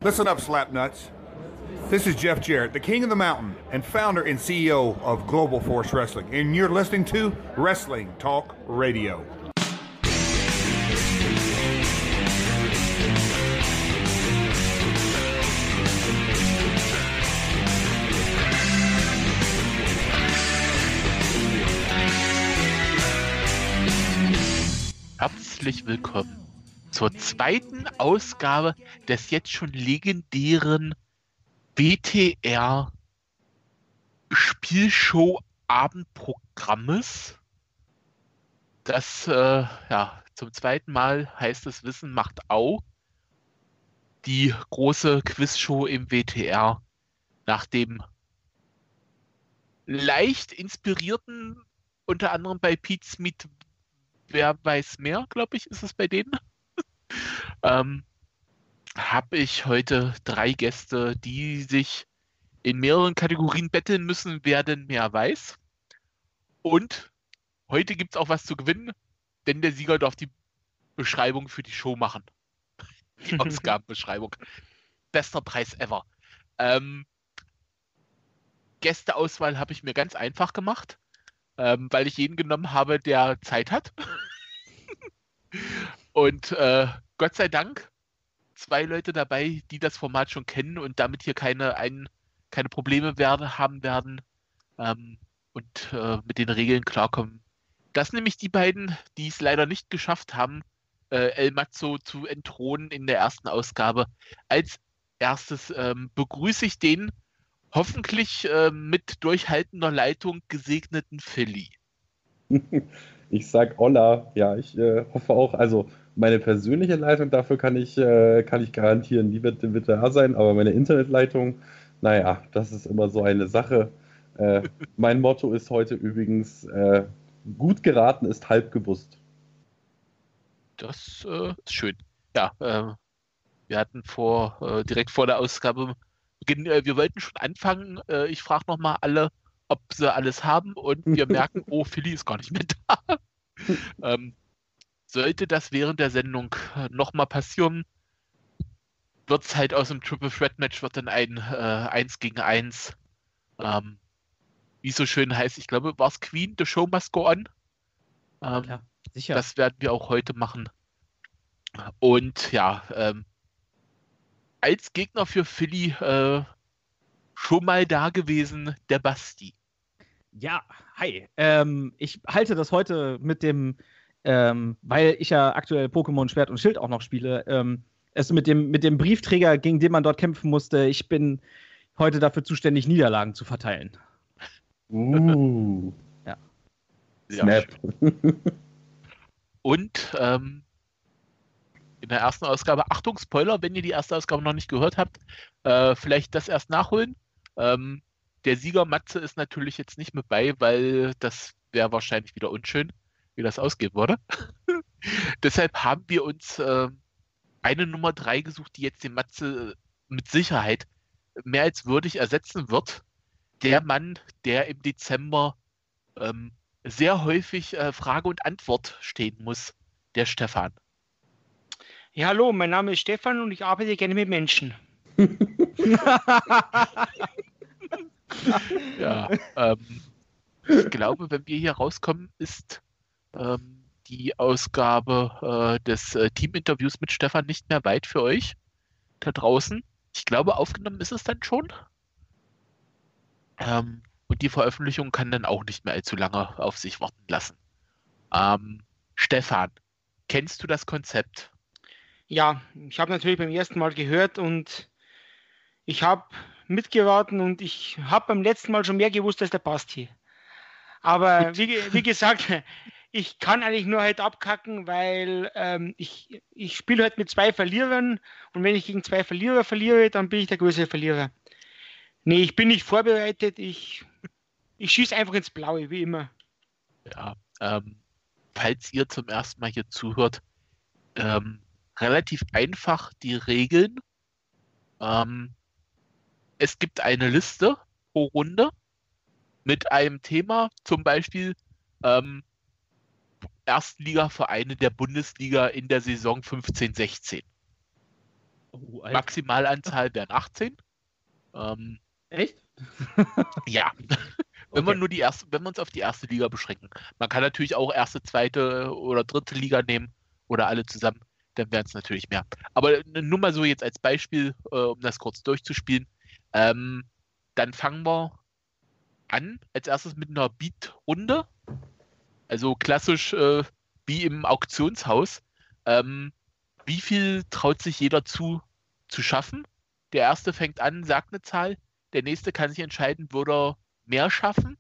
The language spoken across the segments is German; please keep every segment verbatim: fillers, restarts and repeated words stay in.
Listen up, Slapnuts. This is Jeff Jarrett, the king of the mountain and founder and C E O of Global Force Wrestling, and you're listening to Wrestling Talk Radio. Herzlich willkommen zur zweiten Ausgabe des jetzt schon legendären W T R Spielshow-Abendprogrammes. Das, äh, ja, zum zweiten Mal heißt es Wissen macht Au. Die große Quizshow im W T R nach dem leicht inspirierten, unter anderem bei Pete's Meet Wer weiß mehr, glaube ich, ist es bei denen. ähm, habe ich heute drei Gäste, die sich in mehreren Kategorien betteln müssen, wer denn mehr weiß. Und heute gibt es auch was zu gewinnen, denn der Sieger darf die Beschreibung für die Show machen. Die Ausgabenbeschreibung. Bester Preis ever. Ähm, Gästeauswahl habe ich mir ganz einfach gemacht. Ähm, weil ich jeden genommen habe, der Zeit hat. Und äh, Gott sei Dank zwei Leute dabei, die das Format schon kennen und damit hier keine, ein, keine Probleme werden, haben werden ähm, und äh, mit den Regeln klarkommen. Das nämlich die beiden, die es leider nicht geschafft haben, äh, El Mazzo zu entthronen in der ersten Ausgabe. Als erstes ähm, begrüße ich den hoffentlich äh, mit durchhaltender Leitung gesegneten Philly. Ich sag Olla, ja, ich äh, hoffe auch, also meine persönliche Leitung, dafür kann ich, äh, kann ich garantieren, die wird, wird da sein, aber meine Internetleitung, naja, das ist immer so eine Sache. Äh, mein Motto ist heute übrigens, äh, gut geraten ist halb gewusst. Das äh, ist schön. Ja, äh, wir hatten vor, äh, direkt vor der Ausgabe wir wollten schon anfangen. Ich frage nochmal alle, ob sie alles haben und wir merken, oh, Philly ist gar nicht mehr da. ähm, sollte das während der Sendung nochmal passieren, wird es halt aus dem Triple Threat Match wird dann ein äh, eins gegen eins. Ähm, wie es so schön heißt, ich glaube, war es Queen, The Show Must Go On. Ähm, ja, sicher. Das werden wir auch heute machen. Und ja, ähm, als Gegner für Philly äh, schon mal da gewesen, der Basti. Ja, hi. Ähm, ich halte das heute mit dem, ähm, weil ich ja aktuell Pokémon Schwert und Schild auch noch spiele, ähm, es mit dem, mit dem Briefträger, gegen den man dort kämpfen musste, ich bin heute dafür zuständig, Niederlagen zu verteilen. Uh. Ja. Snap. Und ähm, in der ersten Ausgabe, Achtung, Spoiler, wenn ihr die erste Ausgabe noch nicht gehört habt, äh, vielleicht das erst nachholen. Ähm, der Sieger Matze ist natürlich jetzt nicht mit bei, weil das wäre wahrscheinlich wieder unschön, wie das ausgehen würde. Deshalb haben wir uns äh, eine Nummer drei gesucht, die jetzt den Matze mit Sicherheit mehr als würdig ersetzen wird. Der Mann, der im Dezember ähm, sehr häufig äh, Frage und Antwort stehen muss, der Stefan. Ja, hallo, mein Name ist Stefan und ich arbeite gerne mit Menschen. Ja, ähm, ich glaube, wenn wir hier rauskommen, ist ähm, die Ausgabe äh, des äh, Teaminterviews mit Stefan nicht mehr weit für euch da draußen. Ich glaube, aufgenommen ist es dann schon. Ähm, und die Veröffentlichung kann dann auch nicht mehr allzu lange auf sich warten lassen. Ähm, Stefan, kennst du das Konzept? Ja, ich habe natürlich beim ersten Mal gehört und ich habe mitgeraten und ich habe beim letzten Mal schon mehr gewusst als der Basti. Aber wie, wie gesagt, ich kann eigentlich nur halt abkacken, weil ähm, ich, ich spiele halt mit zwei Verlierern und wenn ich gegen zwei Verlierer verliere, dann bin ich der größere Verlierer. Nee, ich bin nicht vorbereitet, ich, ich schieße einfach ins Blaue, wie immer. Ja, ähm, falls ihr zum ersten Mal hier zuhört, ähm, relativ einfach die Regeln. Ähm, es gibt eine Liste pro Runde mit einem Thema, zum Beispiel ähm, Erstligavereine der Bundesliga in der Saison fünfzehn sechzehn. Oh, Alter. Maximalanzahl wären achtzehn. Ähm, Echt? ja. Wenn wir Okay. nur die erste, wenn wir uns auf die erste Liga beschränken. Man kann natürlich auch erste, zweite oder dritte Liga nehmen oder alle zusammen, dann wären es natürlich mehr. Aber nur mal so jetzt als Beispiel, äh, um das kurz durchzuspielen. Ähm, dann fangen wir an, als erstes mit einer Beat-Runde. Also klassisch äh, wie im Auktionshaus. Ähm, wie viel traut sich jeder zu, zu schaffen? Der erste fängt an, sagt eine Zahl. Der nächste kann sich entscheiden, würde er mehr schaffen?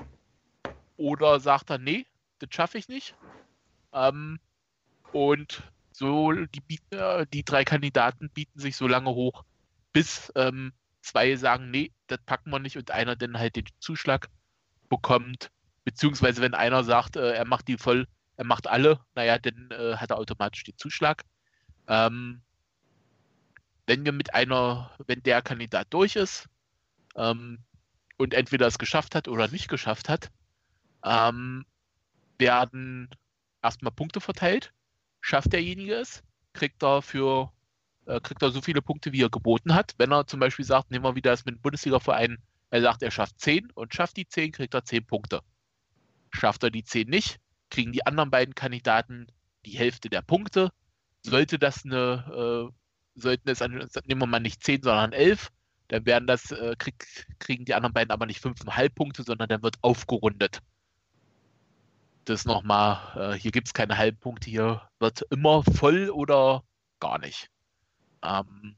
Oder sagt er, nee, das schaffe ich nicht. Ähm, und so die, bieten, äh, die drei Kandidaten bieten sich so lange hoch, bis ähm, zwei sagen, nee, das packen wir nicht und einer dann halt den Zuschlag bekommt. Beziehungsweise wenn einer sagt, äh, er macht die voll, er macht alle, naja, dann äh, hat er automatisch den Zuschlag. Ähm, wenn wir mit einer, wenn der Kandidat durch ist, ähm, und entweder es geschafft hat oder nicht geschafft hat, ähm, werden erstmal Punkte verteilt. Schafft derjenige es, kriegt er für äh, kriegt er so viele Punkte, wie er geboten hat. Wenn er zum Beispiel sagt, nehmen wir wieder das mit dem Bundesliga-Verein, er sagt, er schafft zehn und schafft die zehn, kriegt er zehn Punkte. Schafft er die zehn nicht, kriegen die anderen beiden Kandidaten die Hälfte der Punkte. Sollte das eine, äh, sollten es, nehmen wir mal nicht zehn, sondern elf, dann werden das, äh, krieg, kriegen die anderen beiden aber nicht fünf Komma fünf Punkte, sondern dann wird aufgerundet. Das nochmal, äh, hier gibt es keine halben Punkte, hier wird immer voll oder gar nicht. Ähm,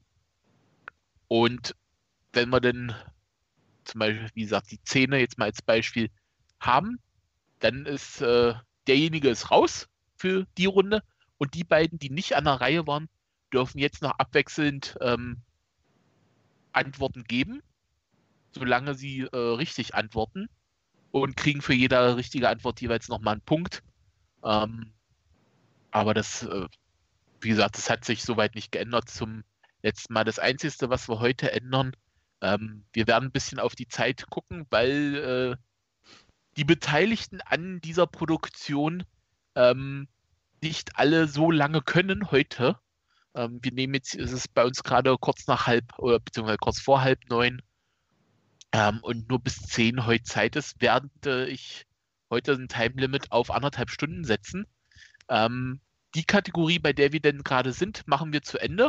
und wenn wir dann zum Beispiel, wie gesagt, die Zähne jetzt mal als Beispiel haben, dann ist äh, derjenige ist raus für die Runde und die beiden, die nicht an der Reihe waren, dürfen jetzt noch abwechselnd ähm, Antworten geben, solange sie äh, richtig antworten und kriegen für jede richtige Antwort jeweils nochmal einen Punkt. Ähm, aber das, äh, wie gesagt, das hat sich soweit nicht geändert zum letzten Mal. Das Einzige, was wir heute ändern, ähm, wir werden ein bisschen auf die Zeit gucken, weil äh, die Beteiligten an dieser Produktion ähm, nicht alle so lange können heute. Ähm, wir nehmen jetzt, es ist bei uns gerade kurz nach halb oder beziehungsweise kurz vor halb neun ähm, und nur bis zehn heute Zeit ist, werde ich heute ein Time-Limit auf anderthalb Stunden setzen. Ähm, die Kategorie, bei der wir denn gerade sind, machen wir zu Ende.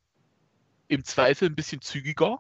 Im Zweifel ein bisschen zügiger.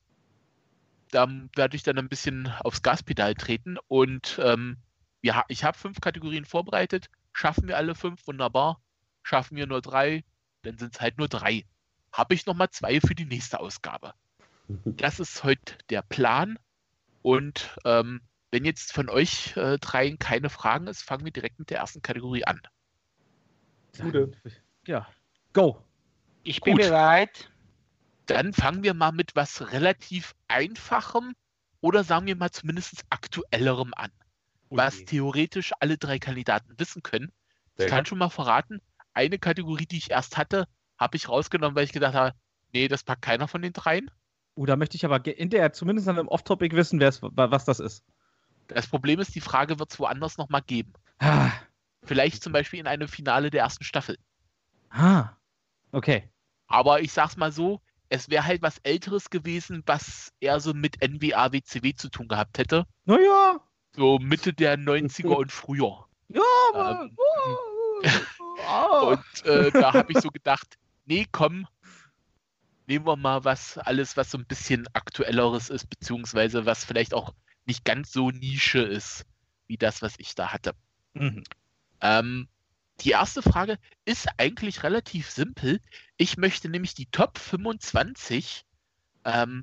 Da werde ich dann ein bisschen aufs Gaspedal treten und ähm, ja, ich habe fünf Kategorien vorbereitet. Schaffen wir alle fünf? Wunderbar. Schaffen wir nur drei? Dann sind es halt nur drei. Habe ich nochmal zwei für die nächste Ausgabe. Das ist heute der Plan. Und ähm, wenn jetzt von euch äh, dreien keine Fragen ist, fangen wir direkt mit der ersten Kategorie an. Gute. Ja, go. Ich bin Gut. bereit. Dann fangen wir mal mit was relativ Einfachem oder sagen wir mal zumindest Aktuellerem an, was theoretisch alle drei Kandidaten wissen können. Ich Sehr kann gut. schon mal verraten, eine Kategorie, die ich erst hatte, habe ich rausgenommen, weil ich gedacht habe, nee, das packt keiner von den dreien. Uh, da möchte ich aber ge- hinterher zumindest an einem Off-Topic wissen, wer's, wa- was das ist. Das Problem ist, die Frage wird es woanders nochmal geben. Ah, Vielleicht zum Beispiel in einem Finale der ersten Staffel. ah. Okay. Aber ich sag's mal so, es wäre halt was Älteres gewesen, was eher so mit N W A W C W zu tun gehabt hätte. Naja. So Mitte der neunziger und früher. Ja, aber. Ähm, Oh. Und äh, da habe ich so gedacht, nee, komm, nehmen wir mal was, alles, was so ein bisschen aktuelleres ist, beziehungsweise was vielleicht auch nicht ganz so Nische ist, wie das, was ich da hatte. Mhm. Ähm, die erste Frage ist eigentlich relativ simpel. Ich möchte nämlich die Top fünfundzwanzig ähm,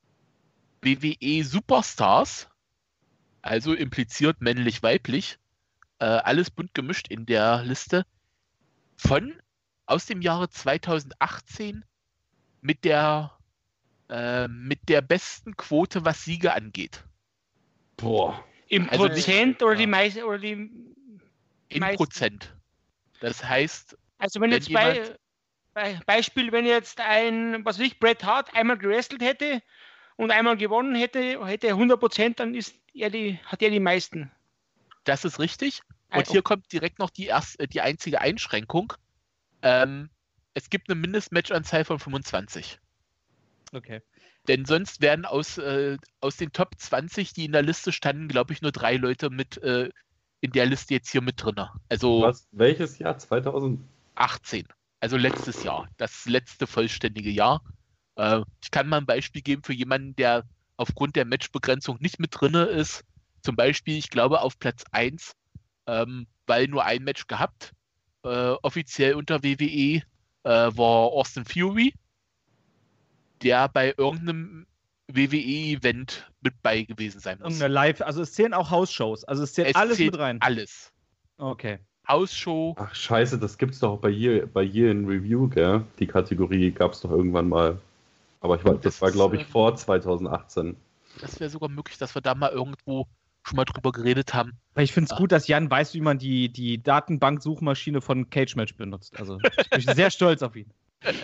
W W E Superstars, also impliziert männlich-weiblich, äh, alles bunt gemischt in der Liste, von aus dem Jahre zweitausendachtzehn mit der, äh, mit der besten Quote, was Siege angeht. Boah. Im Also nicht- Prozent oder die ja. meisten oder die In meisten. Prozent. Das heißt, Also wenn Wenn jetzt bei, jemand- bei Beispiel, wenn jetzt ein, was weiß ich, Bret Hart einmal gewrestelt hätte und einmal gewonnen hätte, hätte er hundert Prozent, dann ist er die, hat er die meisten. das ist richtig. Ein- Und hier kommt direkt noch die, erst, äh, die einzige Einschränkung. Ähm, es gibt eine Mindestmatchanzahl von fünfundzwanzig. Okay. Denn sonst werden aus, äh, aus den Top zwanzig, die in der Liste standen, glaube ich, nur drei Leute mit äh, in der Liste jetzt hier mit drin. Also Was? Welches Jahr? zweitausend? achtzehn. Also letztes Jahr. Das letzte vollständige Jahr. Äh, ich kann mal ein Beispiel geben für jemanden, der aufgrund der Matchbegrenzung nicht mit drin ist. Zum Beispiel, ich glaube, auf Platz eins, ähm, weil nur ein Match gehabt, äh, offiziell unter W W E, äh, war Austin Fury, der bei irgendeinem W W E-Event mit bei gewesen sein muss. Irgendeine Live, also es zählen auch Hausshows, also es zählt Es alles zählt mit rein. Alles. Okay. Hausshow, Ach, scheiße, das gibt's doch bei Year, bei Year in Review, gell? Die Kategorie gab's doch irgendwann mal. Aber ich war, das, Das war, ist, glaube ich, äh, vor zweitausendachtzehn. das wäre sogar möglich, dass wir da mal irgendwo schon mal drüber geredet haben. Weil ich finde es Ah. gut, dass Jan weiß, wie man die, die Datenbank-Suchmaschine von Cage Match benutzt. Also ich bin sehr stolz auf ihn.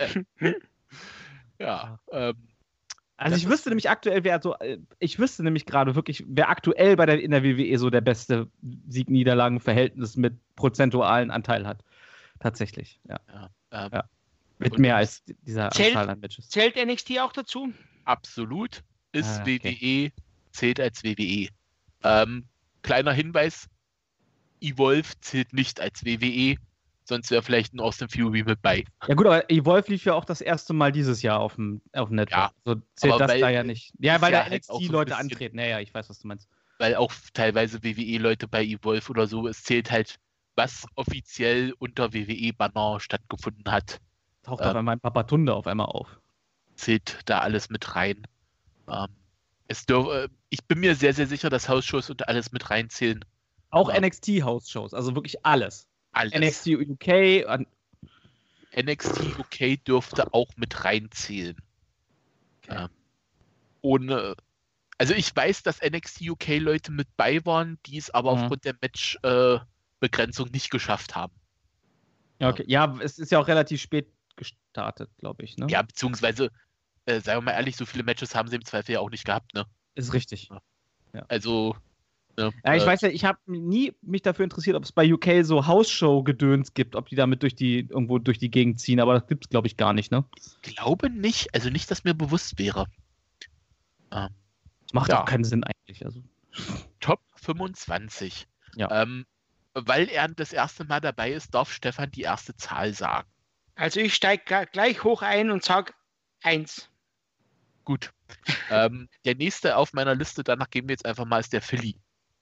Ja, ähm, Also Das ich ist- wüsste nämlich aktuell, wer so, äh, ich wüsste nämlich gerade wirklich, wer aktuell bei der, in der W W E so der beste Sieg-Niederlagen-Verhältnis mit prozentualen Anteil hat. Tatsächlich, ja. ja, ähm, Ja. Mit Und mehr das- als dieser Zählt- Anzahl an Matches. Zählt N X T auch dazu? absolut ist Ah, W W E, zählt als W W E. Ähm, kleiner Hinweis, Evolve zählt nicht als W W E, sonst wäre vielleicht ein Austin Fury mit bei. Ja gut, aber Evolve lief ja auch das erste Mal dieses Jahr auf dem, auf dem Network. Ja, So zählt aber das weil- da ja nicht. Ja, ist weil ja da halt N X auch so ein T-Leute bisschen- antreten. Naja, ich weiß, was du meinst. Weil auch teilweise W W E-Leute bei Evolve oder so, es zählt halt, was offiziell unter W W E-Banner stattgefunden hat, Taucht Ähm. auf einmal ein Papatunde auf einmal auf. zählt da alles mit rein. Ähm, es dürf, äh, ich bin mir sehr, sehr sicher, dass Hausshows und alles mit reinzählen. Auch Ja. N X T-House-Shows, also wirklich alles. Alles. N X T U K, an, N X T U K dürfte auch mit reinzählen. Okay. Ähm, ohne, also ich weiß, dass N X T U K Leute mit bei waren, die es aber Mhm. aufgrund der Match-Begrenzung äh, Begrenzung nicht geschafft haben. ja, okay. Ja, es ist ja auch relativ spät gestartet, glaube ich. Ne? Ja, beziehungsweise, äh, sagen wir mal ehrlich, so viele Matches haben sie im Zweifel ja auch nicht gehabt, ne? Ist richtig. Also, ne, Ja, ich äh, weiß ja, ich habe nie mich dafür interessiert, ob es bei U K so House-Show-Gedöns gibt, ob die damit durch die, irgendwo durch die Gegend ziehen, aber das gibt es, glaube ich, gar nicht, ne? ich glaube nicht, also nicht, dass mir bewusst wäre. Ähm, Macht Ja. auch keinen Sinn eigentlich. Also. Top fünfundzwanzig. Ja. Ähm, weil er das erste Mal dabei ist, darf Stefan die erste Zahl sagen. Also ich steige gleich hoch ein und sage eins. Gut. ähm, der nächste auf meiner Liste, danach gehen wir jetzt einfach mal, ist der Philly.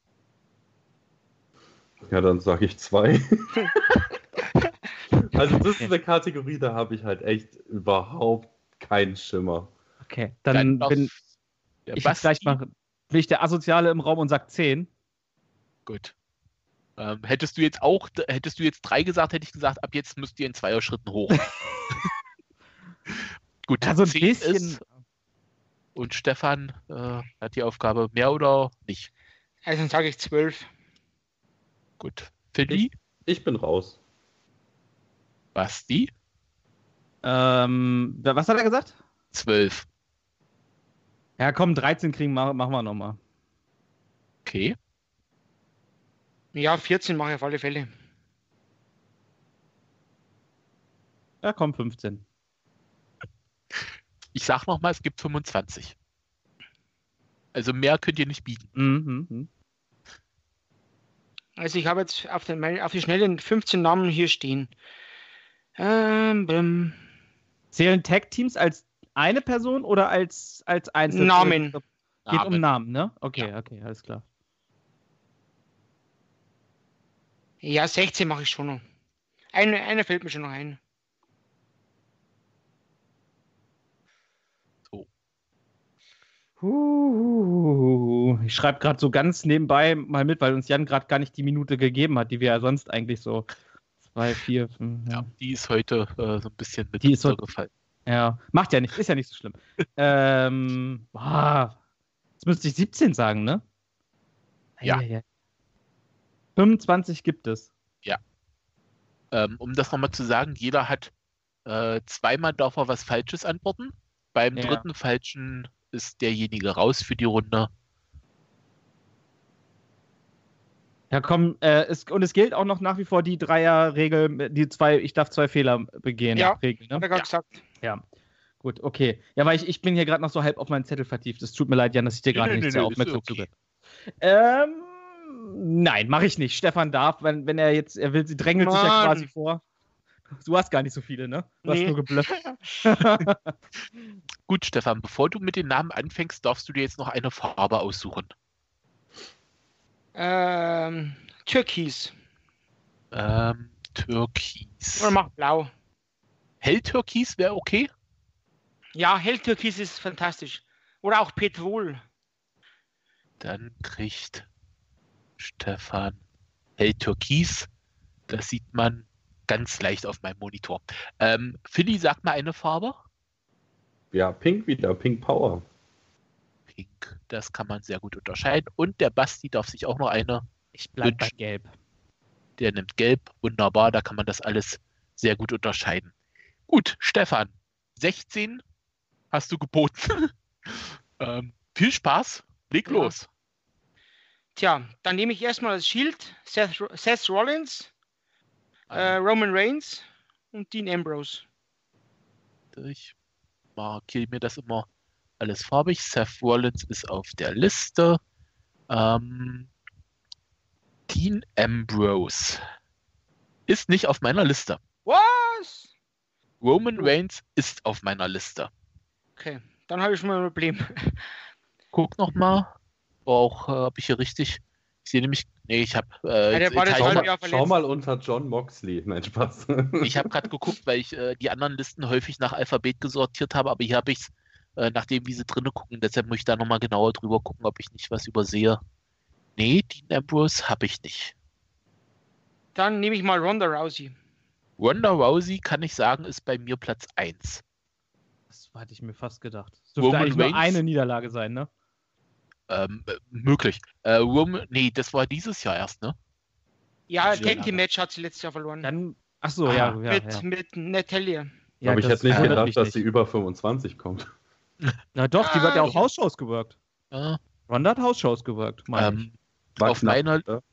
Ja, dann sage ich zwei. Also das ist eine Kategorie, da habe ich halt echt überhaupt keinen Schimmer. Okay, dann, darf bin der ich Basti- vielleicht mal, bin ich der Asoziale im Raum und sag zehn. Gut. Ähm, hättest du jetzt auch, hättest du jetzt drei gesagt, hätte ich gesagt, ab jetzt müsst ihr in Zweierschritten hoch. Gut, Also ein zehn bisschen. ist, und Stefan äh, hat die Aufgabe, mehr oder nicht? Also dann sage ich zwölf. Gut. Philly, Ich bin raus. Basti, Ähm, was hat er gesagt? zwölf. Ja, komm, dreizehn kriegen, machen, machen wir nochmal. Okay. Ja, vierzehn mache ich auf alle Fälle. Ja, komm, fünfzehn. Ich sag nochmal, es gibt fünfundzwanzig. Also mehr könnt ihr nicht bieten. Mhm, mhm. Also ich habe jetzt auf, den, auf die Schnelle fünfzehn Namen hier stehen. Ähm, ähm, Zählen Tag-Teams als eine Person oder als, als Einzel? Namen. Geht Namen. um Namen, ne? Okay, okay, alles klar. ja, sechzehn mache ich schon noch. Eine, eine fällt mir schon noch ein. Huhuhuhu. Ich schreibe gerade so ganz nebenbei mal mit, weil uns Jan gerade gar nicht die Minute gegeben hat, die wir ja sonst eigentlich so zwei, vier, fünf. Ja, Ja, die ist heute äh, so ein bisschen mit Die ist heute- gefallen. ja. Macht ja nicht, ist ja nicht so schlimm. ähm, boah. Jetzt müsste ich siebzehn sagen, ne? Ja. Eieiei. fünfundzwanzig gibt es. Ähm, um das nochmal zu sagen, jeder hat äh, zweimal darf er was Falsches antworten. Beim Ja. dritten Falschen ist derjenige raus für die Runde. Ja, komm, äh, es, und es gilt auch noch nach wie vor die Dreier-Regel, die zwei, ich darf zwei Fehler begehen. Ja, Regel, ne? Hat er gerade Ja. gesagt. Ja. Gut, okay. Ja, weil ich, ich bin hier gerade noch so halb auf meinen Zettel vertieft. Es tut mir leid, Jan, dass ich dir Nee, gerade nee, nicht nee, sehr nee, aufmerksam ist okay. zugehört. Ähm, nein, mache ich nicht. Stefan darf, wenn, wenn er jetzt, er will, sie drängelt sich ja Mann. quasi vor. Du hast gar nicht so viele, ne? Du hast Nee. nur geblufft. Gut, Stefan, bevor du mit den Namen anfängst, darfst du dir jetzt noch eine Farbe aussuchen. Ähm, Türkis. Ähm, Türkis. Oder mach blau. Helltürkis wäre okay. Ja, Helltürkis ist fantastisch. Oder auch Petrol. Dann kriegt Stefan Helltürkis. Das sieht man ganz leicht auf meinem Monitor. Ähm, Philly, sag mal eine Farbe. Ja, Pink wieder, Pink Power. Pink, das kann man sehr gut unterscheiden. Und der Basti darf sich auch noch eine. Ich bleib bei Wünschen. Gelb. Der nimmt Gelb. Wunderbar, da kann man das alles sehr gut unterscheiden. Gut, Stefan, sechzehn hast du geboten. ähm, viel Spaß. Leg Ja. los. Tja, dann nehme ich erstmal als Schild Seth, Seth Rollins, äh, Roman Reigns und Dean Ambrose. Ich markiere mir das immer alles farbig. Seth Rollins ist auf der Liste. Ähm, Dean Ambrose ist nicht auf meiner Liste. Was? Roman Reigns ist auf meiner Liste. Okay, dann habe ich schon mal ein Problem. Guck noch mal. Auch äh, habe ich hier richtig. Ich sehe nämlich. Nee, ich habe. Äh, Ja, der jetzt- war das jetzt Schau hab ich halbe mal, Jahr schau verletzt. mal unter John Moxley. Nein, Spaß. Ich habe gerade geguckt, weil ich äh, die anderen Listen häufig nach Alphabet gesortiert habe, aber hier habe ich es äh, nachdem, wie sie drinnen gucken. Deshalb muss ich da nochmal genauer drüber gucken, ob ich nicht was übersehe. Nee, Dean Ambrose habe ich nicht. Dann nehme ich mal Ronda Rousey. Ronda Rousey, kann ich sagen, ist bei mir Platz eins. Das hatte ich mir fast gedacht. Es dürfte Roman eigentlich nur Reigns? eine Niederlage sein, ne? Ähm, äh, möglich. Äh, Roman, nee, das war dieses Jahr erst, ne? Ja, Ja. Tag Team Match hat sie letztes Jahr verloren. Dann, ach so, Ah, ja, ja, mit, ja. mit Natalia. ja. Aber ich das hätte nicht wundert gedacht, mich dass nicht. sie über fünfundzwanzig kommt. Na doch, die wird ja auch Ah, Hausshows gewirkt. Äh, Ronda hat Hausshows gewirkt, meine ich. ähm, War auf, knapp, meiner, oder?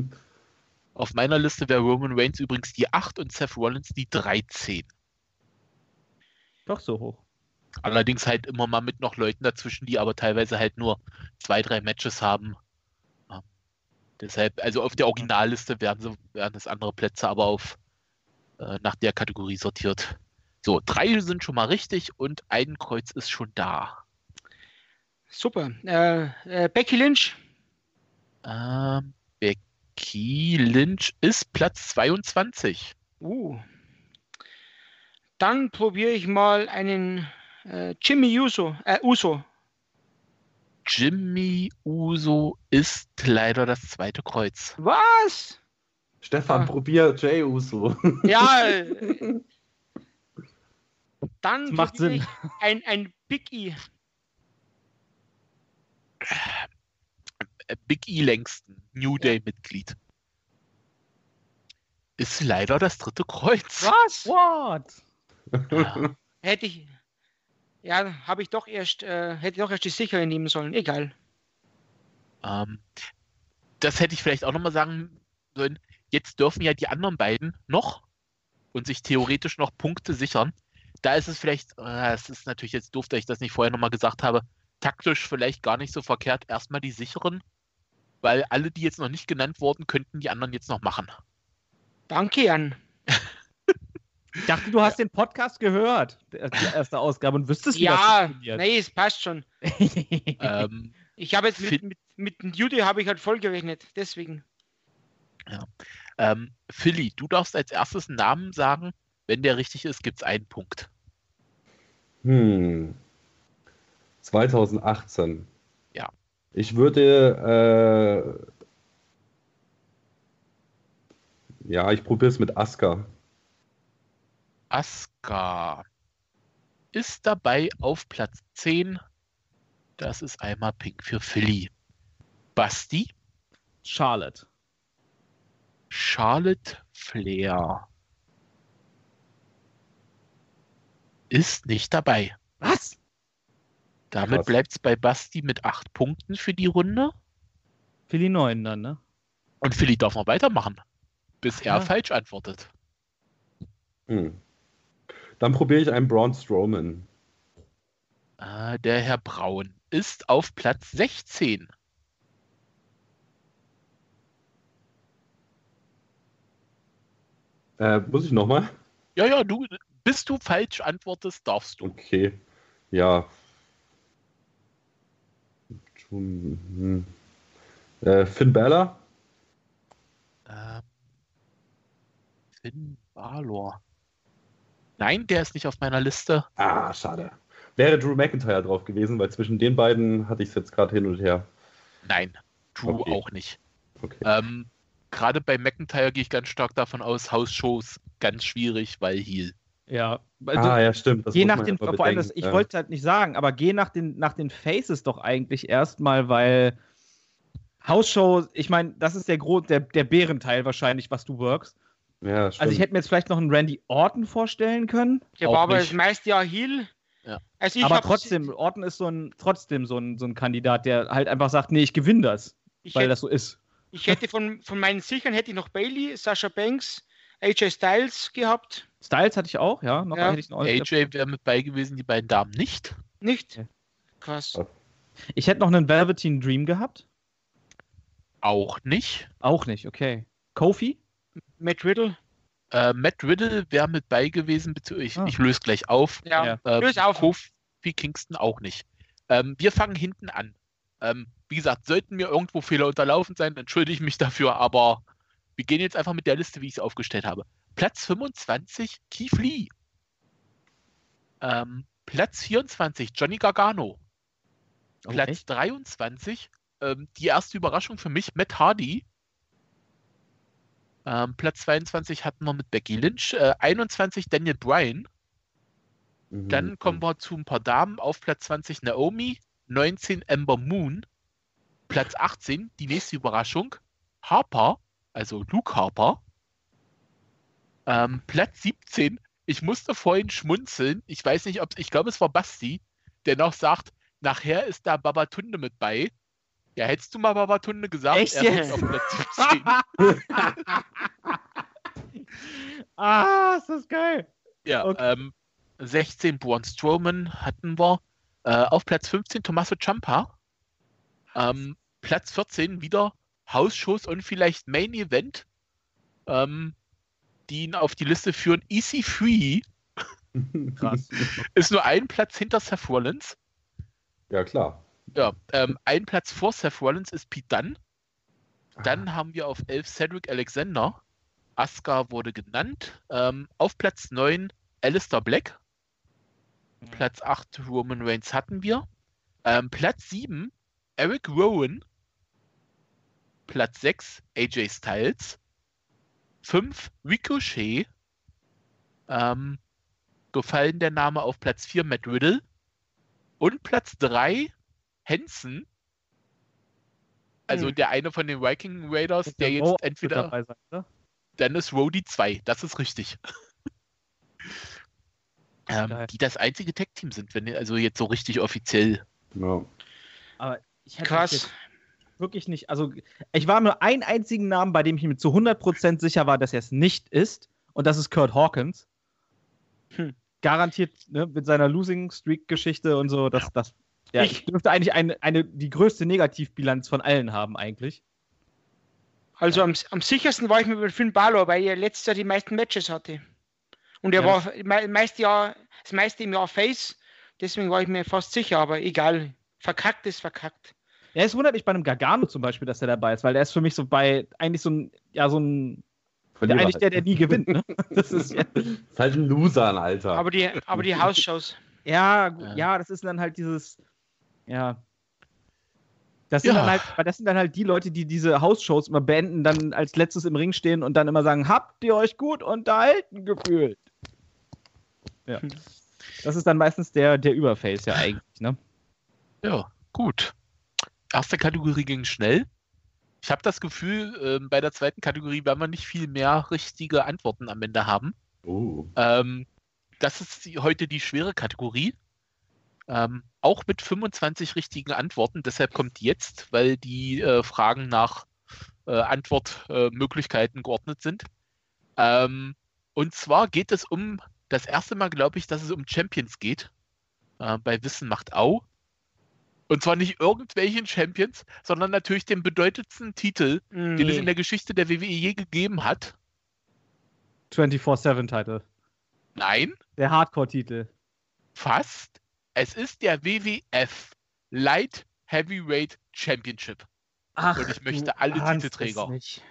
auf meiner Liste wäre Roman Reigns übrigens die acht und Seth Rollins die dreizehn. Doch so hoch. Allerdings halt immer mal mit noch Leuten dazwischen, die aber teilweise halt nur zwei, drei Matches haben. Ja. Deshalb, also auf der Originalliste werden, sie, werden es andere Plätze, aber auf äh, nach der Kategorie sortiert. So, drei sind schon mal richtig und ein Kreuz ist schon da. Super. Äh, äh, Becky Lynch. Ähm, Becky Lynch ist Platz zweiundzwanzig. Uh. Dann probiere ich mal einen äh, Jimmy Uso. Äh, Uso. Jimmy Uso ist leider das zweite Kreuz. Was? Stefan, Ah. probier Jay Uso. Ja. äh, Dann Das macht probiere Sinn. ich ein, ein Big E. Äh, Big E Langston, New Day-Mitglied. Ist leider das dritte Kreuz. Was? What? Ja. Hätte ich. Ja, habe ich doch erst, äh, hätte ich doch erst die sichere nehmen sollen. Egal. Ähm, das hätte ich vielleicht auch nochmal sagen sollen. Jetzt dürfen ja die anderen beiden noch und sich theoretisch noch Punkte sichern. Da ist es vielleicht, äh, es ist natürlich jetzt doof, dass ich das nicht vorher nochmal gesagt habe, taktisch vielleicht gar nicht so verkehrt, erstmal die sicheren, weil alle, die jetzt noch nicht genannt wurden, könnten die anderen jetzt noch machen. Danke, Jan. Ich dachte, du hast den Podcast gehört, die erste Ausgabe, und wüsstest, wie das Ja, funktioniert. nee, es passt schon. ähm, Ich habe jetzt Fit- mit, mit, mit Jude habe ich halt voll gerechnet. Deswegen. ähm, Philly, du darfst als erstes einen Namen sagen. Wenn der richtig ist, gibt es einen Punkt. Hm. zweitausendachtzehn. Ja. Ich würde, äh, ja, ich probiere es mit Asuka. Asuka ist dabei auf Platz zehn. Das ist einmal Pink für Philly. Basti, Charlotte. Charlotte Flair ist nicht dabei. Was? Damit Krass. bleibt es bei Basti mit acht Punkten für die Runde. Für die Neuen dann, ne? Und Philly darf noch weitermachen, bis er Ja. falsch antwortet. Hm. Dann probiere ich einen Braun Strowman. Äh, der Herr Braun ist auf Platz sechzehn. Äh, muss ich nochmal? Ja, ja, du, bis du falsch antwortest, darfst du. Okay. Ja. Hm. Äh, Finn Balor? Ähm, Finn Balor. Nein, der ist nicht auf meiner Liste. Ah, schade. Wäre Drew McIntyre drauf gewesen, weil zwischen den beiden hatte ich es jetzt gerade hin und her. Nein, Drew Okay. auch nicht. Okay. Ähm, gerade bei McIntyre gehe ich ganz stark davon aus, House-Shows ganz schwierig, weil Heel. Ja. Also, ah, ja, stimmt. Das geh muss nach man den, ja mal vor allem, das, bedenken. ich Ja. wollte es halt nicht sagen, aber geh nach den, nach den Faces doch eigentlich erstmal, weil Hausshow, ich meine, das ist der, Gro der, der Bärenteil wahrscheinlich, was du workst. Ja, stimmt. Also ich hätte mir jetzt vielleicht noch einen Randy Orton vorstellen können, Der Auch war aber nicht. das meiste Jahr Heel. Ja. Also ich aber hab- trotzdem, Orton ist so ein, trotzdem so ein, so ein Kandidat, der halt einfach sagt, nee, ich gewinne das, Ich weil hätte, das so ist. ich hätte von, von meinen Sichern hätte ich noch Bailey, Sasha Banks, A J Styles gehabt. Styles hatte ich auch, ja. Noch Ja. hätte ich noch A J wäre mit bei gewesen, die beiden Damen nicht. Nicht? Okay. Krass. Ja. Ich hätte noch einen Velveteen Dream gehabt. Auch nicht. Auch nicht, okay. Kofi? Matt Riddle. Äh, Matt Riddle wäre mit bei gewesen, beziehungsweise ich, Ah. ich löse gleich auf. Ja. Ja. Ähm, Löse auf. Kofi Kingston auch nicht. Ähm, wir fangen hinten an. Ähm, wie gesagt, sollten mir irgendwo Fehler unterlaufen sein, entschuldige ich mich dafür, aber wir gehen jetzt einfach mit der Liste, wie ich es aufgestellt habe. Platz fünfundzwanzig, Keith Lee. Ähm, Platz vierundzwanzig, Johnny Gargano. Oh, Platz echt? dreiundzwanzig, ähm, die erste Überraschung für mich, Matt Hardy. Ähm, Platz zweiundzwanzig hatten wir mit Becky Lynch. Äh, einundzwanzig, Daniel Bryan. Mhm. Dann kommen wir zu ein paar Damen. Auf Platz zwanzig Naomi, neunzehn Ember Moon. Platz achtzehn, die nächste Überraschung, Harper, also Luke Harper. Ähm, Platz siebzehn, ich musste vorhin schmunzeln. Ich weiß nicht, ob ich glaube, es war Basti, der noch sagt, nachher ist da Babatunde mit bei. Ja, hättest du mal Babatunde gesagt, Echt er jetzt? ist auf Platz siebzehn. Ah, ist das geil. Ja, Okay. ähm, sechzehn Braun Strowman hatten wir. Äh, auf Platz fünfzehn Tommaso Ciampa. Ähm, Platz vierzehn wieder Hausshows und vielleicht Main Event, ähm, die ihn auf die Liste führen. E C drei Krass. ist nur ein Platz hinter Seth Rollins. Ja, klar. Ja, ähm, ein Platz vor Seth Rollins ist Pete Dunne. Dann haben wir auf elf Cedric Alexander. Asuka wurde genannt. Ähm, auf Platz neun Aleister Black. Platz acht Roman Reigns hatten wir. Ähm, Platz sieben Eric Rowan. Platz sechs A J Styles. fünf Ricochet. Ähm, gefallen der Name auf Platz vier Matt Riddle. Und Platz drei Hansen. Also Hm. der eine von den Viking Raiders, der jetzt Mo wird entweder dabei sein, ne? Dennis Rhodey zwei, das ist richtig. ähm, Geil. die das einzige Tech-Team sind, wenn also jetzt so richtig offiziell. Ja. Aber ich hätte Krass. jetzt wirklich nicht, also ich war nur einen einzigen Namen, bei dem ich mir zu hundert Prozent sicher war, dass er es nicht ist, und das ist Kurt Hawkins. Hm. Garantiert, ne, mit seiner Losing Streak-Geschichte und so, das, das, ja, Ich- ich dürfte eigentlich eine, eine, die größte Negativbilanz von allen haben, eigentlich. Also am, am sichersten war ich mir bei Finn Balor, weil er letztes Jahr die meisten Matches hatte. Und er Ja, war me meiste Jahr, das meiste im Jahr Face, deswegen war ich mir fast sicher, aber egal. Verkackt ist verkackt. Ja, es wundert mich bei einem Gargano zum Beispiel, dass er dabei ist, weil der ist für mich so bei, eigentlich so ein, ja, so ein, der, Verlierer eigentlich halt. der, der nie gewinnt, ne? Das ist ja, Ist halt ein Loser, ein Alter. Aber die, aber die Hausshows. ja, gu- Ja. ja, das ist dann halt dieses, ja. Das sind, Ja. dann halt, weil das sind dann halt die Leute, die diese Hausshows immer beenden, dann als letztes im Ring stehen und dann immer sagen, habt ihr euch gut unterhalten gefühlt? Ja. Das ist dann meistens der, der Überface ja eigentlich, ne? Ja, gut. Erste Kategorie ging schnell. Ich habe das Gefühl, ähm, bei der zweiten Kategorie werden wir nicht viel mehr richtige Antworten am Ende haben. Oh. Ähm, das ist die, heute die schwere Kategorie. Ähm, auch mit fünfundzwanzig richtigen Antworten. Deshalb kommt jetzt, weil die äh, Fragen nach äh, Antwortmöglichkeiten äh, geordnet sind. Ähm, und zwar geht es um das erste Mal, glaube ich, dass es um Champions geht. Äh, bei Wissen macht Au. Und zwar nicht irgendwelchen Champions, sondern natürlich den bedeutendsten Titel, Nee. den es in der Geschichte der W W E je gegeben hat. vierundzwanzig sieben Titel. Nein, Der Hardcore-Titel. fast. Es ist der W W F Light Heavyweight Championship. Ach, Und ich möchte du alle ahnst Titelträger. es nicht.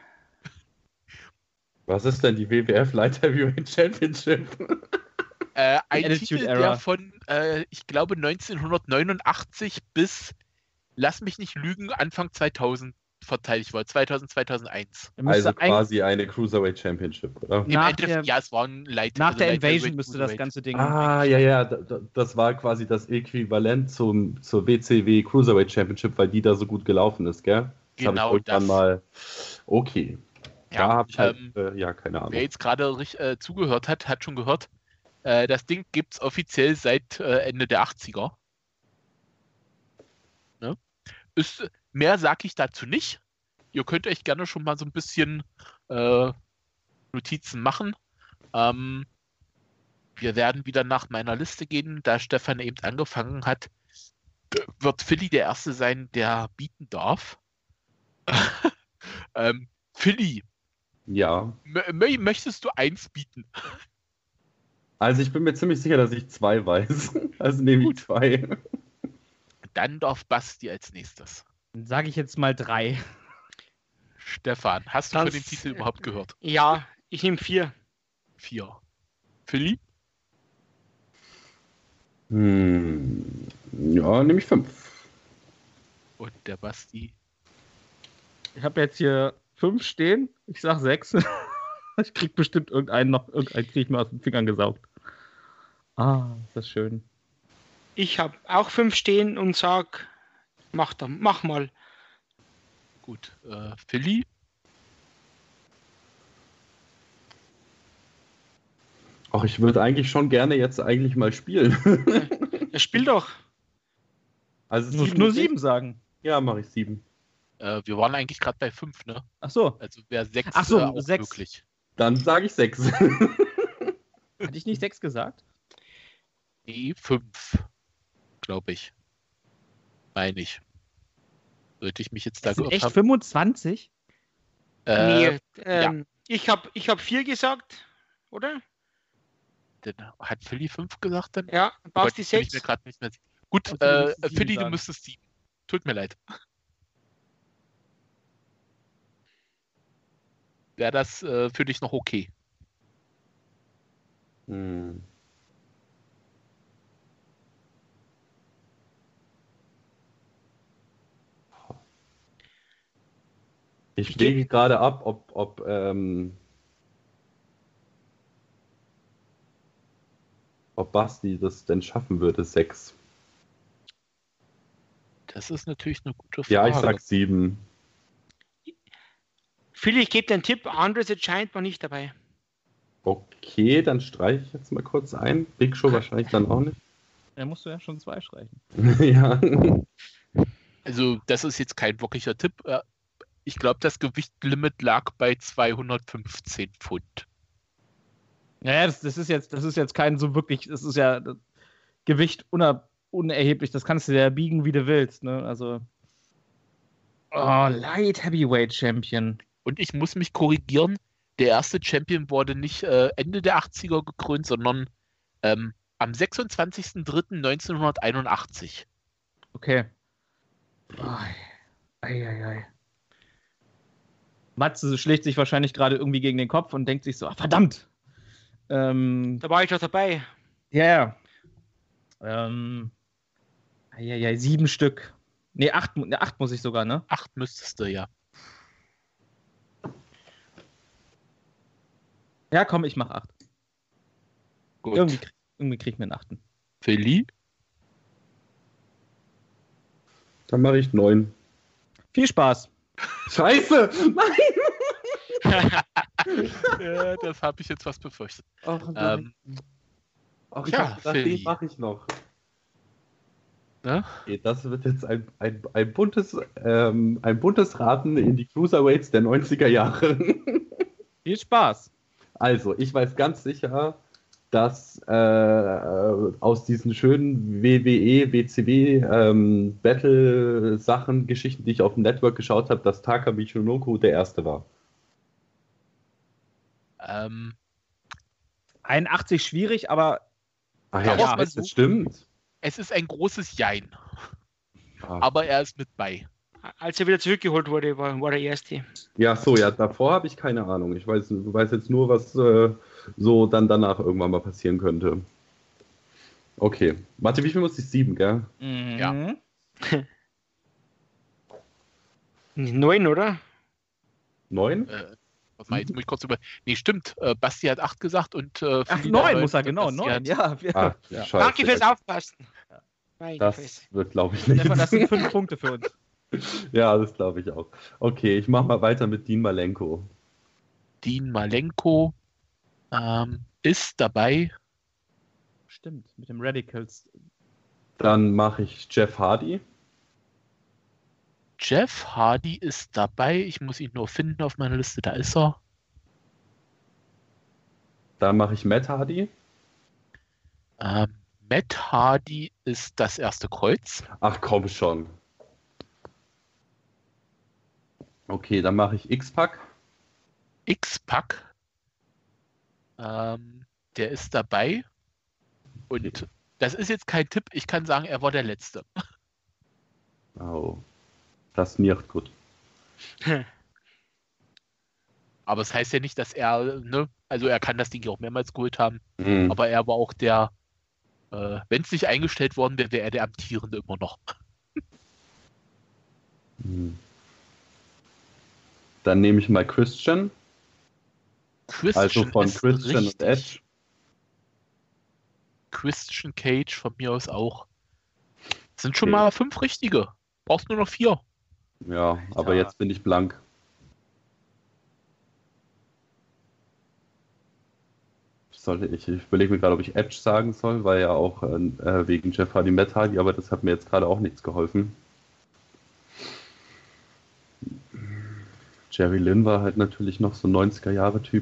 Was ist denn die W W F Light Heavyweight Championship? Äh, ein Attitude Titel, Era. der von, äh, ich glaube, neunzehnhundertneunundachtzig bis, lass mich nicht lügen, Anfang zweitausend verteidigt war. zweitausend, zweitausendeins. Er müsste Also ein- quasi eine Cruiserweight Championship, oder? Im Nach Endeffekt, der- ja, es war ein Light Nach also der Light Invasion Heavyweight müsste das Cruiserweight. ganze Ding. Ah, ja, ja, da- da- das war quasi das Äquivalent zum, zur W C W Cruiserweight Championship, weil die da so gut gelaufen ist, gell? Das Genau habe ich irgendwann das. mal. Okay. Ja, da habe ich halt, ähm, äh, ja, keine Ahnung. Wer jetzt gerade rich- äh, zugehört hat, hat schon gehört, äh, das Ding gibt es offiziell seit äh, Ende der achtziger. Ne? Ist, mehr sage ich dazu nicht. Ihr könnt euch gerne schon mal so ein bisschen äh, Notizen machen. Ähm, wir werden wieder nach meiner Liste gehen, da Stefan eben angefangen hat. Wird Philly der Erste sein, der bieten darf. ähm, Philly, Ja. mö- möchtest du eins bieten? Also ich bin mir ziemlich sicher, dass ich zwei weiß. Also nehme ich Gut. zwei. Dann darf Basti als nächstes. Dann sage ich jetzt mal drei. Stefan, hast du Dann von dem f- Titel überhaupt gehört? Ja, ich nehme vier. Vier. Philly? Hm. Ja, nehme ich fünf. Und der Basti? Ich habe jetzt hier fünf stehen. Ich sag sechs. Ich krieg bestimmt irgendeinen noch. Irgendeinen krieg ich mir aus den Fingern gesaugt. Ah, ist das schön. Ich habe auch fünf stehen und sag, mach, da, mach mal. Gut. Äh, Philly? Ach, ich würde eigentlich schon gerne jetzt eigentlich mal spielen. Ja, spiel doch. Also Du musst sieben nur ist sieben nicht- sagen. Ja, mache ich sieben. Äh, wir waren eigentlich gerade bei fünf, ne? Ach so. Also wäre sechs Ach so, äh, auch sechs. möglich. Dann sage ich sechs. Hatte ich nicht sechs gesagt? Nee, fünf. Glaube ich. Meine ich. Sollte ich mich jetzt da Das sind geirrt echt haben? fünfundzwanzig? Äh, nee, ähm, ich habe ich hab vier gesagt, oder? Dann hat Philly fünf gesagt dann? Ja, Oh Gott, Basti jetzt bin ich sechs. mir gerade nicht mehr sicher. Gut, Also, du äh, müsstest sieben Philly, du sagen. müsstest sieben. Tut mir leid. Wäre das äh, für dich noch okay? Hm. Ich Ich geb- wege gerade ab, ob, ob, ähm, ob Basti das denn schaffen würde, sechs. Das ist natürlich eine gute Frage. Ja, ich sag sieben. Philly, ich gebe dir einen Tipp, Andre ist jetzt scheinbar nicht dabei. Okay, dann streiche ich jetzt mal kurz ein. Big Show wahrscheinlich dann auch nicht. Da musst du ja schon zwei streichen. Ja. Also, das ist jetzt kein wirklicher Tipp. Äh, Ich glaube, das Gewichtlimit lag bei zweihundertfünfzehn Pfund. Naja, das, das, ist jetzt, das ist jetzt kein so wirklich, das ist ja das Gewicht uner, unerheblich, das kannst du ja biegen, wie du willst. Ne? Also. Oh, Light Heavyweight Champion. Und ich muss mich korrigieren, der erste Champion wurde nicht äh, Ende der achtziger gekrönt, sondern ähm, am sechsundzwanzigsten dritten neunzehnhunderteinundachtzig. Okay. Ei, ei, ei, ei. Matze schlägt sich wahrscheinlich gerade irgendwie gegen den Kopf und denkt sich so, ach, verdammt. Ähm, Da war ich doch dabei. ja, ja. Ähm, ei, ei, ei, sieben Stück. Nee, acht, mu- ne, acht muss ich sogar, ne? Acht müsstest du, ja. Ja, komm, ich mach acht. Gut. Irgendwie, krieg- irgendwie krieg ich mir einen achten. Philly? Dann mache ich neun. Viel Spaß. Scheiße! Nein! Ja, das habe ich jetzt fast befürchtet. Ach, Ähm, Ach, ich ja, hab gedacht, Philly. den mache ich noch. Ne? Okay, das wird jetzt ein, ein, ein, buntes, ähm, ein buntes Raten in die Cruiserweights der neunziger Jahre. Viel Spaß. Also, ich weiß ganz sicher, dass äh, aus diesen schönen W W E, W C W ähm, Battle-Sachen, Geschichten, die ich auf dem Network geschaut habe, dass Taka Michinoku der Erste war. Ähm, einundachtzig schwierig, aber Ach ja, ja, das das stimmt. es ist ein großes Jein, Ah. aber er ist mit bei. Als er wieder zurückgeholt wurde, war, war der Erste. Ja, so, ja, davor habe ich keine Ahnung. Ich weiß, weiß jetzt nur, was äh, so dann danach irgendwann mal passieren könnte. Okay. Warte, wie viel muss ich? Sieben, gell? mhm. Neun, oder? Neun? Äh, warte mal, jetzt muss ich kurz über. Nee, stimmt. Äh, Basti hat acht gesagt und. Äh, Ach, Frieda neun neun muss er, und genau, Basti neun. hat- Ja, wir, Ah, ja. scheiße. Danke fürs Aufpassen. Meine Das Fresse. wird, glaube ich, nicht. Stefan, das sind fünf Punkte für uns. Ja, das glaube ich auch. Okay, ich mache mal weiter mit Dean Malenko. Dean Malenko ähm, ist dabei. Stimmt, mit dem Radicals. Dann mache ich Jeff Hardy. Jeff Hardy ist dabei. Ich muss ihn nur finden auf meiner Liste. Da ist er. Dann mache ich Matt Hardy. Ähm, Matt Hardy ist das erste Kreuz. Ach komm schon. Okay, dann mache ich X-Pac. X-Pac. Ähm, der ist dabei. Und das ist jetzt kein Tipp. Ich kann sagen, er war der Letzte. Oh, das nicht gut. Aber es heißt ja nicht, dass er, ne, also er kann das Ding ja auch mehrmals geholt haben. Hm. Aber er war auch der, äh, wenn es nicht eingestellt worden wäre, wäre er der Amtierende immer noch. Hm. Dann nehme ich mal Christian. Christian Also von ist Christian und richtig. Edge. Christian Cage von mir aus auch. Das sind schon Okay. mal fünf richtige. Brauchst nur noch vier. Ja, aber Alter. jetzt bin ich blank. Ich, sollte, ich, ich überlege mir gerade, ob ich Edge sagen soll, weil ja auch äh, wegen Jeff Hardy, Matt Hardy, aber das hat mir jetzt gerade auch nichts geholfen. Jerry Lynn war halt natürlich noch so ein neunziger-Jahre-Typ.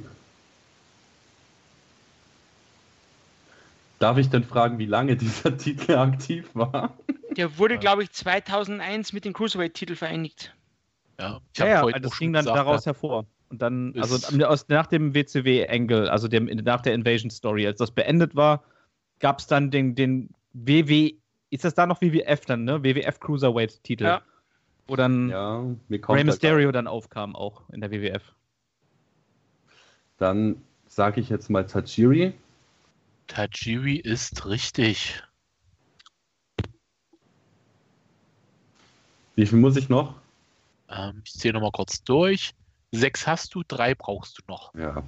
Darf ich denn fragen, wie lange dieser Titel aktiv war? Der wurde, glaube ich, zweitausendeins mit dem Cruiserweight-Titel vereinigt. Ja, ich Ja, hab ja, vorhin das auch ging schon dann gesagt, daraus ja. hervor. Und dann, Ist- also aus, nach dem W C W-Angle, also dem, nach der Invasion-Story, als das beendet war, gab es dann den, den W W, ist das da noch W W F dann, ne? W W F Cruiserweight-Titel. Ja. Wo dann Ja, mir kommt Rey da Mysterio dann aufkam, auch in der W W F. Dann sage ich jetzt mal Tajiri. Tajiri ist richtig. Wie viel muss ich noch? Ähm, ich zähle nochmal kurz durch. Sechs hast du, drei brauchst du noch. Ja.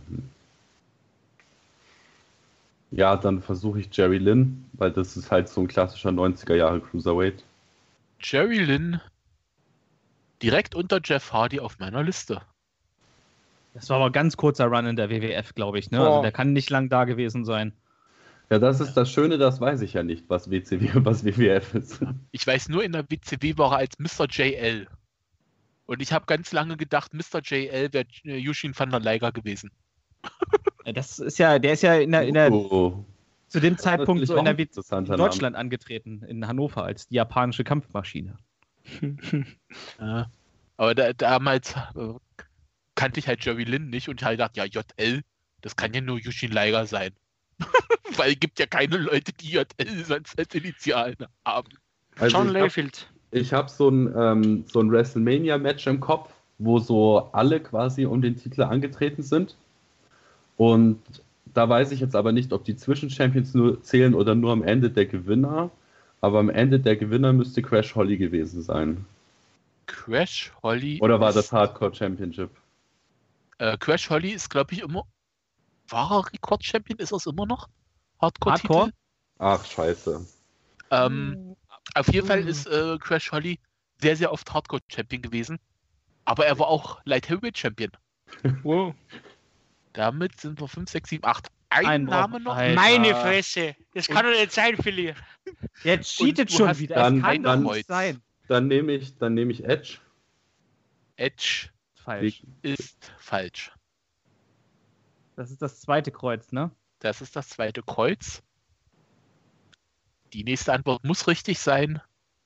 Ja, dann versuche ich Jerry Lynn, weil das ist halt so ein klassischer neunziger-Jahre Cruiserweight. Jerry Lynn direkt unter Jeff Hardy auf meiner Liste. Das war aber ein ganz kurzer Run in der W W F, glaube ich. Ne? Oh. Also der kann nicht lang da gewesen sein. Ja, das ist das Schöne, das weiß ich ja nicht, was W C W und was W W F ist. Ich weiß nur, in der W C W war er als Mister J L. Und ich habe ganz lange gedacht, Mister J L wäre Yushin van der Leiger gewesen. Ja, Das ist ja, der ist ja in der, in der, Oh, zu dem Zeitpunkt natürlich so in auch der ein W- interessanter in Deutschland angetreten, in Hannover, als die japanische Kampfmaschine. Ja. Aber da, damals äh, kannte ich halt Jerry Lynn nicht und ich halt gedacht, ja, J L, das kann ja nur Yushin Liger sein. Weil es gibt ja keine Leute, die J L als als Initialen haben. Also John ich hab- Layfield. Ich habe so ein, ähm, so ein WrestleMania-Match im Kopf, wo so alle quasi um den Titel angetreten sind. Und da weiß ich jetzt aber nicht, ob die Zwischenchampions nur zählen oder nur am Ende der Gewinner. Aber am Ende der Gewinner müsste Crash Holly gewesen sein. Crash Holly. Oder war ist, das Hardcore Championship? Äh, Crash Holly ist, glaube ich, immer. War er Rekord-Champion? Ist er es immer noch? Hardcore-Titel? Hardcore? Ach, scheiße. Ähm, auf jeden Fall ist äh, Crash Holly sehr, sehr oft Hardcore-Champion gewesen. Aber er war auch Light Heavyweight Champion. Wow. Damit sind wir fünf, sechs, sieben, acht. Ein, Ein Name noch? Alter. Meine Fresse. Das kann Und- doch nicht sein, Philly. Jetzt cheatet du schon hast wieder. dann- es kann dann- doch nicht sein. Dann nehme ich, dann nehme ich Edge. Edge Falsch. ist falsch. Das ist das zweite Kreuz, ne? Das ist das zweite Kreuz. Die nächste Antwort muss richtig sein.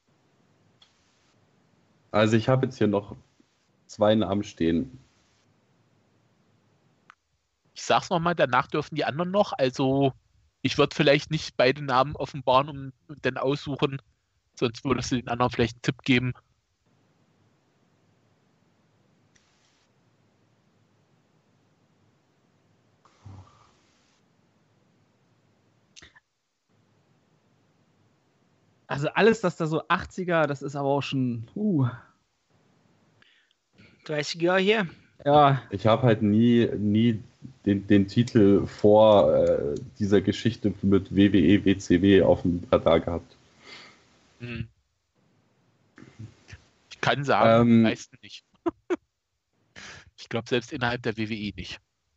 Also ich habe jetzt hier noch zwei Namen stehen. Ich sag's nochmal, danach dürfen die anderen noch. Also ich würde vielleicht nicht beide Namen offenbaren und, und dann aussuchen. Sonst würdest du den anderen vielleicht einen Tipp geben. Also alles, das da so achtziger, das ist aber auch schon. Uh. dreißig Jahre her. Ja, Ich habe halt nie, nie den, den Titel vor äh, dieser Geschichte mit W W E, W C W auf dem Radar gehabt. Hm. Ich kann sagen, Ähm, die meisten nicht. Ich glaube, selbst innerhalb der W W E nicht.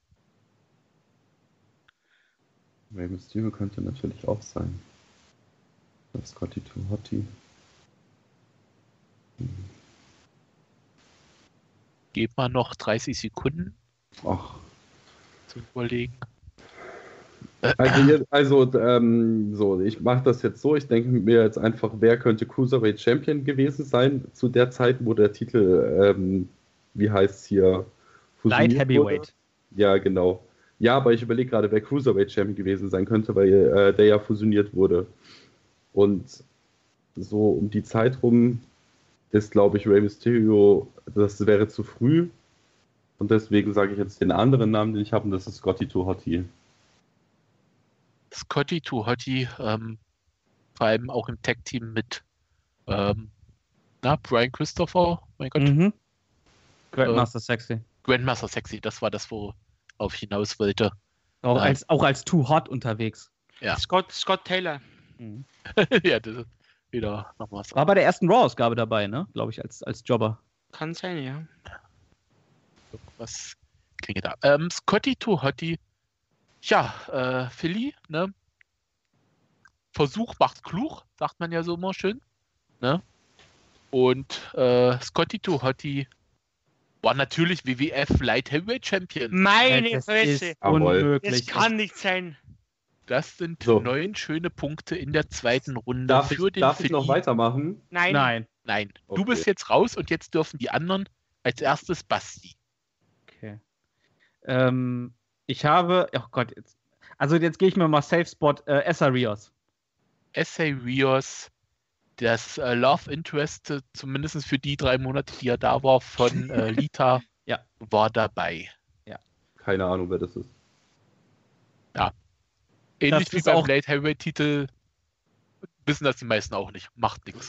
Rey Mysterio könnte natürlich auch sein. Das Scotty Too Hotty. Gebt mal noch dreißig Sekunden Ach. zu überlegen. Also, hier, also ähm, so, ich mache das jetzt so. Ich denke mir jetzt einfach, wer könnte Cruiserweight Champion gewesen sein zu der Zeit, wo der Titel, ähm, wie heißt es hier, Light fusioniert Heavyweight. wurde? Ja, genau. Ja, aber ich überlege gerade, wer Cruiserweight Champion gewesen sein könnte, weil äh, der ja fusioniert wurde. Und so um die Zeit rum ist, glaube ich, Rey Mysterio, das wäre zu früh. Und deswegen sage ich jetzt den anderen Namen, den ich habe, und das ist Scotty Too Hotty. Scotty Too Hotty, ähm, vor allem auch im Tag-Team mit ähm, na, Brian Christopher, mein Gott, Mhm. Grandmaster Sexy. Grandmaster Sexy, das war das, worauf ich hinaus wollte. Auch, Ja. als, auch als Too Hot unterwegs. Ja. Scott, Scott Taylor. Mhm. Ja, das ist wieder nochmal was. War bei der ersten Raw-Ausgabe dabei, ne? Glaube ich, als, als Jobber. Kann sein, ja. Was klinge da? Ähm, Scotty Too Hotty. Ja, äh, Philly, ne? Versuch macht klug, sagt man ja so immer schön. Ne? Und äh, Scotty Too Hotty war natürlich W W F Light Heavyweight Champion. Meine das Fresse. ist Jawohl. unmöglich. Das kann nicht sein. Das sind So. neun schöne Punkte in der zweiten Runde Darf, ich, für den darf ich Philly. noch weitermachen? Nein. Nein. Nein, Okay. du bist jetzt raus und jetzt dürfen die anderen als erstes Basti. Okay. Ähm, ich habe, oh Gott, jetzt, also jetzt gehe ich mir mal Safe Spot, äh, Essa Rios. Essay Rios, das äh, Love Interest, äh, zumindest für die drei Monate, die er da war, von äh, Lita, Ja. war dabei. Keine Ahnung, wer das ist. Ähnlich Das wie ist beim auch- Late Heavyweight Titel wissen das die meisten auch nicht. Macht nichts.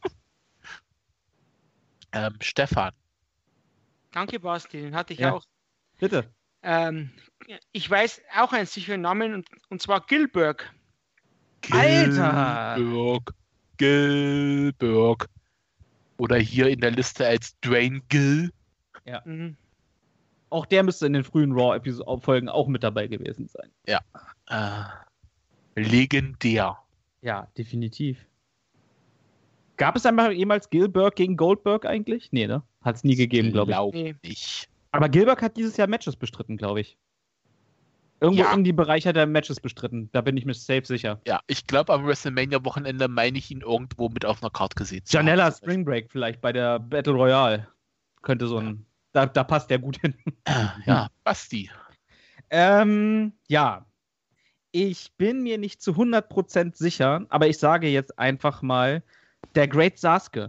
ähm, Stefan. Danke, Basti. Den hatte ich Ja. auch. Bitte. Ähm, ich weiß auch einen sicheren Namen und, und zwar Gilberg. Alter! Gilberg. Gilberg. Oder hier in der Liste als Dwayne Gill. Mhm. Auch der müsste in den frühen Raw-Folgen auch mit dabei gewesen sein. Äh, legendär. Ja, definitiv. Gab es einmal jemals Gilbert gegen Goldberg eigentlich? Nee, ne? Hat es nie gegeben, glaube ich. Glaub Nee. nicht. Aber Gilbert hat dieses Jahr Matches bestritten, glaube ich. Irgendwo Ja. in die Bereich hat er Matches bestritten. Da bin ich mir safe sicher. Ja, ich glaube am WrestleMania-Wochenende meine ich ihn irgendwo mit auf einer Karte gesehen zu haben. Janella Spring Break vielleicht bei der Battle Royale. Könnte so ein. Da, da passt der gut hin. Ja, Basti. Ähm, ja. Ich bin mir nicht zu hundert Prozent sicher, aber ich sage jetzt einfach mal der Great Sasuke.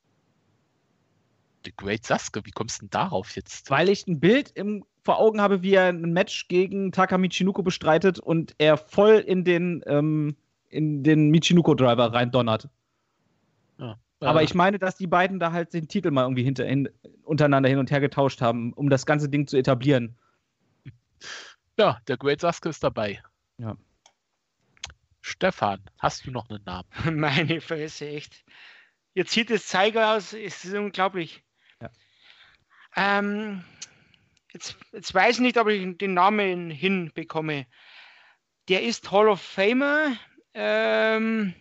The Great Sasuke, wie kommst du denn darauf jetzt? Weil ich ein Bild im, vor Augen habe, wie er ein Match gegen Taka Michinoku bestreitet und er voll in den, ähm, in den Michinoku-Driver reindonnert. Aber Äh, ich meine, dass die beiden da halt den Titel mal irgendwie hinter, hin, untereinander hin und her getauscht haben, um das ganze Ding zu etablieren. Ja, der Great Sasuke ist dabei. Ja. Stefan, hast du noch einen Namen? Meine Fresse, echt. Jetzt sieht das Zeiger aus, es ist unglaublich. Ja. Ähm, jetzt, jetzt weiß ich nicht, ob ich den Namen hinbekomme. der ist Hall of Famer. Ähm,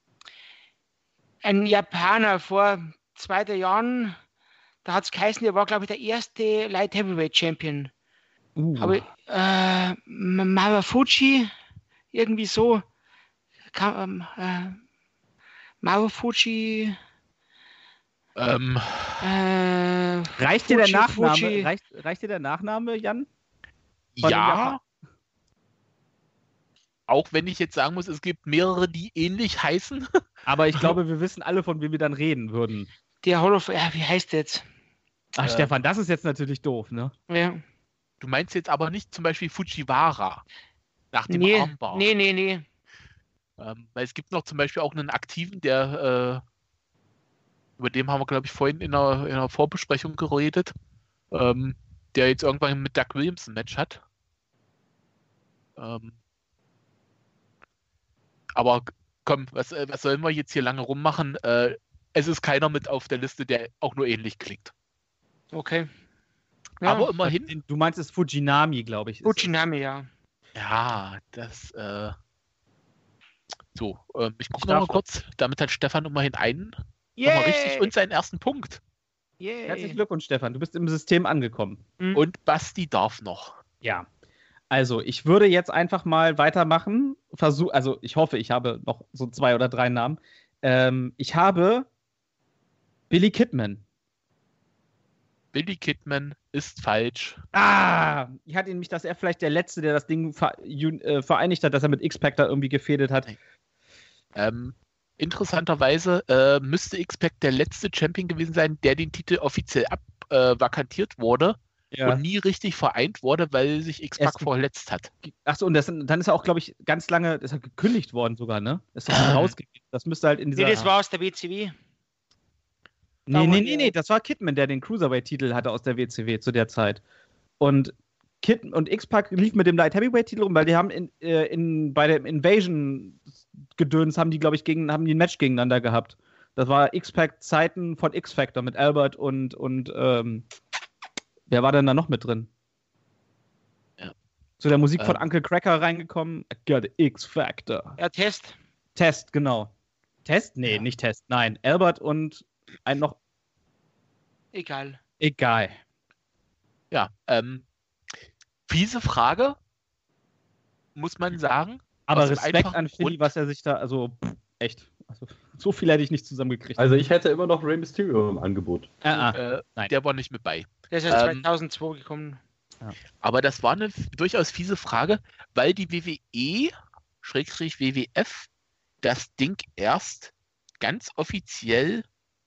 ein Japaner vor zwei drei Jahren, da hat es geheißen, der war, glaube ich, der erste Light Heavyweight Champion. Uh. Aber äh, Marufuji, irgendwie so. Kam, äh, Marufuji. Ähm, Äh, Reicht dir der Fuji, Nachname, Fuji. reicht, reicht dir der Nachname, Jan? Von dem ja, Japan- auch wenn ich jetzt sagen muss, es gibt mehrere, die ähnlich heißen. Aber ich glaube, wir wissen alle, von wem wir dann reden würden. Der Hall of ja, wie heißt der jetzt? Ach, Äh. Stefan, das ist jetzt natürlich doof, ne? Ja. Du meinst jetzt aber nicht zum Beispiel Fujiwara nach dem Nee, Armbar. nee, nee, nee. Ähm, weil es gibt noch zum Beispiel auch einen Aktiven, der, äh, über den haben wir, glaube ich, vorhin in einer, in einer Vorbesprechung geredet, ähm, der jetzt irgendwann mit Doug Williams ein Match hat. Ähm, aber komm, was, äh, was sollen wir jetzt hier lange rummachen? Äh, es ist keiner mit auf der Liste, der auch nur ähnlich klingt. Okay. Ja, Aber immerhin, Du meinst es Fujinami, glaube ich. ist- Fujinami, ja. ja, das, äh, so, ähm, ich gucke Ich noch mal darf kurz, damit hat Stefan immerhin einen, Yay! nochmal richtig und seinen ersten Punkt. Yay. Herzlichen Glückwunsch, Stefan. Du bist im System angekommen. Mhm. Und Basti darf noch. Ja. Also, ich würde jetzt einfach mal weitermachen. Versuch, also, ich hoffe, ich habe noch so zwei oder drei Namen. Ähm, ich habe Billy Kidman. Billy Kidman ist falsch. Ah, ich hatte nämlich, dass er vielleicht der Letzte, der das Ding ver jun- äh, vereinigt hat, dass er mit X-Pac da irgendwie gefädelt hat. Ähm, interessanterweise äh, müsste X-Pac der letzte Champion gewesen sein, der den Titel offiziell abvakantiert äh, wurde Ja. und nie richtig vereint wurde, weil sich X-Pac Es- verletzt hat. Achso, und das, dann ist er auch, glaube ich, ganz lange, ist er gekündigt worden sogar, ne? Ist doch nicht rausgegeben. Das müsste halt in dieser... Nee, das war aus der W C W. Nee, Da nee, war nee, der- nee, das war Kidman, der den Cruiserweight-Titel hatte aus der W C W zu der Zeit. Und Kid und X-Pac lief mit dem Light Heavyweight-Titel rum, weil die haben in, äh, in, bei dem Invasion-Gedöns haben die, glaube ich, gegen, haben die ein Match gegeneinander gehabt. Das war X-Pac Zeiten von X-Factor mit Albert und, und ähm, wer war denn da noch mit drin? Ja. Zu der Musik von Ähm. Uncle Cracker reingekommen. I got the X-Factor. Ja, Test. Test, genau. Test? Nee, Ja. nicht Test. Nein, Albert und ein noch. Egal. Egal. Ja, ähm, fiese Frage, muss man sagen. Aber Aus dem Respekt einfachen an Philly, Grund- was er sich da, also pff, echt. Also, so viel hätte ich nicht zusammengekriegt. Also ich hätte immer noch Rey Mysterio im Angebot. ah, ah. Äh, nein. der war nicht mit bei. Der ist erst Ähm. zweitausendzwei gekommen. Aber das war eine f- durchaus fiese Frage, weil die W W E, Schrägstrich W W F, das Ding erst ganz offiziell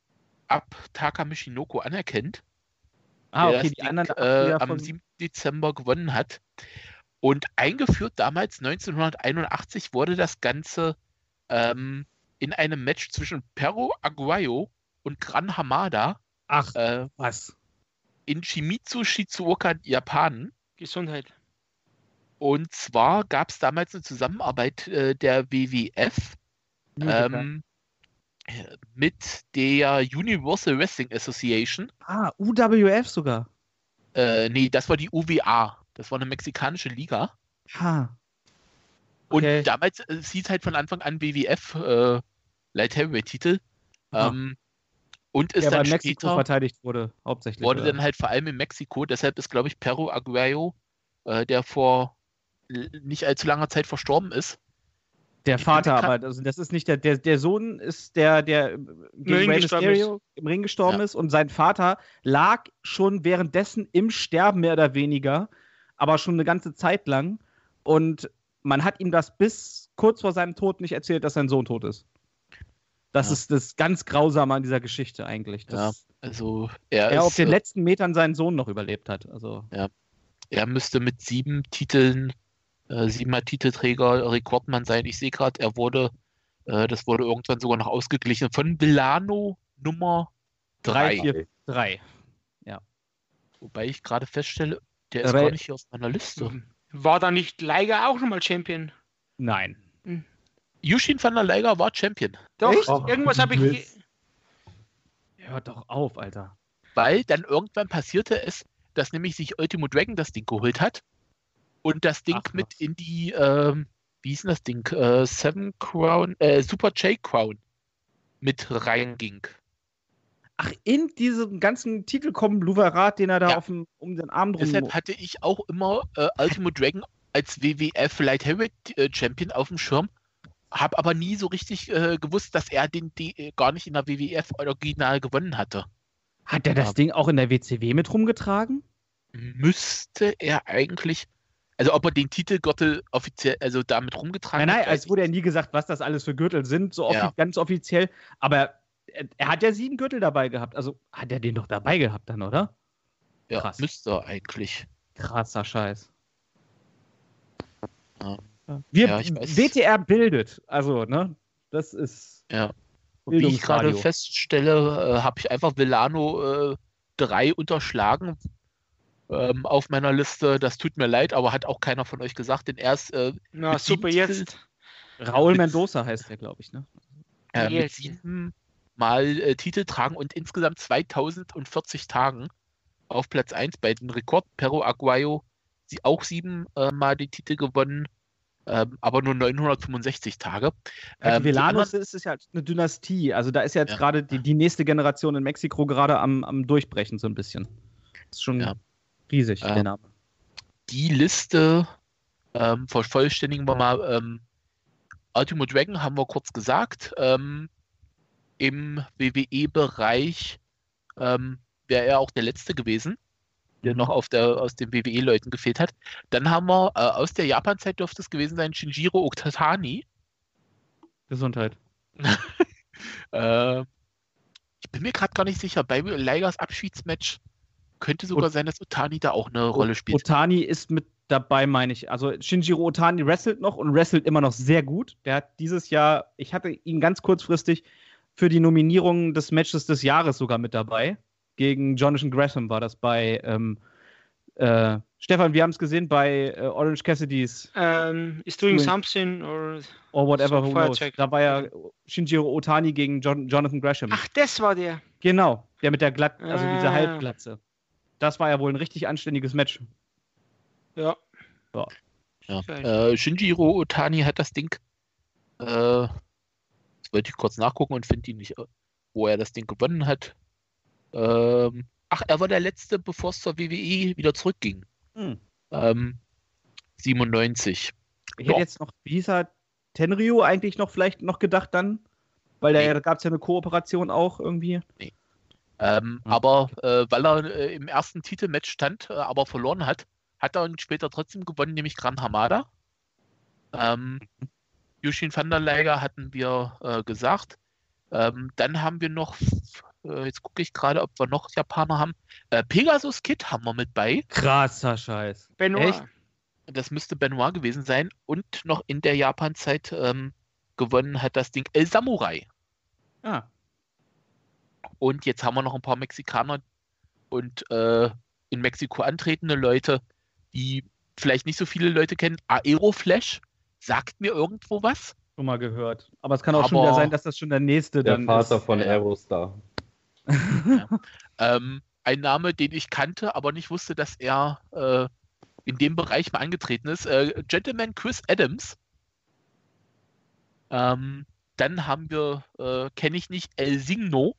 ab Taka Michinoku anerkennt, ah, der okay, das die Ding, anderen dachten äh, ja am von- siebten Dezember gewonnen hat. Und eingeführt damals neunzehnhunderteinundachtzig wurde das Ganze ähm, in einem Match zwischen Perro Aguayo und Gran Hamada Ach, äh, was? in Shimizu Shizuoka, Japan. Gesundheit. Und zwar gab es damals eine Zusammenarbeit äh, der W W F ähm, äh, mit der Universal Wrestling Association. ah, U W F sogar. Äh, nee, das war die U W A. Das war eine mexikanische Liga. Ha. Und Okay. damals äh, es hieß halt von Anfang an W W F äh, Light Heavyweight Titel. Ah. Ähm, und ist Der aber dann in Mexiko später verteidigt wurde, hauptsächlich. wurde oder? dann halt vor allem in Mexiko. Deshalb ist, glaube ich, Perro Aguayo, äh, der vor l- nicht allzu langer Zeit verstorben ist. Der Ich Vater, bin mir aber also das ist nicht der, der, der Sohn ist der, der gegen Ring Rey gestorben Mysterio im Ring gestorben Ja. ist und sein Vater lag schon währenddessen im Sterben mehr oder weniger, aber schon eine ganze Zeit lang und man hat ihm das bis kurz vor seinem Tod nicht erzählt, dass sein Sohn tot ist. Das Ja. ist das ganz Grausame an dieser Geschichte eigentlich. Dass Also er, er ist, auf den äh, letzten Metern seinen Sohn noch überlebt hat. Also er müsste mit sieben Titeln, äh, siebenmal Titelträger, Rekordmann sein. Ich sehe gerade, er wurde, äh, das wurde irgendwann sogar noch ausgeglichen von Villano Nummer drei, drei. vier, drei. Wobei ich gerade feststelle, der ist Aber- gar nicht hier auf meiner Liste. War da nicht Liger auch nochmal Champion? Nein. Yushin van der Liger war Champion, Doch, Echt? Oh, irgendwas habe ich. Mist. Hört doch auf, Alter. weil dann irgendwann passierte es, dass nämlich sich Ultimo Dragon das Ding geholt hat und das Ding Ach, mit was. in die ähm, wie hieß denn das Ding? Äh, Seven Crown, äh, Super J Crown mit reinging. Ach, in diesen ganzen Titel kommen Louverat, den er da Ja. auf dem, um den Arm drum... Deshalb hatte ich auch immer äh, Ultimate Dragon als W W F Light Heavyweight äh, Champion auf dem Schirm, habe aber nie so richtig äh, gewusst, dass er den die, äh, gar nicht in der W W F Original gewonnen hatte. Hat er das Ja. Ding auch in der W C W mit rumgetragen? Müsste er eigentlich, also ob er den Titelgürtel offiziell, also damit rumgetragen Nein, nein, hat, es wurde ja nie gesagt, was das alles für Gürtel sind, so offi Ja. ganz offiziell. Aber er, er hat ja sieben Gürtel dabei gehabt. Also hat er den doch dabei gehabt dann, oder? ja, krass. müsste er eigentlich. Krasser Scheiß. Ja. Wir, Ja, ich weiß. W T R bildet. Also, ne? Das ist. Ja. Und wie ich gerade Bildungsradio. feststelle, äh, habe ich einfach Villano äh, drei unterschlagen ähm, auf meiner Liste. Das tut mir leid, aber hat auch keiner von euch gesagt, denn er ist äh, Na, mit super, sieben jetzt. Raul mit- Mendoza heißt der, glaube ich, ne? äh, mit Jetzt. sieben Mal äh, Titel tragen und insgesamt zweitausendvierzig Tagen auf Platz eins bei den Rekord. Perro Aguayo, sie auch sieben äh, Mal die Titel gewonnen, ähm, aber nur neunhundertfünfundsechzig Tage. Ja, Ähm, die die Velanos anderen- ist, ist ja eine Dynastie. Also da ist ja jetzt Ja. gerade die, die nächste Generation in Mexiko gerade am, am Durchbrechen so ein bisschen. Das ist schon Ja. riesig, Ja. der Name. Die Liste ähm, vervollständigen wir mal. Ähm, Ultimate Dragon haben wir kurz gesagt. Ähm, Im W W E-Bereich ähm, wäre er auch der Letzte gewesen, der noch auf der, aus den W W E-Leuten gefehlt hat. Dann haben wir äh, aus der Japan-Zeit dürfte es gewesen sein Shinjiro Otani. Gesundheit. Äh, ich bin mir gerade gar nicht sicher. Bei Ligers Abschiedsmatch könnte sogar Ot- sein, dass Otani da auch eine Rolle spielt. Otani ist mit dabei, meine ich. Also Shinjiro Otani wrestelt noch und wrestelt immer noch sehr gut. Der hat dieses Jahr, ich hatte ihn ganz kurzfristig für die Nominierung des Matches des Jahres sogar mit dabei. Gegen Jonathan Gresham war das bei ähm, äh, Stefan, wir haben es gesehen bei äh, Orange Cassidys Ähm, is doing Doing- something or... or whatever, So, who knows. Feuerzeug. Da war ja Shinjiro Otani gegen John, Jonathan Gresham. Ach, das war der. Genau, der mit der Glatt, also diese Ah. Halbglatze. Das war ja wohl ein richtig anständiges Match. Ja. Ja. Ja. Geil. Äh, Shinjiro Otani hat das Ding, äh, das wollte ich kurz nachgucken und finde ihn nicht, äh, wo er das Ding gewonnen hat. Ähm, ach, er war der Letzte, bevor es zur W W E wieder zurückging. Hm. Ähm, siebenundneunzig. Ich Ja. hätte jetzt noch, wie hieß er, Tenryu eigentlich noch vielleicht noch gedacht dann? Weil Nee. da, da gab es ja eine Kooperation auch irgendwie. Ähm, Hm. Aber äh, weil er äh, im ersten Titelmatch stand, äh, aber verloren hat, hat er ihn später trotzdem gewonnen, nämlich Gran Hamada. Ähm, Yushin van der Liger hatten wir äh, gesagt. Ähm, dann haben wir noch, äh, jetzt gucke ich gerade, ob wir noch Japaner haben. Äh, Pegasus Kid haben wir mit bei. Krasser Scheiß. Benoit. Echt? Das müsste Benoit gewesen sein. Und noch in der Japan-Zeit ähm, gewonnen hat das Ding El Samurai. Ah, Und jetzt haben wir noch ein paar Mexikaner und äh, in Mexiko antretende Leute, die vielleicht nicht so viele Leute kennen. Aeroflash sagt mir irgendwo was. schon mal gehört. Aber es kann auch schon Aber- wieder sein, dass das schon der nächste Der dann Vater ist. von Ja. Aerostar. Ähm, ein Name, den ich kannte, aber nicht wusste, dass er äh, in dem Bereich mal angetreten ist. Äh, Gentleman Chris Adams. Ähm, dann haben wir, äh, kenne ich nicht, El Signo.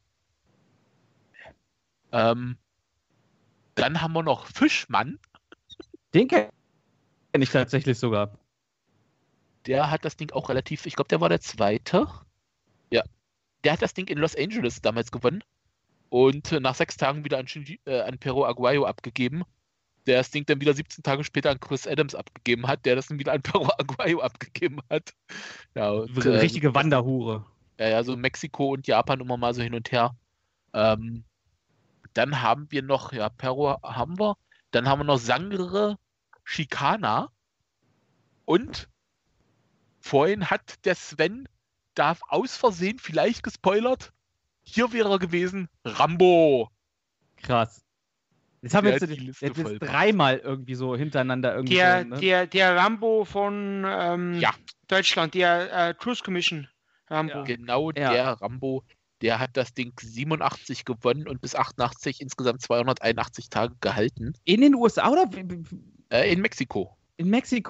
Ähm, dann haben wir noch Fischmann. Den kenne ich tatsächlich sogar. Der hat das Ding auch relativ, ich glaube, der war der Zweite. Ja. Der hat das Ding in Los Angeles damals gewonnen und äh, nach sechs Tagen wieder an, Shinji, äh, an Perro Aguayo abgegeben, der das Ding dann wieder siebzehn Tage später an Chris Adams abgegeben hat, der das dann wieder an Perro Aguayo abgegeben hat. Ja, und, äh, Richtige Wanderhure. Ja, ja, so Mexiko und Japan immer mal so hin und her. Ähm, dann haben wir noch, ja, Perro haben wir. Dann haben wir noch Sangre Chicana. Und vorhin hat der Sven da aus Versehen vielleicht gespoilert. Hier wäre er gewesen, Rambo. Krass. Jetzt haben wir Der jetzt, hat die Liste jetzt, voll jetzt gemacht. dreimal irgendwie so hintereinander irgendwie. Der, so, ne? der, der Rambo von ähm, Ja. Deutschland, der äh, Truth Commission Rambo. Ja. Genau Ja. der Rambo, der hat das Ding siebenundachtzig gewonnen und bis achtundachtzig insgesamt zweihunderteinundachtzig Tage gehalten. In den U S A oder w- w- Äh, in Mexiko. in Mexiko?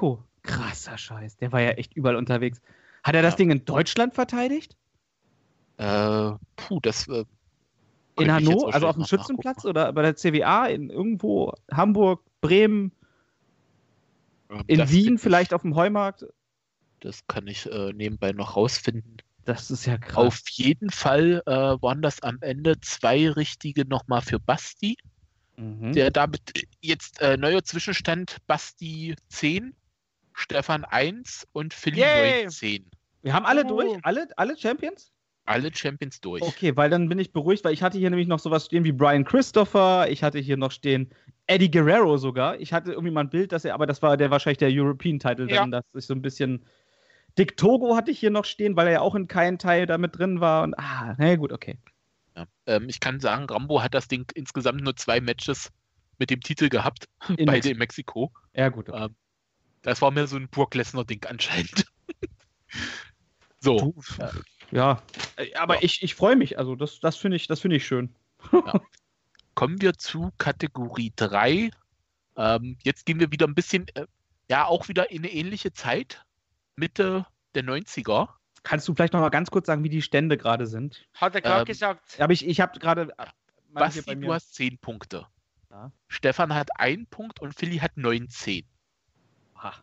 Krasser Scheiß. Der war ja echt überall unterwegs. Hat er das Ja. Ding in Deutschland verteidigt? Äh, puh, das. Äh, In könnte ich jetzt Hannover? Also auf dem wahrscheinlich noch Schützenplatz nachgucken. oder bei der C W A? In irgendwo Hamburg, Bremen, Ähm, in das Wien find vielleicht ich, auf dem Heumarkt? Das kann ich äh, nebenbei noch rausfinden. Das ist ja krass. Auf jeden Fall äh, waren das am Ende zwei richtige nochmal für Basti. Mhm. Der damit jetzt äh, neuer Zwischenstand Basti zehn, Stefan eins und Philly Yay! neunzehn. Wir haben alle Oh. durch? Alle, alle Champions? Alle Champions durch. Okay, weil dann bin ich beruhigt, weil ich hatte hier nämlich noch sowas stehen wie Brian Christopher, ich hatte hier noch stehen Eddie Guerrero sogar. Ich hatte irgendwie mal ein Bild, dass er, aber das war der wahrscheinlich der European Title, Ja. dann, dass ich so ein bisschen. Dick Togo hatte ich hier noch stehen, weil er ja auch in keinem Teil damit drin war. Und ah, na ja, gut, okay. Ja. Ähm, ich kann sagen, Rambo hat das Ding insgesamt nur zwei Matches mit dem Titel gehabt, In beide in Mexiko. Ja, gut. Okay. Ähm, das war mir so ein Brock Lesnar-Ding anscheinend. so. Du, ja, Äh, aber Ja. ich, ich freue mich. Also, das, das finde ich, das finde ich schön. Kommen wir zu Kategorie drei. Ähm, jetzt gehen wir wieder ein bisschen, äh, ja, auch wieder in eine ähnliche Zeit. Mitte der neunziger. Kannst du vielleicht noch mal ganz kurz sagen, wie die Stände gerade sind? Hat er gerade Ähm, gesagt. Aber ich, ich habe gerade. mal hier Basti, bei mir- du hast zehn Punkte. Ja. Stefan hat einen Punkt und Philly hat neunzehn. Ah,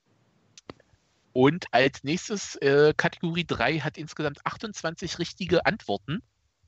Und als nächstes äh, Kategorie drei hat insgesamt achtundzwanzig richtige Antworten.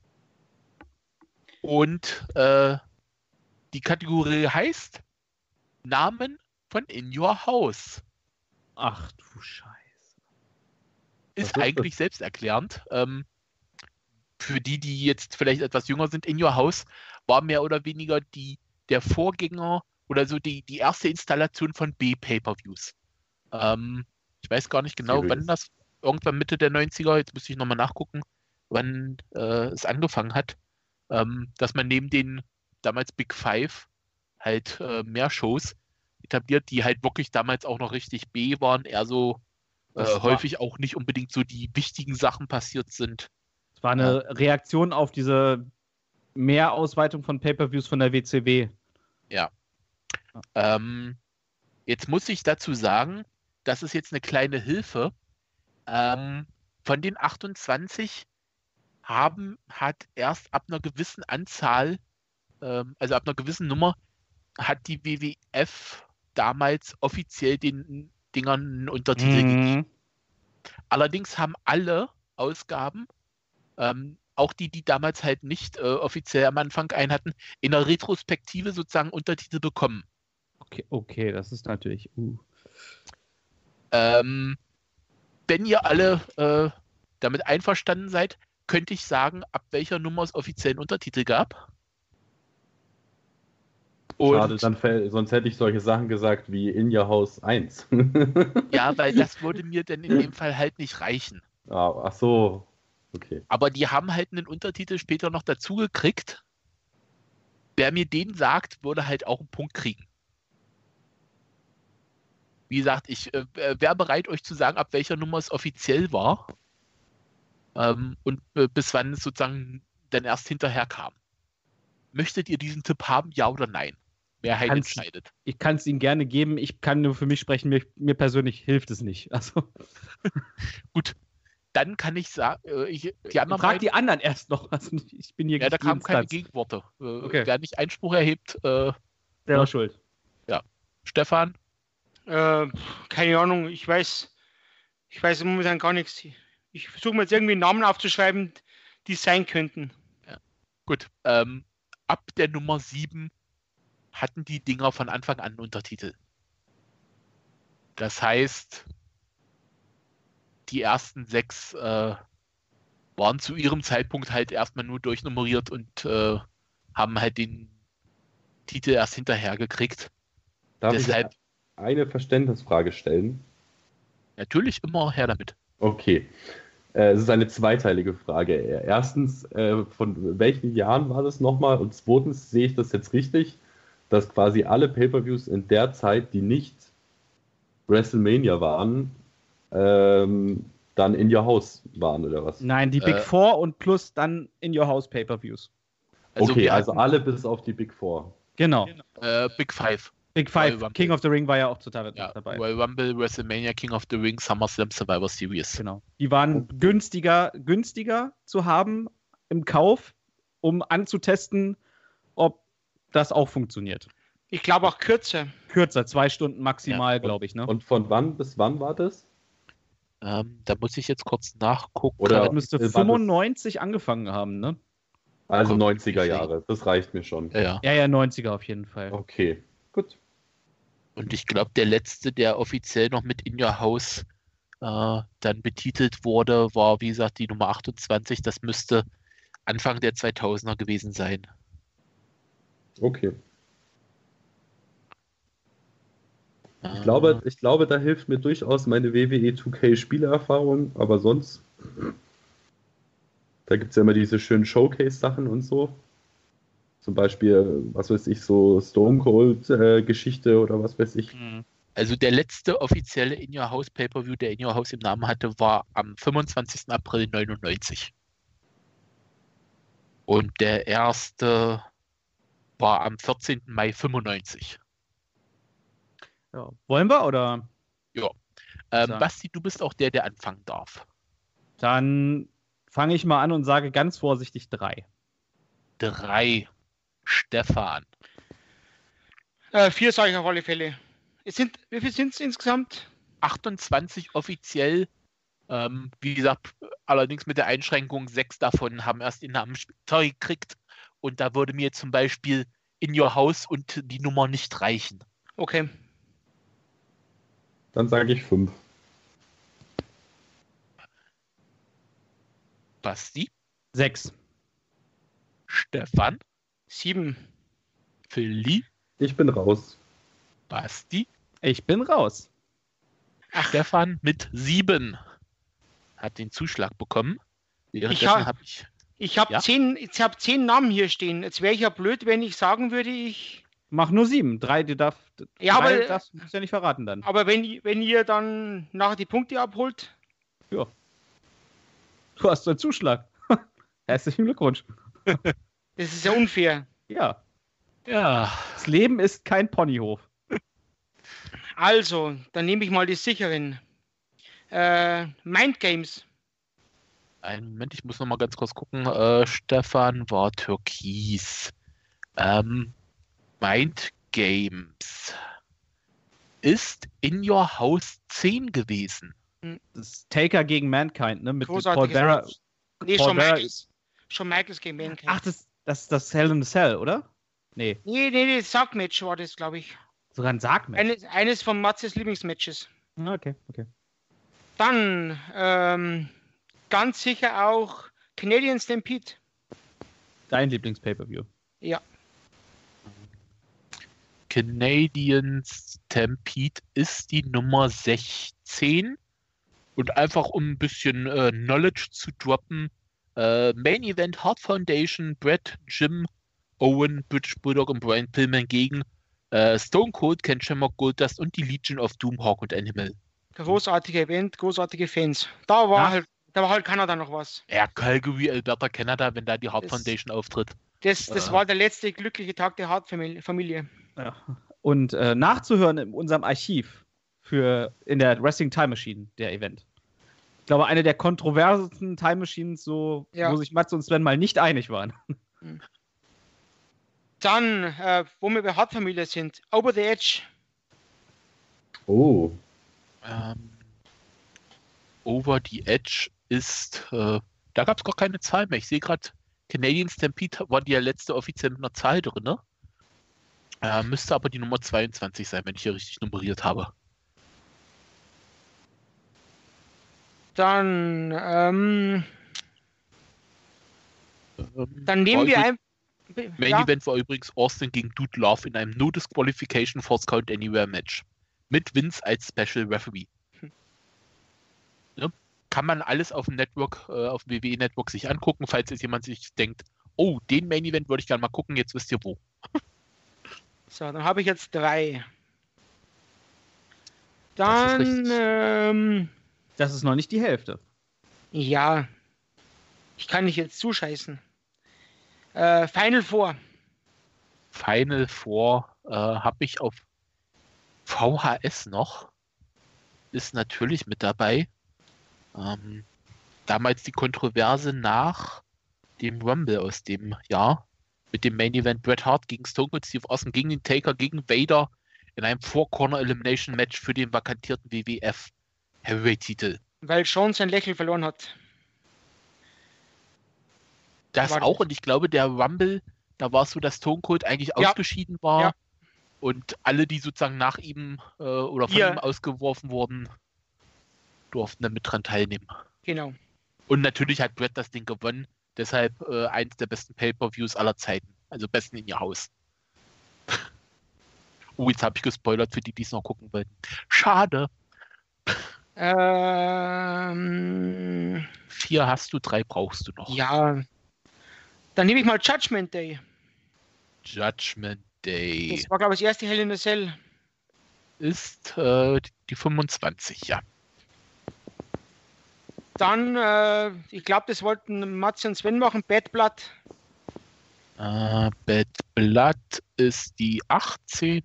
Und äh, die Kategorie heißt Namen von In Your House. Ach du Scheiße. Ist das? eigentlich selbsterklärend. Ähm, für die, die jetzt vielleicht etwas jünger sind, In Your House war mehr oder weniger die, der Vorgänger oder so die, die erste Installation von B-Pay-Per-Views. Ähm, ich weiß gar nicht genau, Serious. wann das, irgendwann Mitte der neunziger, jetzt müsste ich nochmal nachgucken, wann äh, es angefangen hat, ähm, dass man neben den damals Big Five halt äh, mehr Shows etabliert, die halt wirklich damals auch noch richtig B waren, eher so äh, Das war- häufig auch nicht unbedingt so die wichtigen Sachen passiert sind. Es war eine Reaktion auf diese Mehrausweitung von Pay-Per-Views von der W C W. Ähm, jetzt muss ich dazu sagen, das ist jetzt eine kleine Hilfe. Ähm, von den achtundzwanzig haben, hat erst ab einer gewissen Anzahl, ähm, also ab einer gewissen Nummer, hat die W W F damals offiziell den Dingern einen Untertitel gegeben. Mhm. Allerdings haben alle Ausgaben, ähm, auch die, die damals halt nicht äh, offiziell am Anfang einen hatten, in der Retrospektive sozusagen Untertitel bekommen. Okay, okay, das ist natürlich. Uh. Ähm, wenn ihr alle äh, damit einverstanden seid, könnte ich sagen, ab welcher Nummer es offiziellen Untertitel gab. Und Schade, dann fäll, sonst hätte ich solche Sachen gesagt wie In Your House eins. ja, weil das würde mir dann in dem Fall halt nicht reichen. ah, ach so, okay. Aber die haben halt einen Untertitel später noch dazu gekriegt. Wer mir den sagt, würde halt auch einen Punkt kriegen. Wie gesagt, ich äh, wäre bereit, euch zu sagen, ab welcher Nummer es offiziell war. Ähm, und äh, bis wann es sozusagen dann erst hinterher kam. Möchtet ihr diesen Tipp haben, ja oder nein? Mehrheit Kannst- entscheidet. Ich kann es Ihnen gerne geben. Ich kann nur für mich sprechen. Mir, mir persönlich hilft es nicht. Also, Dann kann ich sagen, äh, ich, die anderen frag beiden, die anderen erst noch. Also, ich bin hier ja, da die kamen keine Instanz. Gegenworte. Äh, Okay. Wer nicht Einspruch erhebt, äh, Selber schuld. Stefan, Äh, keine Ahnung, ich weiß, ich weiß momentan gar nichts. Ich versuche mir jetzt irgendwie Namen aufzuschreiben, die es sein könnten. gut. Ähm, ab der Nummer sieben hatten die Dinger von Anfang an einen Untertitel. Das heißt, die ersten sechs äh, waren zu ihrem Zeitpunkt halt erstmal nur durchnummeriert und äh, haben halt den Titel erst hinterher gekriegt. Darf Deshalb ich eine Verständnisfrage stellen? natürlich immer her damit. Okay. Äh, Es ist eine zweiteilige Frage. Erstens, äh, von welchen Jahren war das nochmal? Und zweitens, sehe ich das jetzt richtig, dass quasi alle Pay-Per-Views in der Zeit, die nicht WrestleMania waren, ähm, dann in Your House waren, oder was? Nein, die Big Äh, Four und plus dann In Your House Pay-Per-Views. Also okay, wir also hatten, alle bis auf die Big Four. Genau. äh, Big Five. Big Five, Royal Rumble. King of the Ring war ja auch total Ja, dabei. Royal Rumble, WrestleMania, King of the Ring, SummerSlam, Survivor Series. Genau. Die waren günstiger, günstiger zu haben im Kauf, um anzutesten, ob das auch funktioniert. Ich glaube auch kürzer. Kürzer, zwei Stunden maximal, Ja. glaube ich. Ne? Und von wann bis wann war das? Ähm, da muss ich jetzt kurz nachgucken. Oder- das müsste war das- fünfundneunzig angefangen haben, ne? Also Kommt neunziger nicht Jahre, das reicht mir schon. Ja, ja. Ja, ja, neunziger auf jeden Fall. Okay, gut. Und ich glaube, der letzte, der offiziell noch mit In Your House äh, dann betitelt wurde, war, wie gesagt, die Nummer achtundzwanzig. Das müsste Anfang der zweitausender gewesen sein. Okay. Äh, Ich glaube, ich glaube, da hilft mir durchaus meine W W E zwei K Spielerfahrung, aber sonst, da gibt es ja immer diese schönen Showcase-Sachen und so. Zum Beispiel, was weiß ich, so Stone Cold-Geschichte oder was weiß ich. Mhm. Also der letzte offizielle In Your House Pay-Per-View, der In Your House im Namen hatte, war am fünfundzwanzigsten April neunundneunzig. Und der erste war am vierzehnten Mai fünfundneunzig. Ja. Wollen wir oder? Ähm, So. Basti, du bist auch der, der anfangen darf. Dann fange ich mal an und sage ganz vorsichtig drei. Drei. Stefan. Äh, vier sage ich auf alle Fälle. Es sind, wie viel sind es insgesamt? achtundzwanzig offiziell. Ähm, wie gesagt, allerdings mit der Einschränkung, sechs davon haben erst den Namen später gekriegt. Und da würde mir zum Beispiel In Your House und die Nummer nicht reichen. Okay. Dann sage ich fünf. Basti, Sechs. Stefan, Sieben. Philly, Ich bin raus. Basti, Ich bin raus. Stefan mit sieben. Hat den Zuschlag bekommen. Währenddessen ha- habe ich. Ich habe Ja? zehn, ich hab zehn Namen hier stehen. Jetzt wäre ich ja blöd, wenn ich sagen würde, ich. Mach nur sieben. Drei, du darfst. Ja, drei aber- darfst du ja nicht verraten dann. Aber wenn, wenn ihr dann nachher die Punkte abholt, Du hast einen Zuschlag. Herzlichen Glückwunsch. das ist ja unfair. Ja. Ja, Das Leben ist kein Ponyhof. Also, dann nehme ich mal die sicheren. Äh, Mind Games. einen Moment, ich muss noch mal ganz kurz gucken. Äh, Stefan war Türkis. Ähm, Mind Games ist In Your House zehn gewesen. Das ist Taker gegen Mankind, ne? Mit Paul Großartiges Bearer. Match. Nee, Paul schon Bearer- Michaels. Schon Michaels gegen Mankind. Ach, das, das ist das Hell in the Cell, oder? Nee, Nee, nee, nee, Sackmatch war das, glaube ich. sogar ein Sargmatch. Eines, eines von Matzes Lieblingsmatches. Ah, Okay, okay. Dann ähm, ganz sicher auch Canadian Stampede. Dein Lieblings-Pay-Per-View. Ja. Canadian Stampede ist die Nummer sechzehn. Und einfach um ein bisschen äh, Knowledge zu droppen, äh, Main Event Hart Foundation, Brett, Jim, Owen, British Bulldog und Brian Pillman gegen äh, Stone Cold, Ken Shamrock, Goldust und die Legion of Doom, Hawk und Animal. Großartiger Event, großartige Fans. Da war Ja. halt, da war halt Kanada noch was. Ja, Calgary, Alberta, Canada, wenn da die Hart Das- Foundation auftritt. Das, das Ah. war der letzte glückliche Tag der Hart-Familie. Ja. Und äh, nachzuhören in unserem Archiv für in der Wrestling Time Machine, der Event. Ich glaube, eine der kontroversesten Time Machines, so, Ja. wo sich Matze und Sven mal nicht einig waren. Dann, äh, wo wir bei Hart-Familie sind, Over the Edge. Oh, Ähm, Over the Edge ist, äh, da gab es gar keine Zahl mehr. Ich sehe gerade, Canadian Stampede war die letzte offiziell mit einer Zahl drin, ne? Äh, müsste aber die Nummer zweiundzwanzig sein, wenn ich hier richtig nummeriert habe. Dann, ähm, Ähm, dann nehmen war wir übrigens- ein. Main Ja, Event war übrigens Austin gegen Dude Love in einem No Disqualification Force Count Anywhere Match. Mit Vince als Special Referee. Hm. Ne? Kann man alles auf dem Network, äh, auf dem W W E-Network sich angucken, falls jetzt jemand sich denkt, oh, den Main Event würde ich gerne mal gucken, jetzt wisst ihr wo. so, dann habe ich jetzt drei. Das ist Dann, richtig. ähm, Das ist noch nicht die Hälfte. ja, ich kann nicht jetzt zuscheißen. Äh, Final Four. Final Four äh, habe ich auf V H S noch ist natürlich mit dabei. Ähm, damals die Kontroverse nach dem Rumble aus dem Jahr mit dem Main Event Bret Hart gegen Stone Cold Steve Austin gegen den Taker gegen Vader in einem Four-Corner-Elimination-Match für den vakantierten W W F Heavyweight-Titel. Weil Sean sein Lächeln verloren hat. Das War- auch, und ich glaube, der Rumble, da war es so, dass Stone Cold eigentlich Ja. ausgeschieden war Ja. und alle, die sozusagen nach ihm äh, oder von Ja. ihm ausgeworfen wurden, durften dann mit dran teilnehmen. Genau. Und natürlich hat Bret das Ding gewonnen, deshalb äh, eins der besten Pay-Per-Views aller Zeiten, also besten in ihr Haus. Oh, jetzt habe ich gespoilert für die, die es noch gucken wollten. Schade. Ähm, Vier hast du, drei brauchst du noch. ja. Dann nehme ich mal Judgment Day. Judgment Day Das war, glaube ich, das erste Hell in a Cell. ist äh, die fünfundzwanzig, ja. Dann, äh, ich glaube, das wollten Matze und Sven machen, Bad Blood. Äh, Bad Blood ist die achtzehn.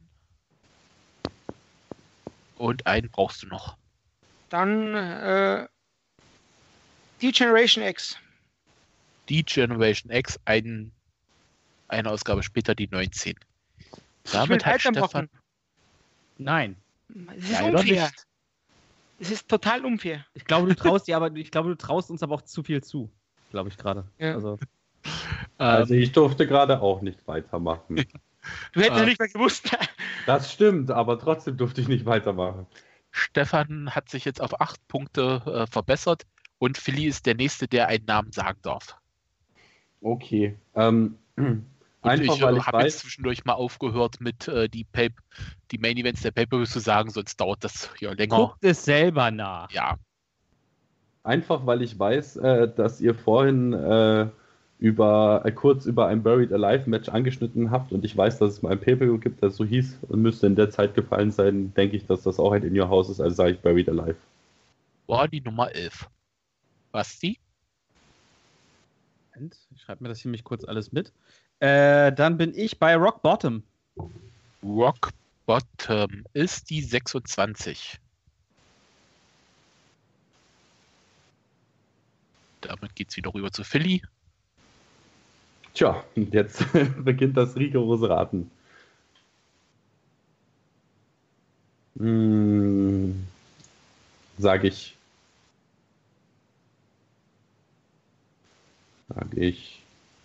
Und einen brauchst du noch. Dann äh, D-Generation X. Die Generation X, ein, eine Ausgabe später die neunzehn. Damit will hat Stefan weitermachen. Nein. Das ist leider unfair. nicht. Das ist total unfair. Ich glaube, du traust dir aber, ich glaube, du traust uns aber auch zu viel zu. Glaube ich gerade. Ja. Also, Also Ähm, ich durfte gerade auch nicht weitermachen. Du hättest Ah. ja nicht mehr gewusst. Das stimmt, aber trotzdem durfte ich nicht weitermachen. Stefan hat sich jetzt auf acht Punkte äh, verbessert und Philly ist der Nächste, der einen Namen sagen darf. Okay. Ähm, Und einfach ich weil äh, ich habe jetzt weiß, zwischendurch mal aufgehört, mit äh, die, Pay die Main Events der Pay-Per-Views zu sagen, sonst dauert das ja länger. guckt es selber nach. Ja, einfach weil ich weiß, äh, dass ihr vorhin äh, über äh, kurz über ein Buried Alive Match angeschnitten habt und ich weiß, dass es mal ein Pay-Per-View gibt, das so hieß und müsste in der Zeit gefallen sein, denke ich, dass das auch ein In Your House ist, also sage ich Buried Alive. war die Nummer elf. Basti? Moment, ich schreibe mir das hier mich kurz alles mit. Äh, dann bin ich bei Rock Bottom. Rock Bottom ist die sechsundzwanzig. Damit geht es wieder rüber zu Philly. Tja, und jetzt beginnt das rigorose Raten. Hm, sage ich. Sage ich.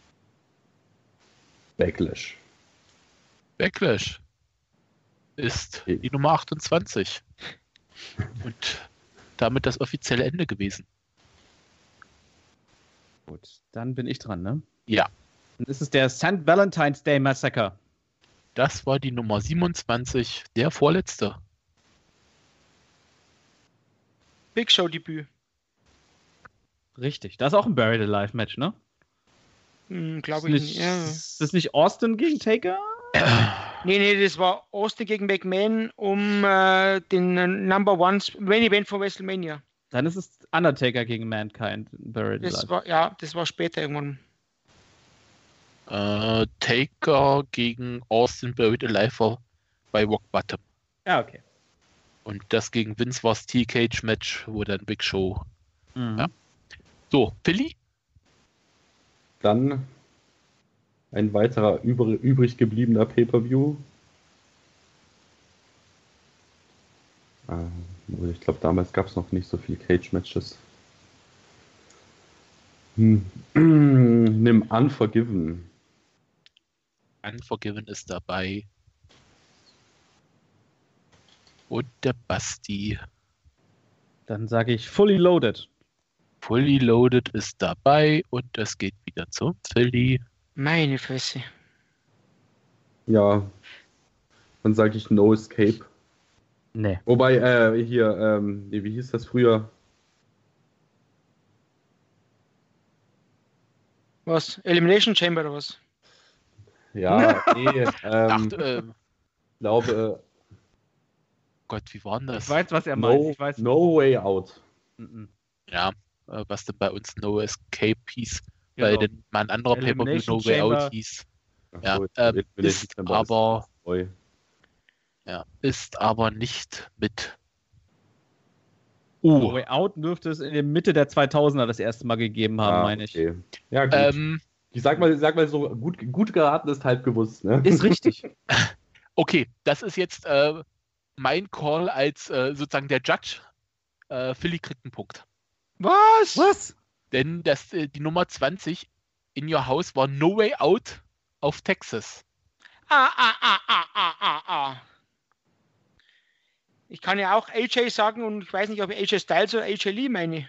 Backlash. Backlash ist die Nummer achtundzwanzig. Und damit das offizielle Ende gewesen. Gut, dann bin ich dran, ne? Ja, Dann ist es der Sankt Valentine's Day Massacre. das war die Nummer siebenundzwanzig, der vorletzte. Big Show Debüt. Richtig, das ist auch ein Buried Alive Match, ne? Hm, Glaube ist, ich nicht, nicht. Ja. ist das nicht Austin gegen Taker? Nee, nee, das war Austin gegen McMahon um äh, den äh, Number One Main Event von WrestleMania. Dann ist es Undertaker gegen Mankind. Buried Das Alive. war, ja, das war später irgendwann. Äh, Taker gegen Austin Buried Alive war bei Rock Bottom. Ja, okay. Und das gegen Vince war das Steel Cage Match, wo dann Big Show. Mhm. Ja. So, Philly? Dann ein weiterer übr übrig gebliebener Pay-Per-View. Ähm, ich glaube, damals gab es noch nicht so viel Cage-Matches. Hm. Nimm Unforgiven. Unforgiven ist dabei. Und der Basti. Dann sage ich Fully Loaded. Fully Loaded ist dabei und das geht wieder zum Philly. Meine Fresse. Ja, dann sage ich No Escape. Nee. Wobei, äh, hier, ähm, nee, wie hieß das früher? Was? Elimination Chamber oder was? Ja, nee, ähm, Dachte, äh, glaube, Gott, wie war denn das? Ich weiß, was er meint. no, Ich weiß. no Way Out. Mhm. Ja, äh, was denn bei uns No Escape hieß, Genau. weil denn mal ein anderer Pay-Per-View Elimination No Way Chamber. Out hieß. Ach Ja, so, ähm, Elimination ist Chamber aber- neu. Ja, ist aber nicht mit. No Oh, Way Out dürfte es in der Mitte der zweitausender das erste Mal gegeben haben, Ah, meine ich. okay. Ja, gut. ähm, Ich sag mal, sag mal so, gut, gut geraten ist halb gewusst, ne? Ist richtig. okay, das ist jetzt äh, mein Call als äh, sozusagen der Judge. Äh, Philly kriegt einen Punkt. Was? Was? Denn das, äh, die Nummer zwanzig in Your House war No Way Out auf Texas. Ah, ah, ah, ah, ah, ah, ah. Ich kann ja auch A J sagen und ich weiß nicht, ob ich A J Styles oder A J Lee meine.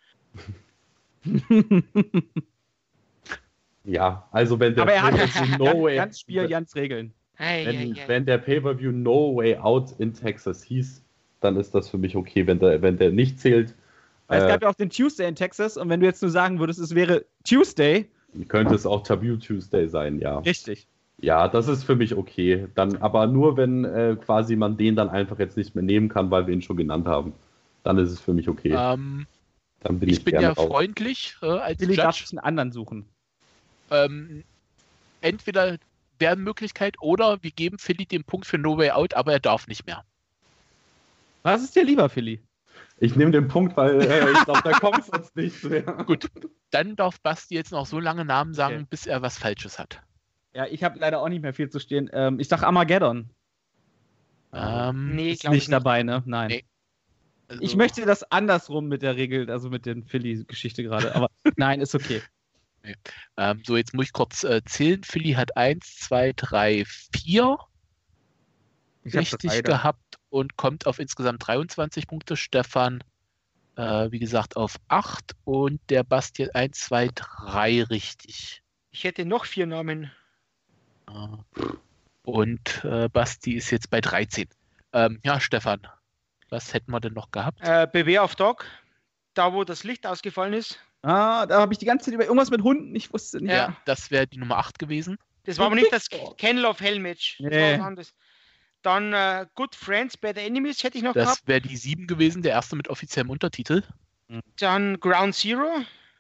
Ja, also wenn der Aber er hat Pay-Per-View No ganz, Way, ganz Spiel, ganz Regeln. Ei, wenn, ei, ei. wenn der Pay-Per-View No Way Out in Texas hieß, dann ist das für mich okay. Wenn der, wenn der nicht zählt, Weil es äh, gab ja auch den Tuesday in Texas und wenn du jetzt nur sagen würdest, es wäre Tuesday. könnte es auch Taboo Tuesday sein, ja. Richtig. Ja, das ist für mich okay. Dann aber nur, wenn äh, quasi man den dann einfach jetzt nicht mehr nehmen kann, weil wir ihn schon genannt haben. Dann ist es für mich okay. Ähm, Dann bin ich, ich bin gerne ja raus. freundlich äh, als Billy darf Judge. sich einen anderen suchen. Ähm, entweder wäre eine Möglichkeit oder wir geben Philly den Punkt für No Way Out, aber er darf nicht mehr. Was ist dir lieber, Philly? Ich nehme den Punkt, weil äh, ich glaube, da kommt sonst nichts mehr. Gut, dann darf Basti jetzt noch so lange Namen sagen, Okay. bis er was Falsches hat. Ja, ich habe leider auch nicht mehr viel zu stehen. Ähm, ich sag Armageddon. Ähm, Nee, Ist glaube ich nicht nicht. dabei, ne? Nein. Nee. also, Ich möchte das andersrum mit der Regel, also mit den Philly-Geschichte gerade. Aber nein, ist okay. Ähm, so, jetzt muss ich kurz äh, zählen. Philly hat eins, zwei, drei, vier Ich hab richtig drei da. gehabt und kommt auf insgesamt dreiundzwanzig Punkte. Stefan, äh, wie gesagt, auf acht und der Basti hat eins, zwei, drei richtig. Ich hätte noch vier Namen. Äh, Und äh, Basti ist jetzt bei dreizehn. Ähm, ja, Stefan, was hätten wir denn noch gehabt? Äh, Beware of Dog, da wo das Licht ausgefallen ist. Ah, da habe ich die ganze Zeit über irgendwas mit Hunden. Ich wusste nicht. Ja, das wäre die Nummer acht gewesen. Das war aber nicht das Kennel of Hell Match. Das Nee. war was anderes. Dann äh, Good Friends, Bad Enemies hätte ich noch Das gehabt. wäre die sieben gewesen, der erste mit offiziellem Untertitel. Dann Ground Zero.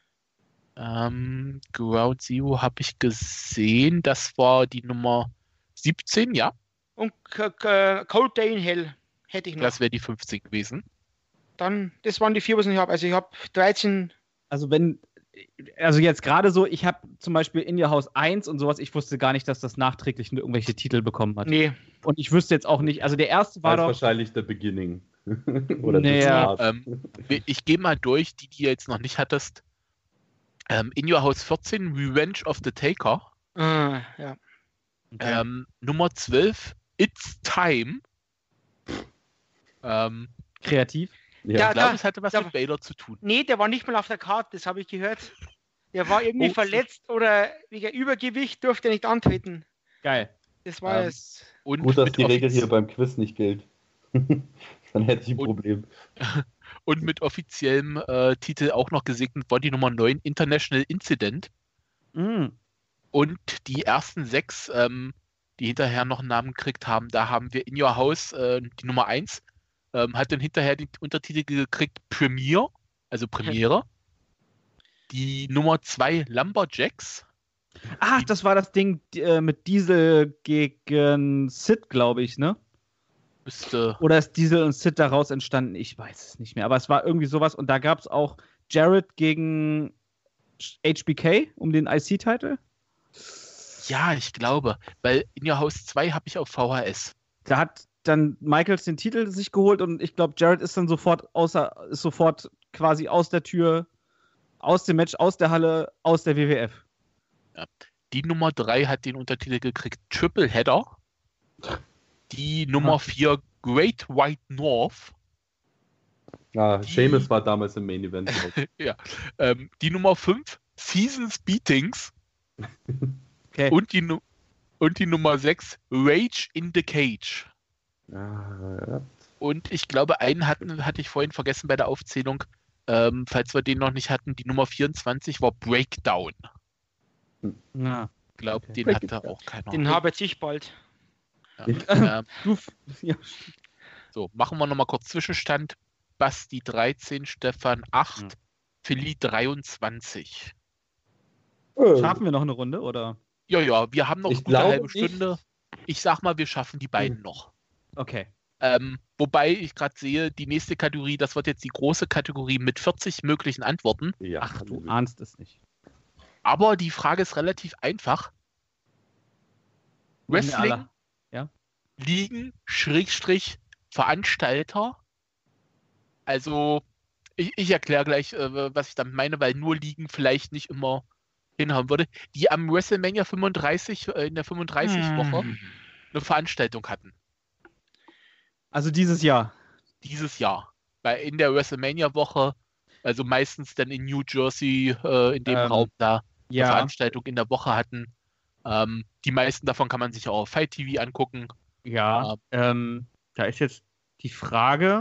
Ähm, Ground Zero habe ich gesehen. Das war die Nummer siebzehn, ja. Und K K Cold Day in Hell hätte ich noch. Das wäre die fünfzehn gewesen. Dann, das waren die vier, was ich habe. Also ich habe dreizehn. Also wenn, also jetzt gerade so, ich habe zum Beispiel In Your House eins und sowas, ich wusste gar nicht, dass das nachträglich irgendwelche Titel bekommen hat. Nee. Und ich wüsste jetzt auch nicht, also der erste war War doch, wahrscheinlich der Beginning. Oder Nee, der ja. Start. Ähm, wir- ich gehe mal durch, die, die ihr jetzt noch nicht hattest. Ähm, In Your House vierzehn, Revenge of the Taker. Ah, ja. okay. Ähm, Nummer zwölf, It's Time. Ähm, kreativ. Ja, ich Ja, glaube, da- es hatte was da- mit Baylor zu tun. Nee, der war nicht mal auf der Karte, das habe ich gehört. Der war irgendwie Oh, verletzt oder wegen Übergewicht durfte er nicht antreten. Geil. Das war Ähm, es. Und gut, dass mit die Regel offiz- hier beim Quiz nicht gilt. Dann hätte ich ein Und- Problem. Und mit offiziellem äh, Titel auch noch gesegnet war die Nummer neun, International Incident. Mm. Und die ersten sechs, ähm, die hinterher noch einen Namen gekriegt haben, da haben wir In Your House, äh, die Nummer eins, ähm, hat dann hinterher den Untertitel gekriegt Premiere, also Premiere. Die Nummer zwei, Lumberjacks. Ach, das war das Ding die, äh, mit Diesel gegen Sid, glaube ich, ne? Müsste, Oder ist Diesel und Sid daraus entstanden? Ich weiß es nicht mehr. Aber es war irgendwie sowas. Und da gab es auch Jarrett gegen H B K um den I C-Titel. ja, ich glaube, weil In Your House zwei habe ich auf V H S. Da hat dann Michaels den Titel sich geholt und ich glaube, Jarrett ist dann sofort außer, ist sofort quasi aus der Tür, aus dem Match, aus der Halle, aus der W W F. Die Nummer drei hat den Untertitel gekriegt Triple Header. Die Nummer Ah. vier, Great White North. Ah, Die- Seamus war damals im Main Event. Ähm, die Nummer fünf, Seasons Beatings. Okay. Und die, Nu- und die Nummer sechs, Rage in the Cage. ah, ja. Und ich glaube, einen hatten, hatte ich vorhin vergessen bei der Aufzählung. Ähm, falls wir den noch nicht hatten, die Nummer vierundzwanzig war Breakdown. Ja. Ich glaube, Okay. den hatte auch keiner. Den habe jetzt ich bald. Ja. Ähm, Du, f- ja. so, machen wir nochmal kurz Zwischenstand. Basti dreizehn, Stefan acht, Hm. Philly dreiundzwanzig. Schaffen wir noch eine Runde, oder? Ja, ja, wir haben noch Ich eine gute glaube halbe nicht. Stunde. Ich sag mal, wir schaffen die beiden noch. Okay. Ähm, wobei ich gerade sehe, die nächste Kategorie, das wird jetzt die große Kategorie mit vierzig möglichen Antworten. Ja, Ach, du ahnst es nicht. Aber die Frage ist relativ einfach. Machen wir Wrestling, alle. Ja. Ligen, Schrägstrich, Veranstalter. Also, ich, ich erkläre gleich, äh, was ich damit meine, weil nur Ligen vielleicht nicht immer hinhauen würde, die am WrestleMania fünfunddreißig, äh, in der fünfunddreißig-Woche Hm. eine Veranstaltung hatten. Also dieses Jahr. Dieses Jahr. Weil in der WrestleMania-Woche, also meistens dann in New Jersey, äh, in dem Ähm, Raum da, eine Ja. Veranstaltung in der Woche hatten. Ähm, die meisten davon kann man sich auch auf Fight T V angucken. Ja. Ähm, da ist jetzt die Frage.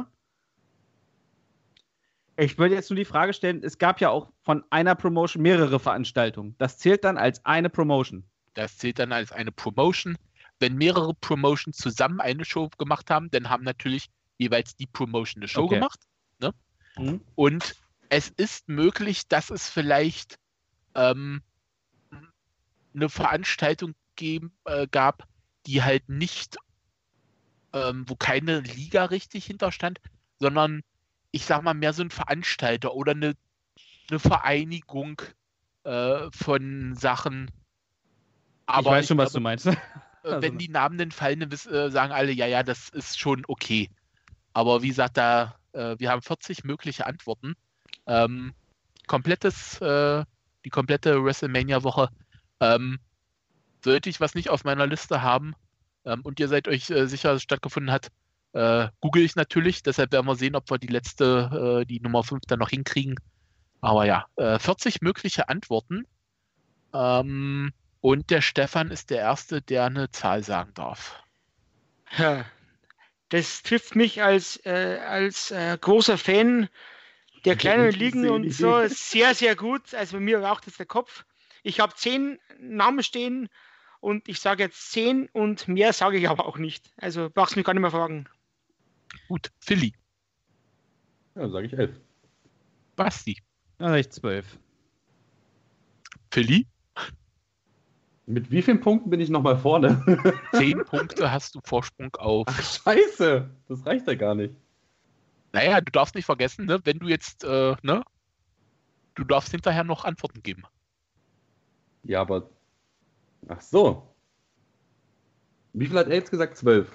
Ich würde jetzt nur die Frage stellen, es gab ja auch von einer Promotion mehrere Veranstaltungen. Das zählt dann als eine Promotion. Das zählt dann als eine Promotion. Wenn mehrere Promotions zusammen eine Show gemacht haben, dann haben natürlich jeweils die Promotion eine Show Okay. gemacht. Ne? Mhm. Und es ist möglich, dass es vielleicht ähm, eine Veranstaltung geben, äh, gab, die halt nicht, ähm, wo keine Liga richtig hinterstand, sondern ich sag mal mehr so ein Veranstalter oder eine, eine Vereinigung äh, von Sachen. Aber ich weiß schon, was du glaube, meinst. äh, Also, wenn die Namen dann fallen, dann wiss- äh, sagen alle, ja, ja, das ist schon okay. Aber wie gesagt, da, äh, wir haben vierzig mögliche Antworten. Ähm, komplettes, äh, die komplette WrestleMania-Woche. Ähm, sollte ich was nicht auf meiner Liste haben ähm, und ihr seid euch äh, sicher, dass es stattgefunden hat, äh, google ich natürlich. Deshalb werden wir sehen, ob wir die letzte, äh, die Nummer fünf dann noch hinkriegen. Aber ja, äh, vierzig mögliche Antworten. Ähm, und der Stefan ist der Erste, der eine Zahl sagen darf. Ja, das trifft mich als, äh, als äh, großer Fan der kleinen Ligen und so sehr, sehr gut. Also bei mir raucht jetzt der Kopf. Ich habe zehn Namen stehen und ich sage jetzt zehn und mehr sage ich aber auch nicht. Also brauchst du mich gar nicht mehr fragen. Gut, Philly, Ja, dann sage ich elf. Basti, dann sag ich zwölf. Philly, Mit wie vielen Punkten bin ich nochmal vorne? zehn Punkte hast du Vorsprung auf. Ach, scheiße. Das reicht ja gar nicht. Naja, du darfst nicht vergessen, ne, wenn du jetzt, äh, ne, du darfst hinterher noch Antworten geben. Ja, aber. Ach so. Wie viel hat er jetzt gesagt? Zwölf.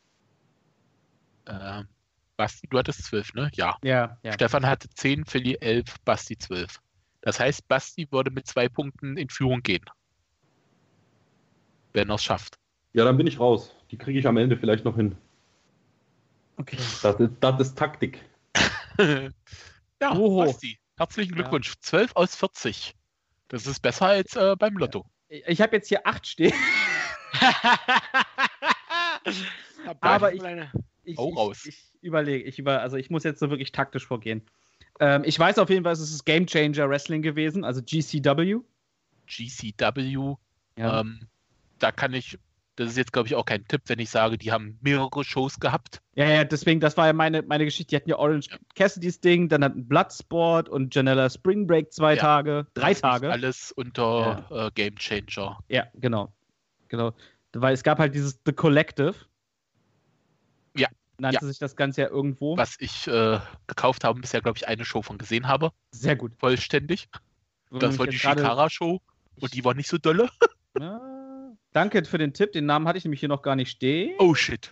Äh, Basti, du hattest zwölf, ne? Ja. Ja, ja. Stefan hatte zehn, Philly elf, Basti zwölf. Das heißt, Basti würde mit zwei Punkten in Führung gehen. Wenn er es schafft. Ja, dann bin ich raus. Die kriege ich am Ende vielleicht noch hin. Okay. Das ist, das ist Taktik. Ja, Oho. Basti, herzlichen Glückwunsch. zwölf aus vierzig. Das ist besser als äh, beim Lotto. Ich habe jetzt hier acht stehen. Aber ich, ich, Hau ich, raus. ich überlege, ich über, also ich muss jetzt so wirklich taktisch vorgehen. Ähm, ich weiß auf jeden Fall, es ist Game Changer Wrestling gewesen, also G C W. G C W, Ja. ähm, da kann ich, das ist jetzt glaube ich auch kein Tipp, wenn ich sage, die haben mehrere Shows gehabt. Ja, ja, deswegen, das war ja meine, meine Geschichte. Die hatten ja Orange Cassidy's Ding, dann hatten Bloodsport und Janella Spring Break zwei Ja. Tage, drei Das ist Tage. Alles unter äh, Game Changer. Ja, genau. Genau. Weil es gab halt dieses The Collective. Ja. Nannte Ja. sich das Ganze ja irgendwo. Was ich äh, gekauft habe und bisher glaube ich eine Show von gesehen habe. Sehr gut. Vollständig. Wo Das mich war die jetzt gerade- Shikara-Show und die war nicht so dolle. Ja, danke für den Tipp. Den Namen hatte ich nämlich hier noch gar nicht stehen. Oh shit.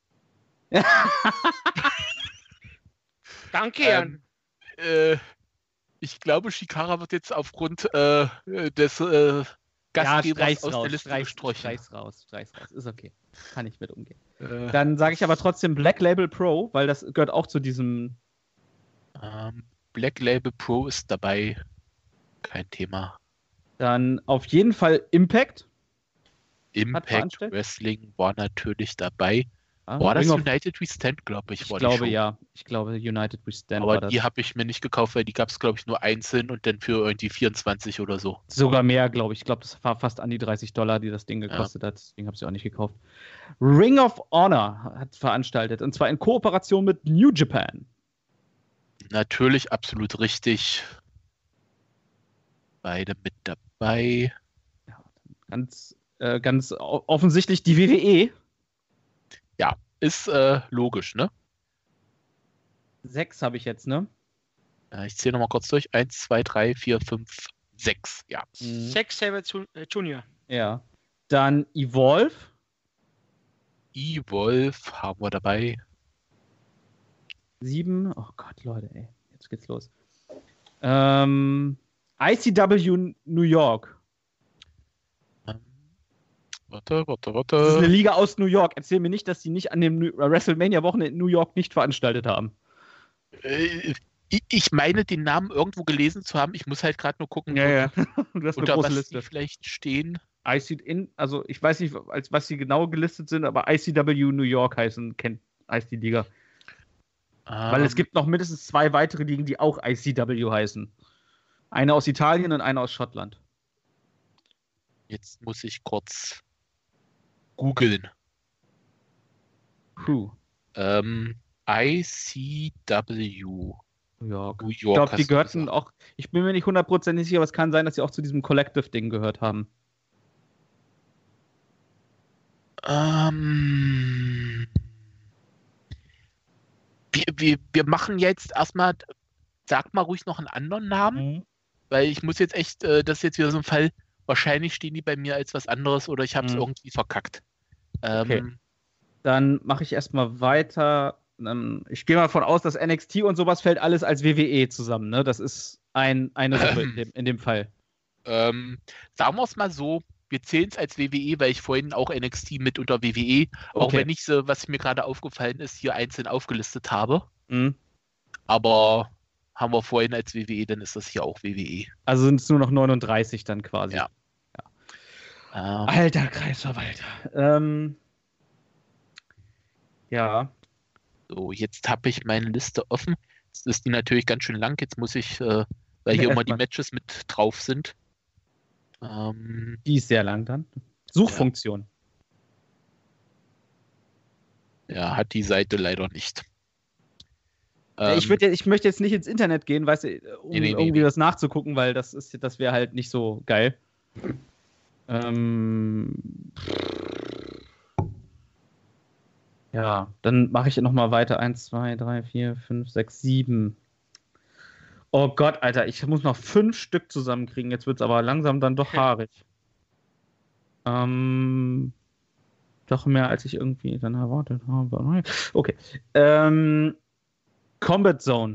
Danke, Jan. Ähm, äh, ich glaube, Shikara wird jetzt aufgrund äh, des äh, Gastgebers streich's aus raus, der Liste streich's, gestrichen. streich's raus, streich's raus. Ist okay. Kann ich mit umgehen. Äh, Dann sage ich aber trotzdem Black Label Pro, weil das gehört auch zu diesem. ähm, Black Label Pro ist dabei. Kein Thema. Dann auf jeden Fall Impact. Impact veranstaltet? Wrestling war natürlich dabei. Ah, War das Ring of- United We Stand, glaube ich, Ich war die glaube Show. ja. Ich glaube United We Stand war Aber das. die habe ich mir nicht gekauft, weil die gab es, glaube ich, nur einzeln und dann für irgendwie vierundzwanzig oder so. Sogar mehr, glaube ich. Ich glaube, das war fast an die dreißig Dollar, die das Ding gekostet hat. Deswegen habe ich es auch nicht gekauft. Ring of Honor hat veranstaltet. Und zwar in Kooperation mit New Japan. Natürlich absolut richtig. Beide mit dabei. Ganz, äh, ganz o- offensichtlich die W W E. ist äh, logisch, ne? Sechs habe ich jetzt, ne? Äh, ich zähle nochmal kurz durch. Eins, zwei, drei, vier, fünf, sechs. Ja. Mhm. Zack Saber Ju- äh, Junior. Ja. Dann Evolve. Evolve haben wir dabei. Sieben. Oh Gott, Leute, ey. Jetzt geht's los. Ähm, I C W New York. Ähm, warte, warte, Das ist eine warte. Liga aus New York. Erzähl mir nicht, dass die nicht an dem New- WrestleMania-Wochenende in New York nicht veranstaltet haben. Äh, ich, ich meine, den Namen irgendwo gelesen zu haben. Ich muss halt gerade nur gucken, Du hast eine unter große was Liste. die vielleicht stehen. I C in, also ich weiß nicht, als was sie genau gelistet sind, aber I C W New York heißen, kennt heißt die Liga. Weil es Ähm, gibt noch mindestens zwei weitere Ligen, die auch I C W heißen. Eine aus Italien und eine aus Schottland. Jetzt muss ich kurz googeln. Puh. Ähm, I C W New York. New Ich York. glaube, die hast du gehörten gesagt. auch, ich bin mir nicht hundertprozentig sicher, aber es kann sein, dass sie auch zu diesem Collective-Ding gehört haben. Ähm, wir, wir, wir machen jetzt erstmal, sag mal ruhig noch einen anderen Namen, weil ich muss jetzt echt, äh, das ist jetzt wieder so ein Fall, wahrscheinlich stehen die bei mir als was anderes oder ich habe es Mhm. irgendwie verkackt. Ähm, Okay. Dann mache ich erstmal weiter. Ähm, Ich gehe mal davon aus, dass N X T und sowas fällt alles als W W E zusammen, ne? Das ist ein, eine Suppe in dem, in dem Fall. ähm, sagen wir es mal so, wir zählen es als W W E, weil ich vorhin auch N X T mit unter W W E, auch Okay. wenn ich so, was mir gerade aufgefallen ist, hier einzeln aufgelistet habe. Mhm. Aber haben wir vorhin als W W E, dann ist das hier auch W W E. Also sind es nur noch neununddreißig dann quasi. Ja. Ähm, Alter Kreisverwalter. Ähm, ja. So, jetzt habe ich meine Liste offen. Jetzt ist die natürlich ganz schön lang. Jetzt muss ich, äh, weil hier Ja, immer die erstmal. Matches mit drauf sind. Ähm, Die ist sehr lang dann. Suchfunktion. ja, hat die Seite leider nicht. Ja, ich, Ähm, würd, ja- ich möchte jetzt nicht ins Internet gehen, weißt du, um Nee, nee, nee, irgendwie nee. das nachzugucken, weil das ist, das wäre halt nicht so geil. Ähm, ja, dann mache ich nochmal weiter. Eins, zwei, drei, vier, fünf, sechs, sieben. Oh Gott, Alter, ich muss noch fünf Stück zusammenkriegen. Jetzt wird es aber langsam dann doch haarig. Ähm, doch mehr, als ich irgendwie dann erwartet habe. Okay. Ähm, Combat Zone.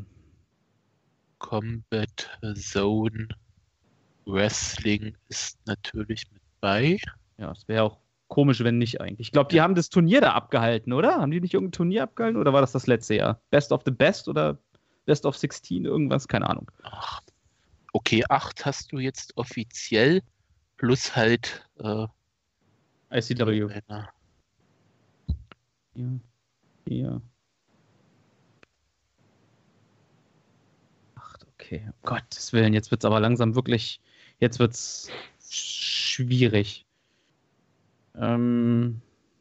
Combat Zone Wrestling ist natürlich mit bei. Ja, es wäre auch komisch, wenn nicht eigentlich. Ich glaube, die haben das Turnier da abgehalten, oder? Haben die nicht irgendein Turnier abgehalten oder war das das letzte Jahr? Best of the Best oder Best of sechzehn, irgendwas? Keine Ahnung. Ach, okay, acht hast du jetzt offiziell. Plus halt äh, I C W. eine, Vier, vier. Acht, okay. Um Gottes Willen, jetzt wird es aber langsam wirklich, jetzt wird es schwierig. Ähm,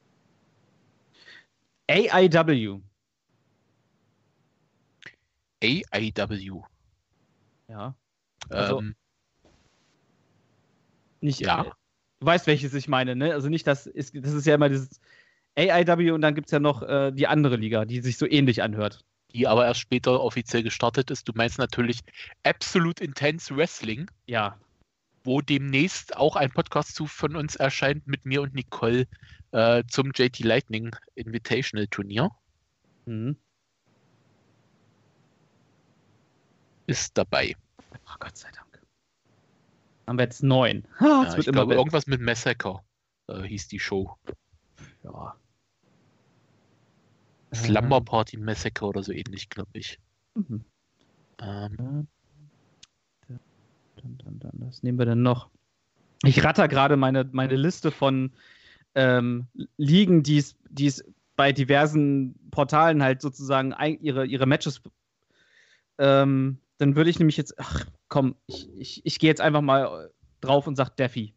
A I W. A I W. Ja. Also- Ähm, Nicht, Ja. äh, Du weißt, welches ich meine, ne? Also nicht, das ist, das ist ja immer dieses A I W und dann gibt es ja noch äh, die andere Liga, die sich so ähnlich anhört. die aber erst später offiziell gestartet ist. Du meinst natürlich Absolute Intense Wrestling, Ja. wo demnächst auch ein Podcast zu von uns erscheint mit mir und Nicole äh, zum J T Lightning Invitational Turnier. Mhm. Ist dabei. Oh, Gott sei Dank. Haben wir jetzt neun. Ha, es Ja, wird ich immer glaube, besser. irgendwas mit Massacre äh, hieß die Show. Ja. Slumber Party Massacre oder so ähnlich, glaube ich. Mhm. Ähm, Dann, dann, dann, was nehmen wir denn noch? Ich ratter gerade meine, meine Liste von ähm, Ligen, die es die es bei diversen Portalen halt sozusagen ein, ihre, ihre Matches. Ähm, dann würde ich nämlich jetzt, ach komm, ich, ich, ich gehe jetzt einfach mal drauf und sag Defi.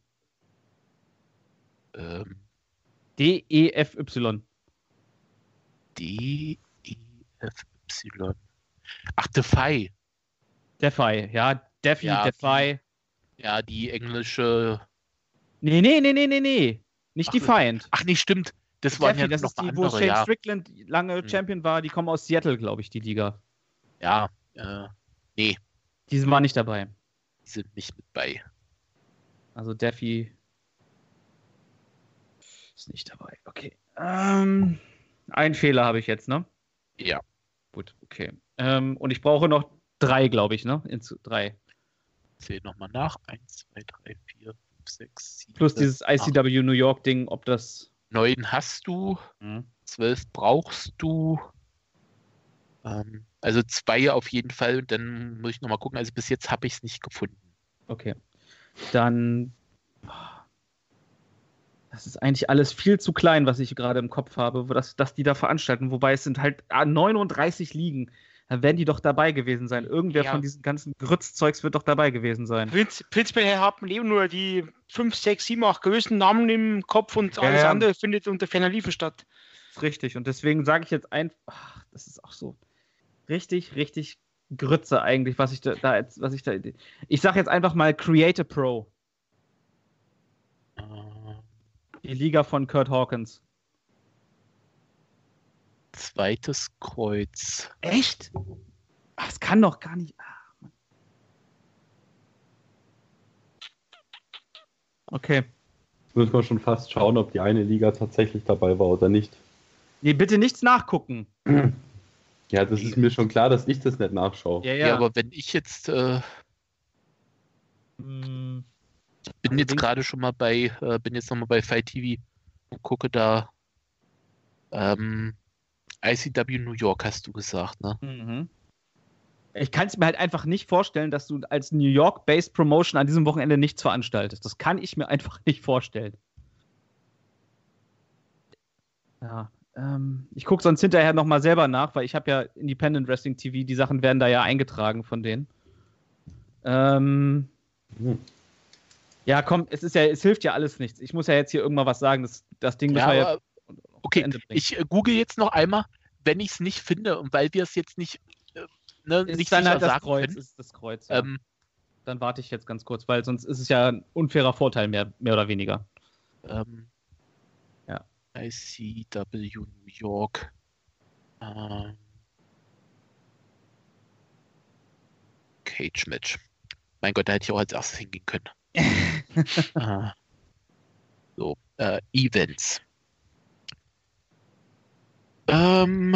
ähm, D E F Y. D E F Y. Ach, Defy. Defi, ja, Defi, Ja, Defi. Ja, die englische. Nee, nee, nee, nee, nee, nee. Nicht Ach, Defiant. Ach nee, stimmt. das waren Jeffy, ja das noch ist die, mal wo andere, Shane ja. Strickland lange Hm. Champion war. Die kommen aus Seattle, glaube ich, die Liga. Ja, äh, nee, Die waren nicht dabei. die sind nicht mit bei. Also Daffy ist nicht dabei. Okay. Ähm, einen Fehler habe ich jetzt, ne? Ja. Gut, okay. Ähm, und ich brauche noch drei, glaube ich, ne? Ins, drei. Zähl nochmal nach. eins, zwei, drei, vier, fünf, sechs, sieben. Plus dieses I C W New York Ding, ob das. neun hast du, Hm. zwölf brauchst du. Ähm, also zwei auf jeden Fall. Und dann muss ich nochmal gucken. Also bis jetzt habe ich es nicht gefunden. Okay. Dann. Das ist eigentlich alles viel zu klein, was ich gerade im Kopf habe, wo das, dass die da veranstalten. Wobei es sind halt ah, neununddreißig Ligen. Da werden die doch dabei gewesen sein. Irgendwer Ja. von diesen ganzen Grützzeugs wird doch dabei gewesen sein. Prinz, prinzipiell haben Leo nur die fünf, sechs, sieben, acht größten Namen im Kopf und Ja, alles ja. andere findet unter ferner Liefen statt. Das ist richtig. Und deswegen sage ich jetzt einfach, ach, das ist auch so richtig, richtig Grütze eigentlich, was ich da, da jetzt, was ich da. Ich sage jetzt einfach mal Create a Pro. Äh, Die Liga von Kurt Hawkins. zweites Kreuz. Echt? Ach, das kann doch gar nicht. Ach, Mann. Okay. Jetzt müssen wir schon fast schauen, ob die eine Liga tatsächlich dabei war oder nicht. Nee, bitte nichts nachgucken. Ja, das ist mir schon klar, dass ich das nicht nachschaue. Ja, Ja, ja. aber wenn ich jetzt, äh, Hm, bin Also jetzt Ding- gerade schon mal bei, äh, bin jetzt nochmal bei Fight T V und gucke da, ähm, I C W New York hast du gesagt, ne? mhm. Ich kann es mir halt einfach nicht vorstellen, dass du als New York-based Promotion an diesem Wochenende nichts veranstaltest. Das kann ich mir einfach nicht vorstellen. Ja, ähm, ich gucke sonst hinterher nochmal selber nach, weil ich habe ja Independent Wrestling T V, die Sachen werden da ja eingetragen von denen. Ähm, Hm. ja, komm, es ist ja, es hilft ja alles nichts. Ich muss ja jetzt hier irgendwann was sagen. Das, das Ding müssen Ja, wir ja aber, zu okay, Ende bringen. ich äh, google jetzt noch einmal, wenn ich es nicht finde und weil wir es jetzt nicht, äh, ne, Ist nicht dann sicher halt das sagen Kreuz, können, ist das Kreuz. Ja. ähm, Dann warte ich jetzt ganz kurz, weil sonst ist es ja ein unfairer Vorteil mehr, mehr oder weniger. ähm, Ja. I C W New York, ähm, Cage Match. Mein Gott, da hätte ich auch als erstes hingehen können. äh, so, äh, Events. Ähm,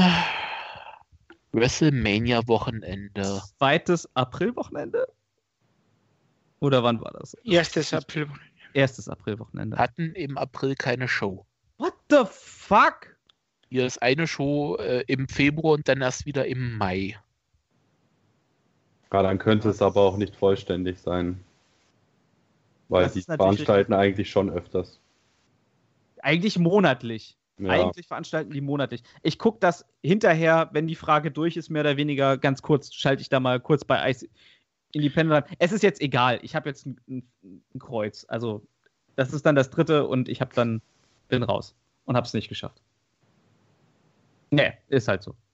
WrestleMania-Wochenende. Zweites Aprilwochenende? Oder wann war das? Erstes April. Erstes Aprilwochenende. Hatten im April keine Show. What the fuck? Hier ist eine Show äh, im Februar und dann erst wieder im Mai. Ja, dann könnte es aber auch nicht vollständig sein. Weil Das die ist natürlich veranstalten eigentlich schon öfters. Eigentlich monatlich. Ja. Eigentlich veranstalten die monatlich. Ich gucke das hinterher, wenn die Frage durch ist, mehr oder weniger ganz kurz, schalte ich da mal kurz bei I C Independent an. Es ist jetzt egal. Ich habe jetzt ein, ein, ein Kreuz. Also, das ist dann das dritte und ich habe dann, bin raus und habe es nicht geschafft. Nee, ist halt so.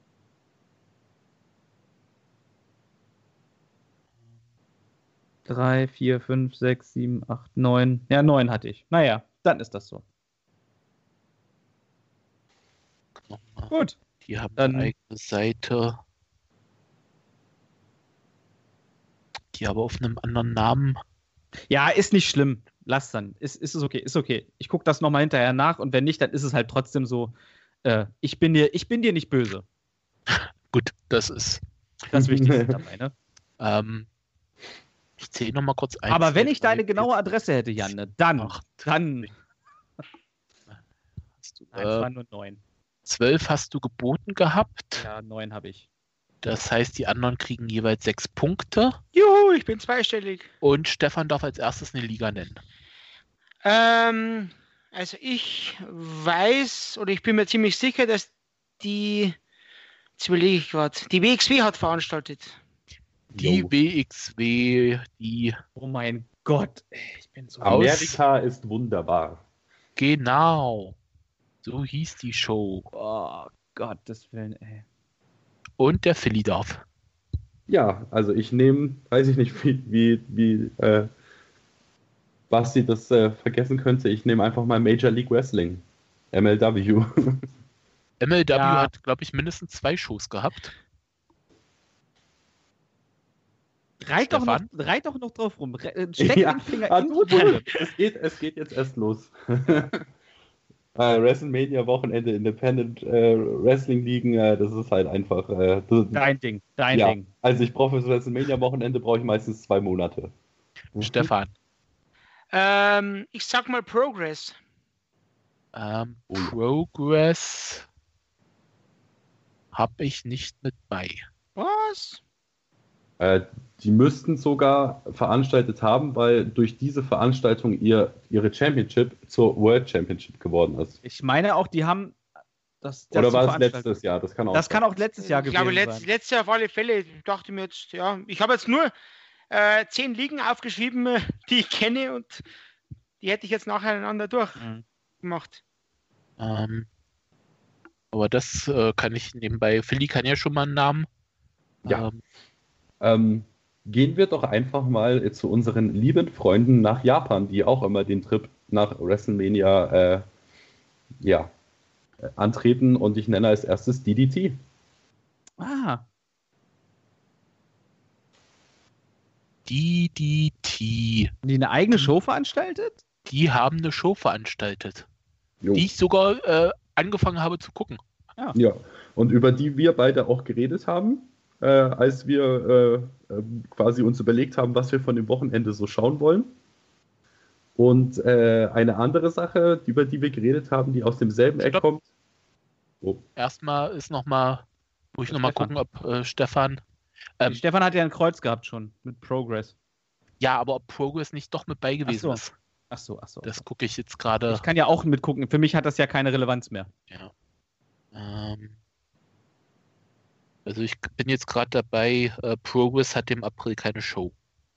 Drei, vier, fünf, sechs, sieben, acht, neun. Ja, neun hatte ich. Naja, dann ist das so. Nochmal. Gut. Die haben Dann- eine eigene Seite. Die aber auf einem anderen Namen. Ja, ist nicht schlimm. Lass dann. Ist, ist es okay, ist okay. Ich gucke das nochmal hinterher nach und wenn nicht, dann ist es halt trotzdem so, äh, ich bin dir, ich bin dir nicht böse. Gut, das ist. Das Wichtigste dabei, ne? Ähm, ich zähle nochmal kurz ein. Aber wenn zwei, ich drei, deine vier, genaue Adresse hätte, Janne, dann, acht, dann. hast du, Nein, es äh, waren nur neun. zwölf hast du geboten gehabt. Ja, neun habe ich. Das heißt, die anderen kriegen jeweils sechs Punkte. Juhu, ich bin zweistellig. Und Stefan darf als erstes eine Liga nennen. Ähm, also ich weiß oder ich bin mir ziemlich sicher, dass die, jetzt überlege ich gerade, die W X W hat veranstaltet. Die Jo. W X W, die Oh mein Gott, ey, ich bin so. Aus- Amerika ist wunderbar. genau. So hieß die Show. Oh Gottes Willen, ey. Und der Philly darf. Ja, also ich nehme, weiß ich nicht, wie, wie, wie äh, Basti das äh, vergessen könnte, ich nehme einfach mal Major League Wrestling. M L W. M L W Ja. hat, glaube ich, mindestens zwei Shows gehabt. Reit doch, noch, Stefan? reit doch noch drauf rum. Re- äh, Steck Ja, den Finger ah, in du, die Wunde. du, es, geht, es geht jetzt erst los. äh, WrestleMania-Wochenende, Independent äh, Wrestling-Ligen, äh, das ist halt einfach. Äh, das, Dein Ding, dein ja, Ding. also ich brauche für das WrestleMania-Wochenende brauche ich meistens zwei Monate. Stefan. Ähm, ich sag mal Progress. Ähm, Oh ja. Progress habe ich nicht mit bei. Was? Äh, die müssten sogar veranstaltet haben, weil durch diese Veranstaltung ihr, ihre Championship zur World Championship geworden ist. Ich meine auch, die haben das. das Oder zu war es veranstalten. letztes Jahr? Das kann auch Das sein. kann auch letztes Jahr Ich gewesen glaube, letzt, sein. letztes Jahr auf alle Fälle. Ich dachte mir jetzt, ja, ich habe jetzt nur äh, zehn Ligen aufgeschrieben, äh, die ich kenne und die hätte ich jetzt nacheinander Mhm. durchgemacht. Ähm, aber das äh, kann ich nebenbei. Philly kann ja schon mal einen Namen. Ja. Ähm, Ähm, gehen wir doch einfach mal zu unseren lieben Freunden nach Japan, die auch immer den Trip nach WrestleMania äh, ja, äh, antreten, und ich nenne als erstes D D T. Ah, D D T. die eine eigene Show veranstaltet? Die haben eine Show veranstaltet, Jo. die ich sogar äh, angefangen habe zu gucken. Ja, und über die wir beide auch geredet haben, äh, als wir äh, äh, quasi uns überlegt haben, was wir von dem Wochenende so schauen wollen. Und äh, eine andere Sache, über die wir geredet haben, die aus demselben Eck Stopp. kommt. Oh, Erstmal ist nochmal, muss ich nochmal Stefan. gucken, ob äh, Stefan. Ähm, Stefan hat ja ein Kreuz gehabt schon mit Progress. ja, aber ob Progress nicht doch mit bei gewesen so. ist. Ach so, ach so. Das gucke ich jetzt gerade. Ich kann ja auch mitgucken. Für mich hat das ja keine Relevanz mehr. Ja. Ähm, also ich bin jetzt gerade dabei, äh, Progress hat im April keine Show.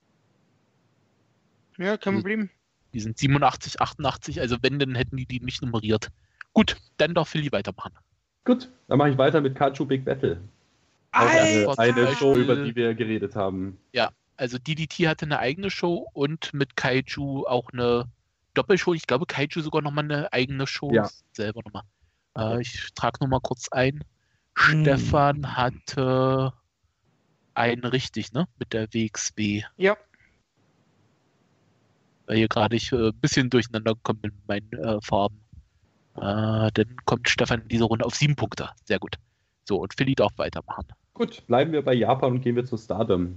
Ja, kein Mhm. Problem. Die sind siebenundachtzig, achtundachtzig, also wenn, dann hätten die die nicht nummeriert. Gut, dann darf Philly weitermachen. gut, dann mache ich weiter mit Kaiju Big Battle. Auch eine, Alter! eine Show, über die wir geredet haben. Also D D T hatte eine eigene Show und mit Kaiju auch eine Doppelshow. Ich glaube, Kaiju sogar nochmal eine eigene Show Ja. selber nochmal. Äh, ich trage nochmal kurz ein. Hm. Stefan hatte einen richtig, ne? Mit der W X W. Ja. Weil hier gerade ich ein äh, bisschen durcheinander komme mit meinen äh, Farben. Äh, dann kommt Stefan in dieser Runde auf sieben Punkte. Sehr gut. So, und Philly darf weitermachen. Gut, bleiben wir bei Japan und gehen wir zu Stardom.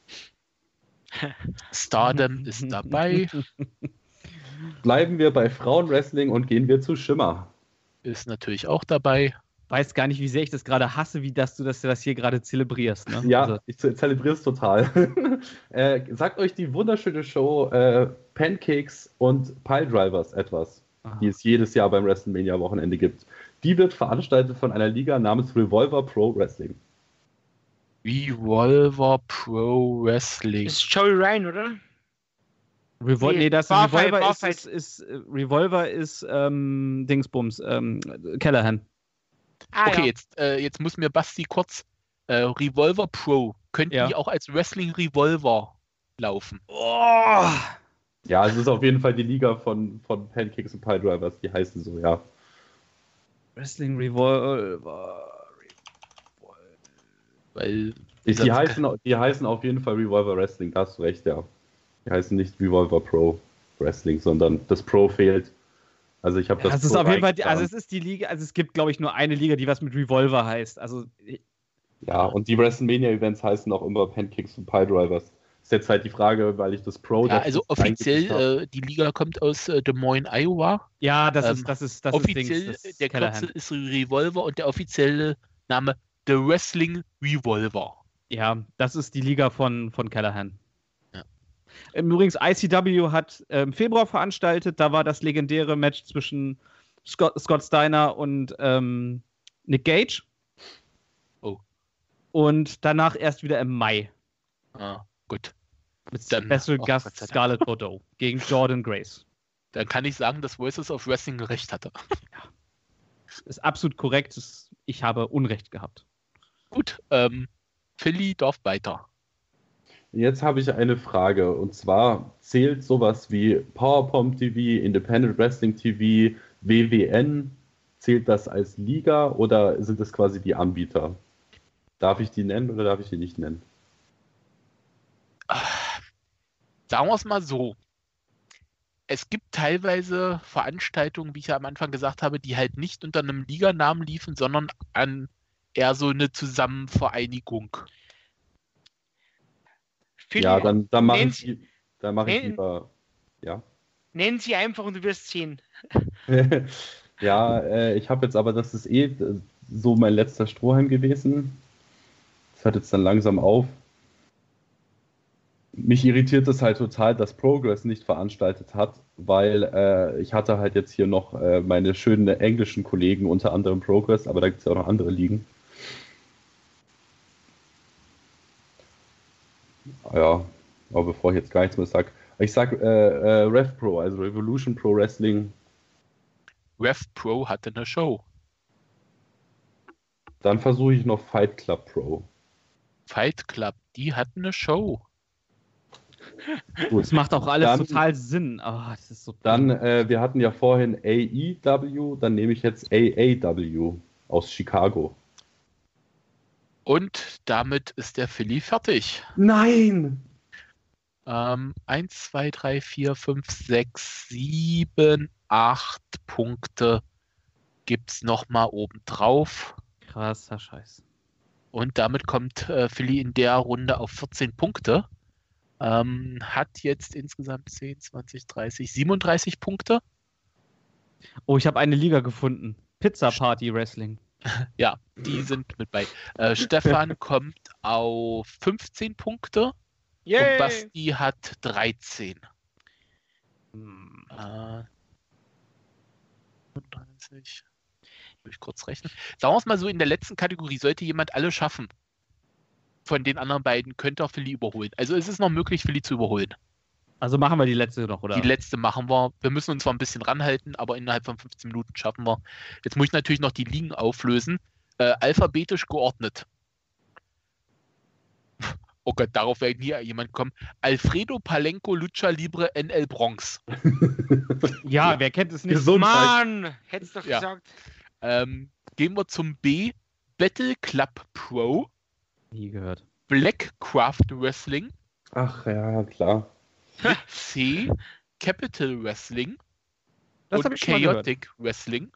Stardom ist dabei. Bleiben wir bei Frauenwrestling und gehen wir zu Shimmer. Ist natürlich auch dabei. Weiß gar nicht, wie sehr ich das gerade hasse, wie dass du das, das hier gerade zelebrierst. Ne? Ja, Also, ich ze- zelebriere es total. äh, sagt euch die wunderschöne Show äh, Pancakes und Piledrivers etwas, ah. die es jedes Jahr beim WrestleMania-Wochenende gibt. Die wird veranstaltet von einer Liga namens Revolver Pro Wrestling. Revolver Pro Wrestling. Das ist Joey Ryan, oder? Revol Nee, nee, das Barfight, Revolver ist, Barfight. ist, ist, äh, Revolver ist ähm, Dingsbums, ähm, Callahan. Ah, Okay, ja. jetzt, äh, jetzt muss mir Basti kurz. Äh, Revolver Pro. Könnten Ja. die auch als Wrestling Revolver laufen? Oh! Ja, es ist auf jeden Fall die Liga von, von Pancakes und Piledrivers, die heißen so, ja. Wrestling Revolver. Weil. Die, die, Sonst- heißen, die heißen auf jeden Fall Revolver Wrestling, da hast du recht, ja. Die heißen nicht Revolver Pro Wrestling, sondern das Pro fehlt. Also ich habe das Das ist Pro auf jeden Fall, die, reingetan. also es ist die Liga, also es gibt, glaube ich, nur eine Liga, die was mit Revolver heißt. Also Ja, und die WrestleMania-Events heißen auch immer Pancakes und Piledrivers. Ist jetzt halt die Frage, weil ich das Pro... Ja, dazu also reingemischt habe. offiziell, äh, die Liga kommt aus äh, Des Moines, Iowa. ja, das Ähm, ist, das ist, das Offiziell, ist Dings, das ist der Callahan. Kürzel ist Revolver und der offizielle Name The Wrestling Revolver. Ja, das ist die Liga von, von Callahan. Ja. Ähm, Übrigens, I C W hat äh, im Februar veranstaltet, da war das legendäre Match zwischen Scott, Scott Steiner und ähm, Nick Gage. Oh. Und danach erst wieder im Mai Ah, gut. mit Dann- Special oh, Gast Gott sei Dank. Scarlett Bordeaux gegen Jordan Grace. Dann kann ich sagen, dass Voices of Wrestling recht hatte. Ist absolut korrekt. Das- Ich habe Unrecht gehabt. Gut, ähm, Philly darf weiter. Jetzt habe ich eine Frage, und zwar zählt sowas wie Powerpomp T V, Independent Wrestling T V, W W N zählt das als Liga oder sind das quasi die Anbieter? Darf ich die nennen oder darf ich die nicht nennen? Sagen wir es mal so. Es gibt teilweise Veranstaltungen, wie ich ja am Anfang gesagt habe, die halt nicht unter einem Liganamen liefen, sondern an eher so eine Zusammenvereinigung. Philly, Ja, dann, dann mache nenn ich, sie- li- dann mach ich nenn- lieber. Ja. Nenn sie einfach und du wirst sehen. Ja, äh, ich habe jetzt aber, das ist eh äh, so mein letzter Strohhalm gewesen. Das hört jetzt dann langsam auf. Mich irritiert es halt total, dass Progress nicht veranstaltet hat, weil äh, ich hatte halt jetzt hier noch äh, meine schönen englischen Kollegen, unter anderem Progress, aber da gibt es ja auch noch andere Ligen. Ja, aber bevor ich jetzt gar nichts mehr sage, ich sag äh, äh, RevPro, also Revolution Pro Wrestling, RevPro hatte eine Show. dann versuche ich noch Fight Club Pro. Fight Club, die hatten eine Show. Gut. Das macht auch alles Dann- total Sinn. Ah, das ist so. Dann, äh, wir hatten ja vorhin A E W, dann nehme ich jetzt A A W aus Chicago. Und damit ist der Philly fertig. Nein! Ähm, eins, zwei, drei, vier, fünf, sechs, sieben, acht Punkte gibt es nochmal oben drauf. Krasser Scheiß. Und damit kommt äh, Philly in der Runde auf vierzehn Punkte. Ähm, hat jetzt insgesamt zehn, zwanzig, dreißig, siebenunddreißig Punkte. Oh, ich habe eine Liga gefunden. Pizza Party Wrestling. Ja, die sind mit bei. Äh, Stefan kommt auf fünfzehn Punkte und Yay! Basti hat dreizehn. Hm. Äh, fünfunddreißig. Will ich kurz rechnen. Sagen wir es mal so, in der letzten Kategorie sollte jemand alle schaffen. Von den anderen beiden könnte auch Philly überholen. Also es ist noch möglich, Philly zu überholen. Also machen wir die letzte noch, oder? Die letzte machen wir. Wir müssen uns zwar ein bisschen ranhalten, aber innerhalb von fünfzehn Minuten schaffen wir. Jetzt muss ich natürlich noch die Ligen auflösen. Äh, alphabetisch geordnet. Oh Gott, darauf wäre nie jemand kommen. Alfredo Palenko Lucha Libre N L Bronx. Ja, wer kennt es nicht? Gesundheit. Mann, hättest doch Ja. gesagt. Ähm, gehen wir zum B. Battle Club Pro. Nie gehört. Blackcraft Wrestling. Ach ja, klar. Mit C. Capital Wrestling. Das und habe ich schon mal gehört. Chaotic Wrestling.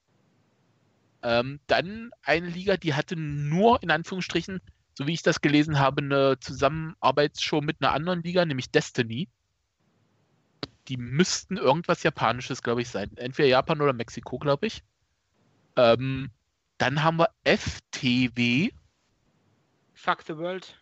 Ähm, dann eine Liga, die hatte nur, in Anführungsstrichen, so wie ich das gelesen habe, eine Zusammenarbeitsshow mit einer anderen Liga, nämlich Destiny. Die müssten irgendwas Japanisches, glaube ich, sein. Entweder Japan oder Mexiko, glaube ich. Ähm, dann haben wir F T W. Fuck the world.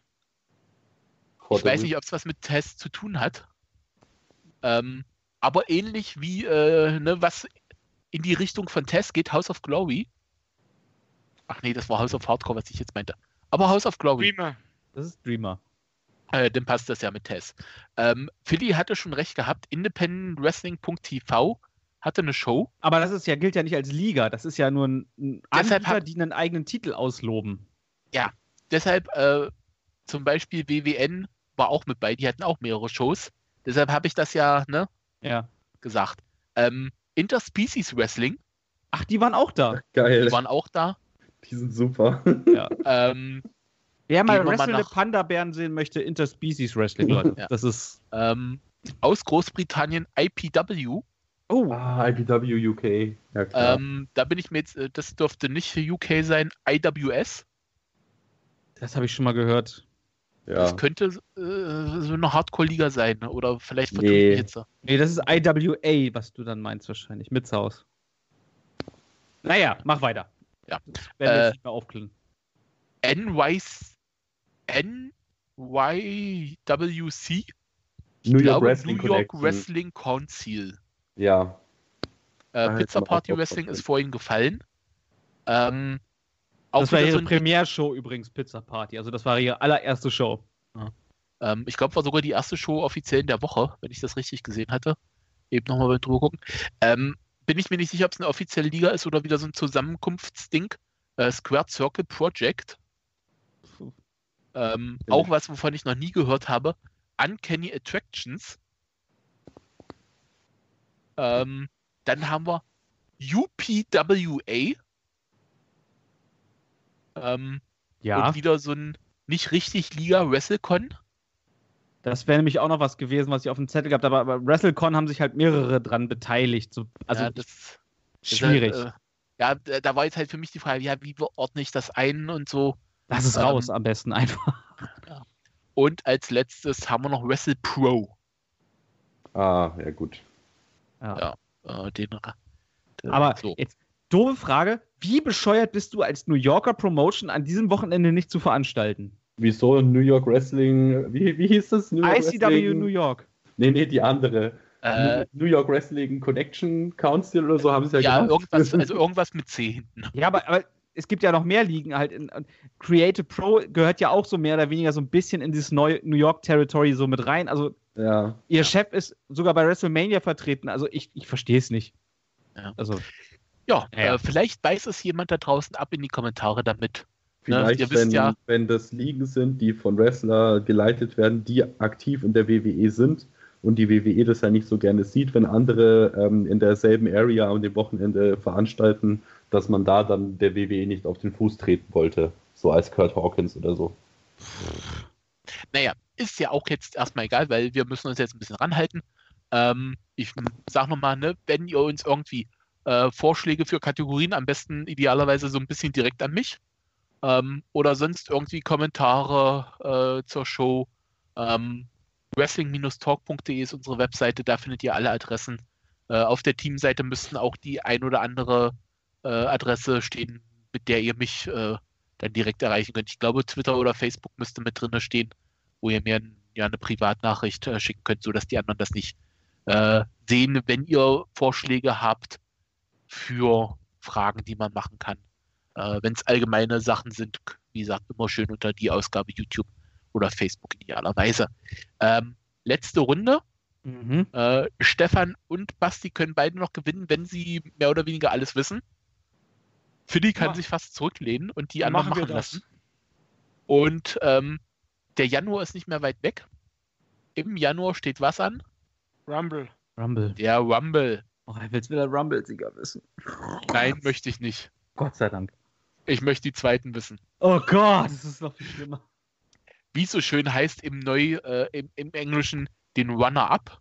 Ich weiß nicht, ob es was mit Test zu tun hat. Ähm, aber ähnlich wie, äh, ne, was in die Richtung von Test geht, House of Glory. Ach nee, das war House of Hardcore, was ich jetzt meinte. Aber House of Glory, Prima. Das ist Dreamer. äh, dann passt das ja mit Test. Ähm, Philly hatte schon recht gehabt. Independent Wrestling Punkt T V hatte eine Show. Aber das ist ja, gilt ja nicht als Liga. Das ist ja nur ein, ein Deshalb Anbieter, hab- die einen eigenen Titel ausloben. Deshalb äh, zum Beispiel W W N war auch mit bei. Die hatten auch mehrere Shows. Deshalb habe ich das ja ne, Ja. gesagt. Ähm, Interspecies Wrestling, Ach, die waren auch da. Geil, die waren auch da. die sind super. Ja. Ähm, Wer mal Gehen wir mal wrestlende nach- Panda-Bären sehen möchte, Interspecies Wrestling, Leute. Ja. Das ist. ähm, aus Großbritannien I P W. Oh, Ah, I P W U K. Ja, klar. Ähm, da bin ich mir jetzt, äh, das dürfte nicht U K sein, I W S. das habe ich schon mal gehört. ja. Das könnte äh, so eine Hardcore-Liga sein. ne? Oder vielleicht vertue ich Nee. mich jetzt. so. Nee, das ist I W A, was du dann meinst wahrscheinlich. Mitzhaus. Naja, mach weiter. Ja. Das werden wir Äh, jetzt nicht mehr aufklären. N Y N Y W C. Ich New York glaube, Wrestling New York Connection. Wrestling Council. Ja. Äh, Ah, Pizza jetzt mal Party drauf Wrestling verstehen. ist vorhin gefallen. Ähm, auch Das war wieder ihre so ein, Premiershow übrigens, Pizza Party. Also das war ihre allererste Show. ähm, ich glaube, war sogar die erste Show offiziell in der Woche, wenn ich das richtig gesehen hatte. Eben nochmal drüber gucken. Ähm, bin ich mir nicht sicher, ob es eine offizielle Liga ist oder wieder so ein Zusammenkunftsding. Äh, Squared Circle Project. Ähm, Ja. auch was, wovon ich noch nie gehört habe. Uncanny Attractions. Ähm, dann haben wir U P W A. Ähm, Ja, Und wieder so ein nicht richtig Liga WrestleCon. das wäre nämlich auch noch was gewesen, was ich auf dem Zettel gehabt habe. Aber WrestleCon haben sich halt mehrere dran beteiligt. So, also ja, das ist schwierig. Halt, äh, ja, da da war jetzt halt für mich die Frage, ja, wie ordne ich das ein und so. Lass es ähm, raus am besten einfach. Und als letztes haben wir noch WrestlePro. Ah, ja gut. Ja. Äh, den, äh, Aber so. jetzt, doofe Frage, wie bescheuert bist du als New Yorker Promotion an diesem Wochenende nicht zu veranstalten? Wieso New York Wrestling, wie, wie hieß das? New York I C W New York. Nee, nee, die andere. Äh, New York Wrestling Connection Council oder so haben sie ja, ja, gemacht. irgendwas, also irgendwas mit C hinten. Ja, aber, aber es gibt ja noch mehr Ligen halt. In, in Creative Pro gehört ja auch so mehr oder weniger so ein bisschen in dieses neue New York Territory so mit rein. Also Ja. ihr Chef ist sogar bei WrestleMania vertreten. Also ich, ich verstehe es nicht. Ja. Also Ja, Ja. Äh, vielleicht weiß es jemand da draußen ab in die Kommentare damit. Vielleicht, ihr wisst wenn, ja- wenn das Ligen sind, die von Wrestler geleitet werden, die aktiv in der W W E sind und die W W E das ja nicht so gerne sieht, wenn andere ähm, in derselben Area am dem Wochenende veranstalten, dass man da dann der W W E nicht auf den Fuß treten wollte. So als Kurt Hawkins oder so. Naja, ist ja auch jetzt erstmal egal, weil wir müssen uns jetzt ein bisschen ranhalten. Ähm, ich sag nochmal, ne, wenn ihr uns irgendwie äh, Vorschläge für Kategorien, am besten idealerweise so ein bisschen direkt an mich ähm, oder sonst irgendwie Kommentare äh, zur Show. Ähm, wrestling talk punkt de ist unsere Webseite, da findet ihr alle Adressen. Äh, auf der Teamseite müssten auch die ein oder andere äh, Adresse stehen, mit der ihr mich äh, dann direkt erreichen könnt. Ich glaube, Twitter oder Facebook müsste mit drin stehen, wo ihr mir ein, ja, eine Privatnachricht äh, schicken könnt, sodass die anderen das nicht äh, sehen, wenn ihr Vorschläge habt für Fragen, die man machen kann. Äh, wenn es allgemeine Sachen sind, wie gesagt, immer schön unter die Ausgabe YouTube oder Facebook idealerweise. Ähm, letzte Runde. mhm. Äh, Stefan und Basti können beide noch gewinnen, wenn sie mehr oder weniger alles wissen. Philly kann Mach- sich fast zurücklehnen und die anderen Machen wir machen das. lassen. Und ähm, der Januar ist nicht mehr weit weg. Im Januar steht was an? Rumble. Rumble. Der Rumble. Oh, ich will jetzt wieder Rumble-Sieger wissen. Nein, möchte ich nicht. Gott sei Dank. Ich möchte die zweiten wissen. Oh Gott, das ist noch viel schlimmer. Wie es so schön heißt im Neu, äh, im, im Englischen, den Runner-Up.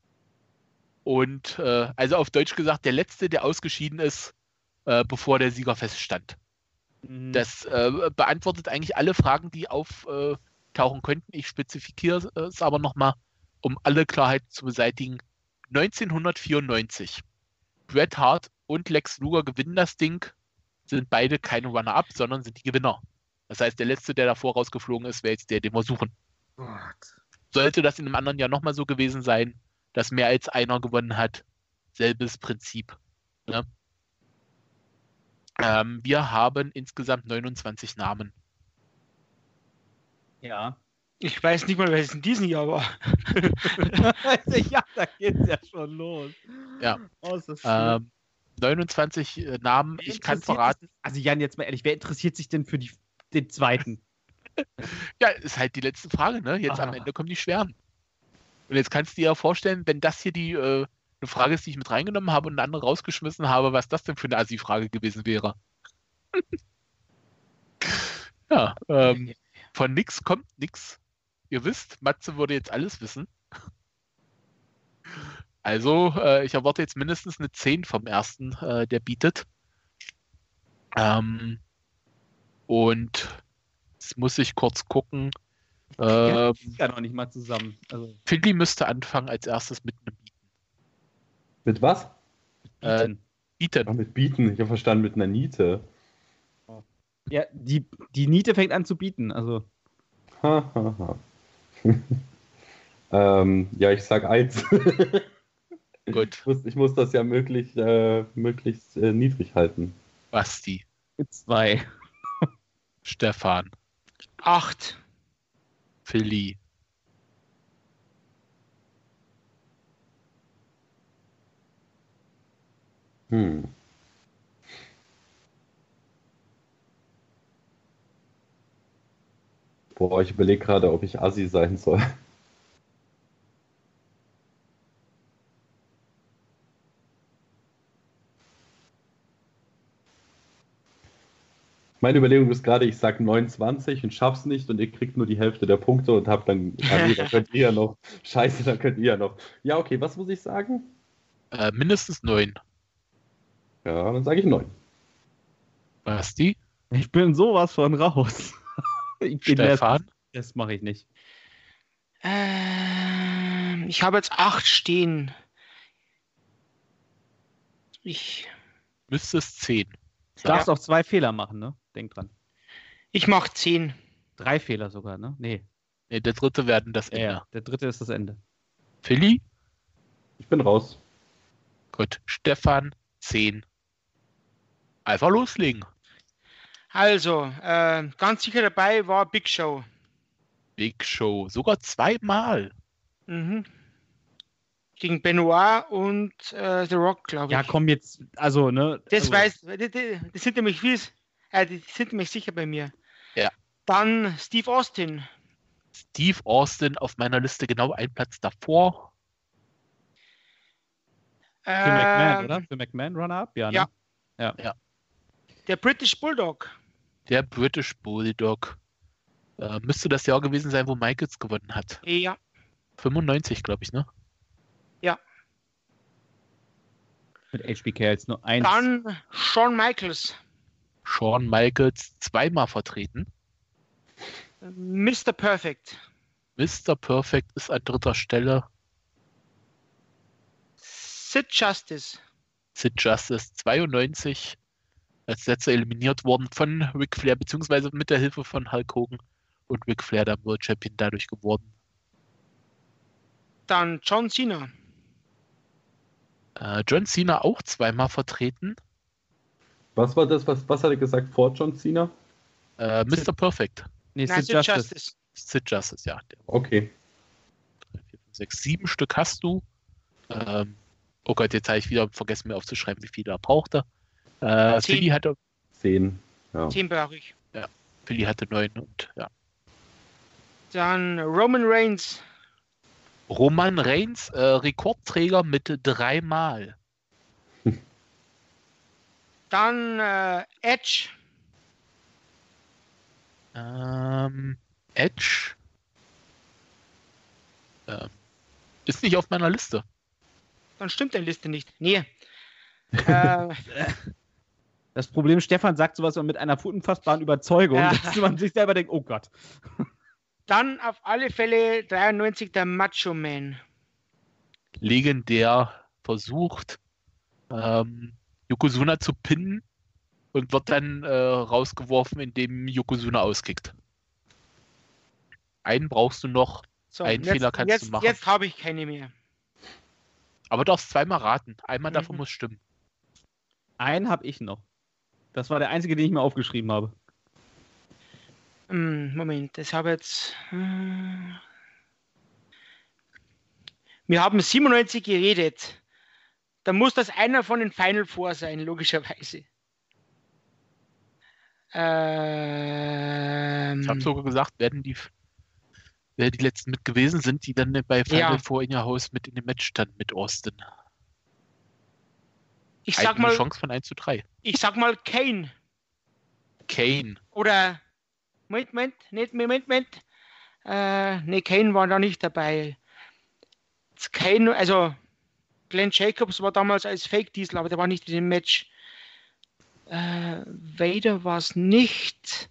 Und äh, also auf Deutsch gesagt, der letzte, der ausgeschieden ist, äh, bevor der Sieger feststand. Mhm. Das äh, beantwortet eigentlich alle Fragen, die auftauchen könnten. Ich spezifiziere es aber nochmal, um alle Klarheit zu beseitigen. neunzehnhundertvierundneunzig. Bret Hart und Lex Luger gewinnen das Ding, sind beide keine Runner-Up, sondern sind die Gewinner. Das heißt, der Letzte, der davor rausgeflogen ist, wäre jetzt der, den wir suchen. Gott. Sollte das in einem anderen Jahr nochmal so gewesen sein, dass mehr als einer gewonnen hat, selbes Prinzip. Ne? Ähm, wir haben insgesamt neunundzwanzig Namen. Ja. Ich weiß nicht mal, wer es in diesem Jahr war. Ja, da geht's ja schon los. Ja. Oh, ist das schlimm. Ähm, neunundzwanzig äh, Namen, Wer ich kann interessiert verraten. sich- Also Jan, jetzt mal ehrlich, wer interessiert sich denn für die, den zweiten? Ja, ist halt die letzte Frage, ne? Jetzt am Ah. Ende kommen die schweren. Und jetzt kannst du dir ja vorstellen, wenn das hier die äh, eine Frage ist, die ich mit reingenommen habe und eine andere rausgeschmissen habe, was das denn für eine Assi-Frage gewesen wäre. Ja, ähm, von nix kommt nix. Ihr wisst, Matze würde jetzt alles wissen. Also, äh, ich erwarte jetzt mindestens eine zehn vom ersten, äh, der bietet. Ähm, und jetzt muss ich kurz gucken. Ja, Ähm, ja noch nicht mal zusammen. Also, Philly müsste anfangen als erstes mit einem Mit was? Äh, bieten. Bieten. Ach, mit Bieten. Ich habe verstanden, mit einer Niete. Ja, die, die Niete fängt an zu bieten. Also, Ha, ha, ha. ähm, ja, ich sag eins. Gut, Ich muss, ich muss das ja möglich, äh, möglichst äh, niedrig halten. Basti, zwei. Stefan, Acht. Philly, Hm. Boah, ich überlege gerade, ob ich Assi sein soll. Meine Überlegung ist gerade, ich sage neunundzwanzig und schaff's nicht und ihr kriegt nur die Hälfte der Punkte und habt dann, ah, nee, dann könnt ihr ja noch, scheiße, dann könnt ihr ja noch. Ja, okay, was muss ich sagen? Äh, mindestens neun. Ja, dann sage ich neun. Basti? Ich bin sowas von raus. Ich bin Stefan? Das, das mache ich nicht. Ähm, ich habe jetzt acht stehen. Ich, Müsste es zehn. Du darfst auch zwei Fehler machen, ne? Denk dran. ich mache zehn. Drei Fehler sogar, ne? Nee. Nee, der dritte werden das Ende. Ja, der dritte ist das Ende. Philly? Ich bin raus. Gut. Stefan, zehn. Einfach loslegen. Also, äh, ganz sicher dabei war Big Show. Big Show. Sogar zweimal. Mhm. Gegen Benoit und äh, The Rock, glaube ich. Ja, komm jetzt, also, ne? Das also, weiß, die, die, die sind nämlich viel, äh, die sind nämlich sicher bei mir. Ja. Dann Steve Austin. Steve Austin auf meiner Liste genau ein Platz davor. Für McMahon, Ähm, oder? Für McMahon Runner-Up? Ja, ne? ja. Ja. Ja. Der British Bulldog. Der British Bulldog. Äh, müsste das Jahr gewesen sein, wo Michaels gewonnen hat. Ja. fünfundneunzig, glaube ich, ne? Mit H B K jetzt nur eins. Dann Shawn Michaels. Shawn Michaels zweimal vertreten. Mister Perfect. Mister Perfect ist an dritter Stelle. Sid Justice. Sid Justice zweiundneunzig. Als letzter eliminiert worden von Ric Flair, beziehungsweise mit der Hilfe von Hulk Hogan und Ric Flair dann World Champion dadurch geworden. Dann John Cena. Äh, John Cena auch zweimal vertreten. Was war das, was, was hat er gesagt vor John Cena? Äh, Mister Perfect. Nee, Nein, Sid Sid Justice. Justice. Sid Justice, ja. Der Okay. drei, vier, fünf, sechs, sieben Stück hast du. Ähm, oh Gott, jetzt habe ich wieder vergessen, mir aufzuschreiben, wie viele er brauchte. Äh, Zehn. Philly hatte, Zehn. Ja. Zehn brauche ich. Philly hatte neun und ja. Dann Roman Reigns. Roman Reigns, äh, Rekordträger mit dreimal. Dann äh, Edge. Ähm, Edge ähm, ist nicht auf meiner Liste. Dann stimmt deine Liste nicht. Nee. äh, Das Problem, Stefan sagt sowas mit einer unfassbaren Überzeugung, Ja. dass man sich selber denkt, oh Gott. dann auf alle Fälle dreiundneunzig der Macho Man. Legendär versucht, ähm, Yokozuna zu pinnen und wird dann äh, rausgeworfen, indem Yokozuna auskickt. Einen brauchst du noch, So, Einen jetzt, Fehler kannst jetzt, du machen. Jetzt habe ich keine mehr. aber du darfst zweimal raten. Einmal Mhm. davon muss stimmen. Einen habe ich noch. Das war der einzige, den ich mir aufgeschrieben habe. Hm, Moment, das habe jetzt. hm. Wir haben siebenundneunzig geredet. Da muss das einer von den Final Four sein, logischerweise. Ähm, Ich habe sogar gesagt, werden die, wer die letzten mit gewesen sind, die dann bei Final Ja. Four in ihr Haus mit in dem Match standen mit Austin. ich sag Eine mal, Chance von eins zu drei. ich sag mal Kane. Kane. Oder Moment, Moment, nicht, Moment, Moment. Äh, nee, Kane war da nicht dabei. Jetzt Kane, also Glenn Jacobs war damals als Fake Diesel, aber der war nicht in dem Match. Äh, Vader war es nicht.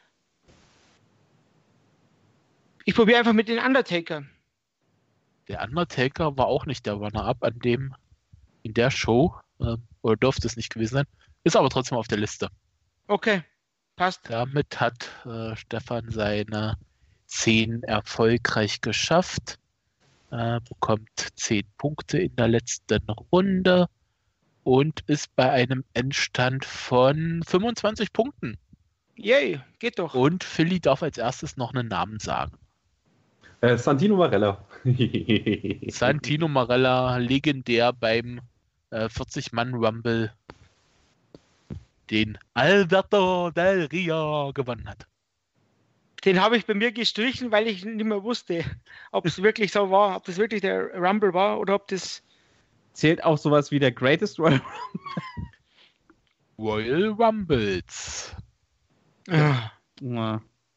Ich probiere einfach mit den Undertaker. Der Undertaker war auch nicht der Runner-Up an dem, in der Show. Äh, oder dürfte es nicht gewesen sein. Ist aber trotzdem auf der Liste. Okay, passt. Damit hat äh, Stefan seine zehn erfolgreich geschafft. Äh, bekommt zehn Punkte in der letzten Runde und ist bei einem Endstand von fünfundzwanzig Punkten. Yay, geht doch. Und Philly darf als erstes noch einen Namen sagen. Äh, Santino Marella. Santino Marella, legendär beim äh, vierzig-Mann-Rumble, den Alberto Del Rio gewonnen hat. Den habe ich bei mir gestrichen, weil ich nicht mehr wusste, ob es wirklich so war, ob das wirklich der Rumble war oder ob das. Zählt auch sowas wie der Greatest Royal Royal Rumbles. Ah, Ja.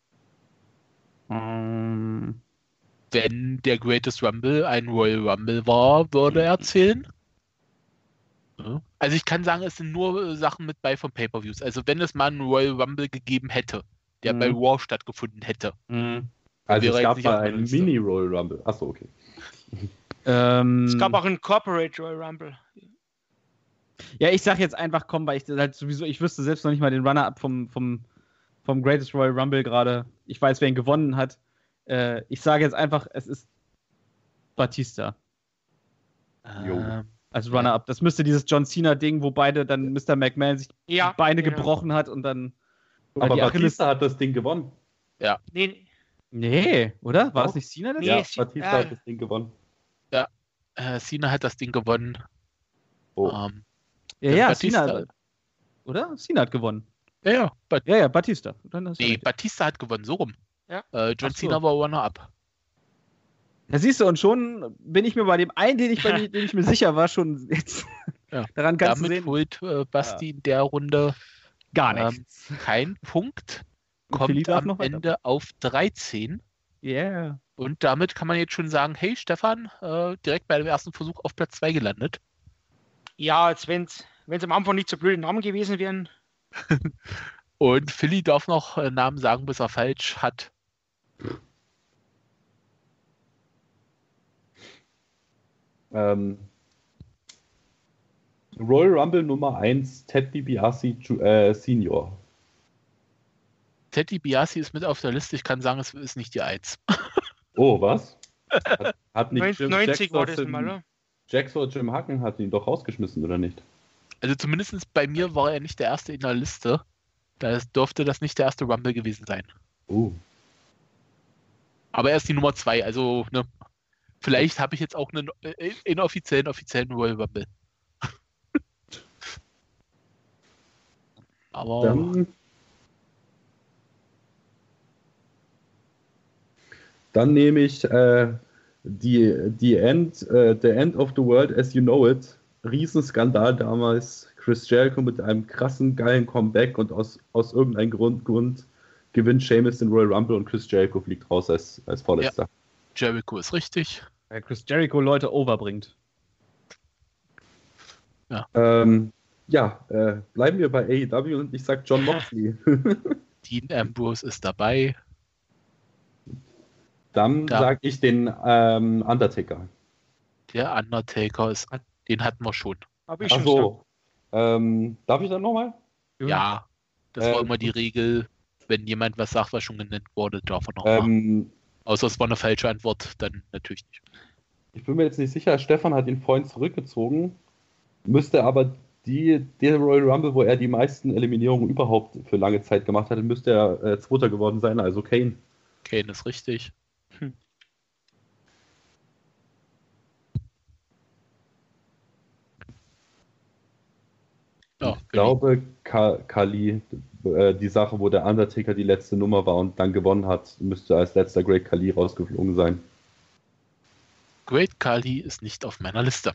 Ähm, Wenn der Greatest Rumble ein Royal Rumble war, würde er zählen. Ja. Also ich kann sagen, es sind nur äh, Sachen mit bei von Pay-Per-Views. Also wenn es mal einen Royal Rumble gegeben hätte, der Mhm. bei Raw stattgefunden hätte. mhm. Also wäre es jetzt gab nicht auf mal meiner einen Liste. Mini-Royal Rumble. Achso, okay. Ähm, es gab auch einen Corporate Royal Rumble. Ja, ich sag jetzt einfach, komm, weil ich halt sowieso, ich wüsste selbst noch nicht mal den Runner-Up vom, vom, vom Greatest Royal Rumble gerade. Ich weiß, wer ihn gewonnen hat. Äh, ich sage jetzt einfach, es ist Batista Jo. Ähm, als Runner-Up. Das müsste dieses John Cena-Ding, wo beide dann Mister McMahon sich Ja, die Beine genau. gebrochen hat und dann. Oder Aber die Achilles- Batista hat das Ding gewonnen. Nee, Nee, oder? War Doch. es nicht Cena? Das Nee, Ja, es- Batista ja. hat das Ding gewonnen. äh, Cena hat das Ding gewonnen. Oh. Ähm, ja, dann ja, Batista. Cena. Oder? Cena hat gewonnen. Ja, ja. Bat Ja, ja, Batista. Dann hast du nee, recht. Batista hat gewonnen, so rum. Ja. Äh, John Ach so. Cena war Runner-Up. Da siehst du, und schon bin ich mir bei dem einen, den ich, bei mir, den ich mir sicher war, schon jetzt Ja. daran kannst Damit du sehen, holt äh, Basti in der Runde gar ähm, nichts. keinen Punkt. Und Philly Kommt darf am noch weiter. Ende auf dreizehn. Yeah. Und damit kann man jetzt schon sagen, hey Stefan, äh, direkt bei dem ersten Versuch auf Platz zwei gelandet. ja, jetzt wenn es am Anfang nicht so blöde Namen gewesen wären. Und Philly darf noch äh, Namen sagen, bis er falsch hat. Ähm, Royal Rumble Nummer eins, Ted DiBiase Ju- äh, Senior. Ted DiBiase ist mit auf der Liste. Ich kann sagen, es ist nicht die eins. Oh, was? Hat, hat nicht Jim neunzig war das Jackson- mal, oder? Jackson oder Jim Hacken hat ihn doch rausgeschmissen, oder nicht? Also zumindest bei mir war er nicht der erste in der Liste. Da dürfte das nicht der erste Rumble gewesen sein. Oh. Aber er ist die Nummer zwei. Also ne, vielleicht habe ich jetzt auch einen äh, inoffiziellen, offiziellen Royal Rumble. Aber Dann, dann nehme ich äh, die, die End, äh, The End of the World as You Know It. Riesenskandal damals. Chris Jericho mit einem krassen, geilen Comeback und aus, aus irgendeinem Grund, Grund gewinnt Sheamus den Royal Rumble und Chris Jericho fliegt raus als, als Vorletzter. Jericho ist richtig. Weil Chris Jericho Leute overbringt. Ja, ähm, ja äh, bleiben wir bei A E W und ich sag John Moxley. Dean Ambrose ist dabei. Dann Da. sag ich den ähm, Undertaker. Der Undertaker ist, den hatten wir schon. Habe ich Ach schon gesagt. so. Ähm, darf ich dann nochmal? Ja, das war Äh, immer die Regel. Wenn jemand was sagt, was schon genannt wurde, darf er noch machen. Ähm, Außer es war eine falsche Antwort, dann natürlich nicht. ich bin mir jetzt nicht sicher, Stefan hat ihn vorhin zurückgezogen, müsste aber die, der Royal Rumble, wo er die meisten Eliminierungen überhaupt für lange Zeit gemacht hatte, müsste er äh, Zweiter geworden sein, also Kane. Kane ist richtig. Ja, Ich glaube, Ka Kali, äh, die Sache, wo der Undertaker die letzte Nummer war und dann gewonnen hat, müsste als letzter Great Kali rausgeflogen sein. Great Khali ist nicht auf meiner Liste.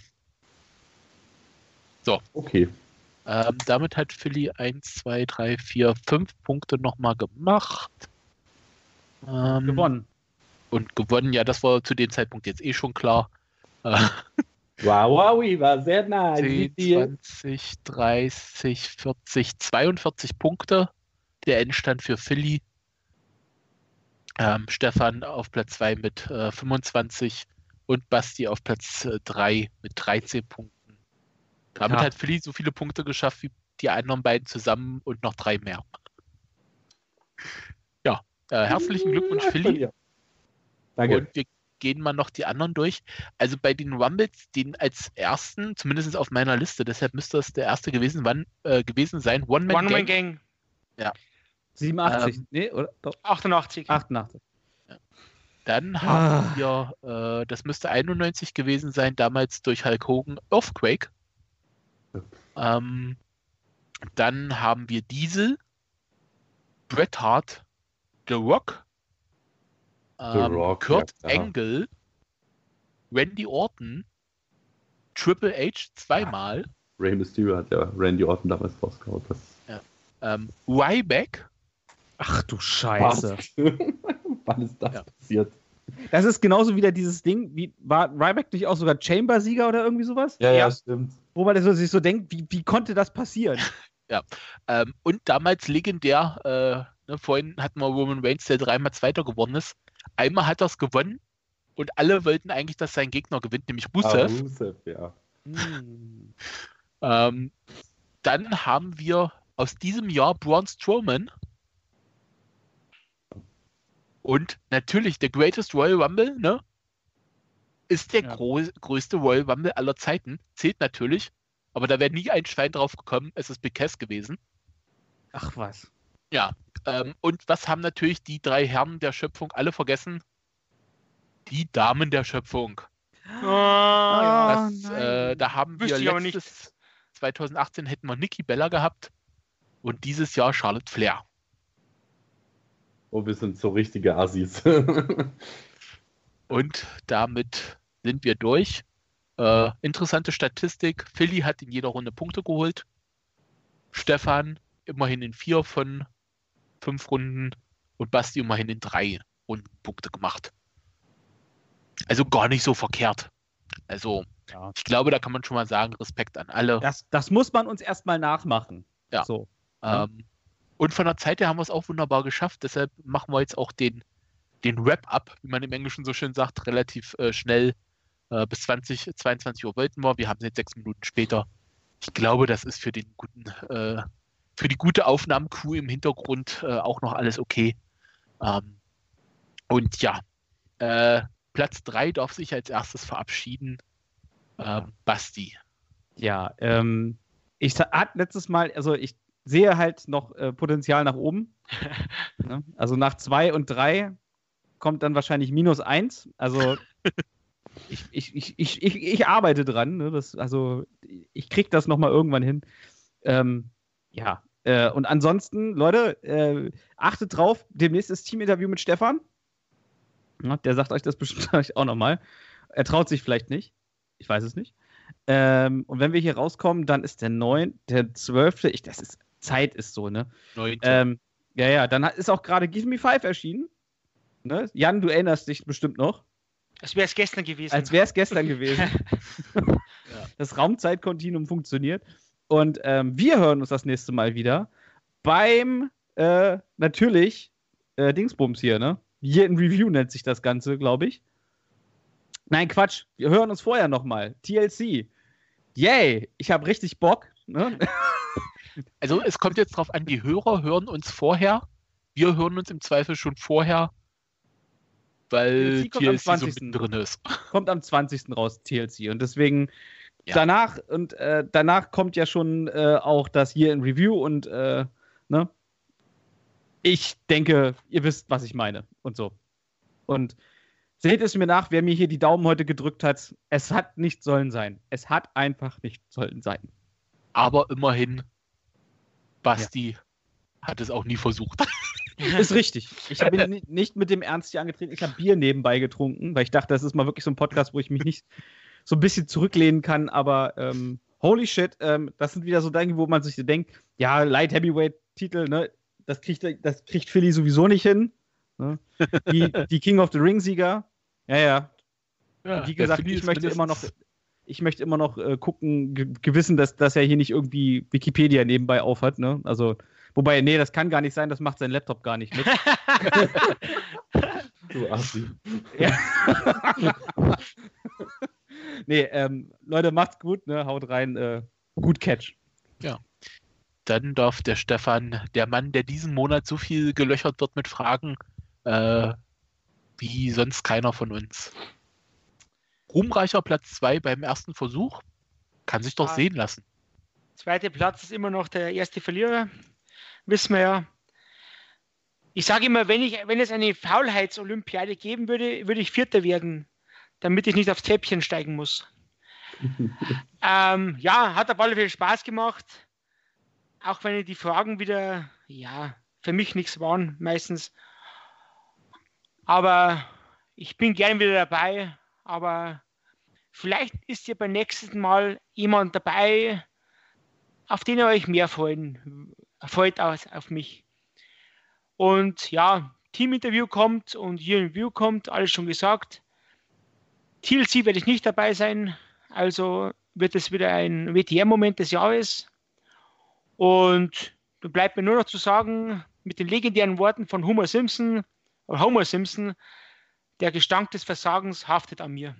Okay. Ähm, damit hat Philly eins, zwei, drei, vier, fünf Punkte nochmal gemacht. Ähm, Gewonnen. Und gewonnen, ja, das war zu dem Zeitpunkt jetzt eh schon klar. Äh, Wow, wow, war sehr nah. zehn, zwanzig, dreißig, vierzig, zweiundvierzig Punkte. Der Endstand für Philly. Ähm, Stefan auf Platz zwei mit äh, fünfundzwanzig und Basti auf Platz drei mit dreizehn Punkten. Damit Ja. hat Philly so viele Punkte geschafft wie die anderen beiden zusammen und noch drei mehr. Ja, äh, herzlichen Glückwunsch, Philly. Danke. Und wir gehen mal noch die anderen durch. Also bei den Rumbles, den als ersten, zumindest auf meiner Liste, deshalb müsste das der erste gewesen, wann, äh, gewesen sein, One-Man One-Man Gang. Gang. siebenundachtzig. Ähm, nee, oder? Doch. achtundachtzig. achtundachtzig. Dann Ah. haben wir, äh, das müsste einundneunzig gewesen sein, damals durch Hulk Hogan, Earthquake. Ähm, dann haben wir Diesel, Bret Hart, The Rock, ähm, Rock, Kurt ja, klar. Angle, Randy Orton, Triple H zweimal, Rey Mysterio hat ja Randy Orton damals rausgehauen. Das ähm, Ryback, Ach du Scheiße. Wann ist das Ja. passiert? Das ist genauso wieder dieses Ding, wie war Ryback nicht auch sogar Chamber-Sieger oder irgendwie sowas? Ja, ja, Ja. stimmt. Wo man so, sich so denkt, wie, wie konnte das passieren? Ähm, und damals legendär, äh, ne, vorhin hatten wir Roman Reigns, der dreimal Zweiter geworden ist. Einmal hat er es gewonnen und alle wollten eigentlich, dass sein Gegner gewinnt, nämlich Ah, Rusev. Rusev, ja. Hm. Ähm, dann haben wir aus diesem Jahr Braun Strowman. Und natürlich der Greatest Royal Rumble, ne? Ist der Ja. gro größte Royal Rumble aller Zeiten. Zählt natürlich. Aber da wäre nie ein Schwein drauf gekommen. Es ist Big Cass gewesen. Ach was. Ja. Ähm, und was haben natürlich die drei Herren der Schöpfung alle vergessen? Die Damen der Schöpfung. Oh, ja. Das, nein. äh, da haben wir Wüsste ich aber nicht. letztes zwanzig achtzehn hätten wir Nikki Bella gehabt. Und dieses Jahr Charlotte Flair. Oh, wir sind so richtige Assis. Und damit sind wir durch. Äh, interessante Statistik. Philly hat in jeder Runde Punkte geholt. Stefan immerhin in vier von fünf Runden und Basti immerhin in drei Runden Punkte gemacht. Also gar nicht so verkehrt. Also Ja. ich glaube, da kann man schon mal sagen, Respekt an alle. Das, das muss man uns erstmal nachmachen. Ja. So. Ähm, und von der Zeit her haben wir es auch wunderbar geschafft. Deshalb machen wir jetzt auch den, den Wrap-up, wie man im Englischen so schön sagt, relativ äh, schnell. Äh, bis zwanzig, zweiundzwanzig Uhr wollten wir. Wir haben es jetzt sechs Minuten später. Ich glaube, das ist für den guten, äh, für die gute Aufnahmencrew im Hintergrund äh, auch noch alles okay. Ähm, und ja, äh, Platz drei darf sich als erstes verabschieden. Ähm, Basti. Ja, ähm, ich hatte letztes Mal, also ich sehe halt noch äh, Potenzial nach oben. Ne? Also nach zwei und drei kommt dann wahrscheinlich minus eins. Also ich, ich, ich, ich, ich, ich arbeite dran. Ne? Das, also ich krieg das nochmal irgendwann hin. Ähm, ja, äh, und ansonsten, Leute, äh, achtet drauf, demnächst ist Teaminterview mit Stefan. Ja, der sagt euch das bestimmt euch auch nochmal. Er traut sich vielleicht nicht. Ich weiß es nicht. Ähm, und wenn wir hier rauskommen, dann ist der neunte, der zwölfte Ich, das ist, Zeit ist so, ne? Neunte. Ähm, ja, ja, dann hat- ist auch gerade Give Me Five erschienen. Ne? Jan, du erinnerst dich bestimmt noch. Als wäre es gestern gewesen. Als wäre es gestern gewesen. Das Raumzeitkontinuum funktioniert. Und ähm, wir hören uns das nächste Mal wieder beim, äh, natürlich, äh, Dingsbums hier, ne? Hier in Review nennt sich das Ganze, glaube ich. Nein, Quatsch. Wir hören uns vorher nochmal. T L C. Yay, ich habe richtig Bock. Ne? Also es kommt jetzt drauf an, die Hörer hören uns vorher. Wir hören uns im Zweifel schon vorher, weil T L C kommt am T L C so zwanzigsten mittendrin ist. Kommt am zwanzigsten raus, T L C. Und deswegen Ja. danach und äh, danach kommt ja schon äh, auch das hier in Review und äh, ne? Ich denke, ihr wisst, was ich meine und so. Und seht es mir nach, wer mir hier die Daumen heute gedrückt hat. Es hat nicht sollen sein. Es hat einfach nicht sollen sein. Aber immerhin, Basti hat es auch nie versucht. Ist richtig. Ich bin ni- nicht mit dem Ernst hier angetreten. Ich habe Bier nebenbei getrunken, weil ich dachte, das ist mal wirklich so ein Podcast, wo ich mich nicht so ein bisschen zurücklehnen kann. Aber ähm, holy shit, ähm, das sind wieder so Dinge, wo man sich so denkt, ja, Light Heavyweight Titel, ne, das kriegt, das kriegt Philly sowieso nicht hin. Ne? Die, die King of the Ring Sieger. Ja, ja. Ja, Wie der gesagt, Philly ich ist möchte immer noch, mindestens- ich möchte immer noch äh, gucken, ge gewissen, dass, dass er hier nicht irgendwie Wikipedia nebenbei aufhat, ne? Also, wobei, nee, das kann gar nicht sein, das macht sein Laptop gar nicht mit. Du Assi. Ja. Nee, ähm, Leute, macht's gut, ne? Haut rein, äh, gut Catch. Dann darf der Stefan, der Mann, der diesen Monat so viel gelöchert wird mit Fragen, äh, wie sonst keiner von uns. Ruhmreicher Platz zwei beim ersten Versuch. Kann sich doch Ah. sehen lassen. Zweiter Platz ist immer noch der erste Verlierer. Wissen wir ja. Ich sage immer, wenn, ich, wenn es eine Faulheits-Olympiade geben würde, würde ich Vierter werden, damit ich nicht aufs Treppchen steigen muss. ähm, ja, hat auf alle Fälle Spaß gemacht. Auch wenn die Fragen wieder, ja, für mich nichts waren, meistens. Aber ich bin gern wieder dabei. Aber vielleicht ist ja beim nächsten Mal jemand dabei, auf den ihr euch mehr freuen, freut aus, auf mich. Und ja, Teaminterview kommt und hier ein Review kommt, alles schon gesagt. T L C werde ich nicht dabei sein, also wird es wieder ein W T M-Moment des Jahres. Und da bleibt mir nur noch zu sagen, mit den legendären Worten von Homer Simpson, oder Homer Simpson, der Gestank des Versagens haftet an mir.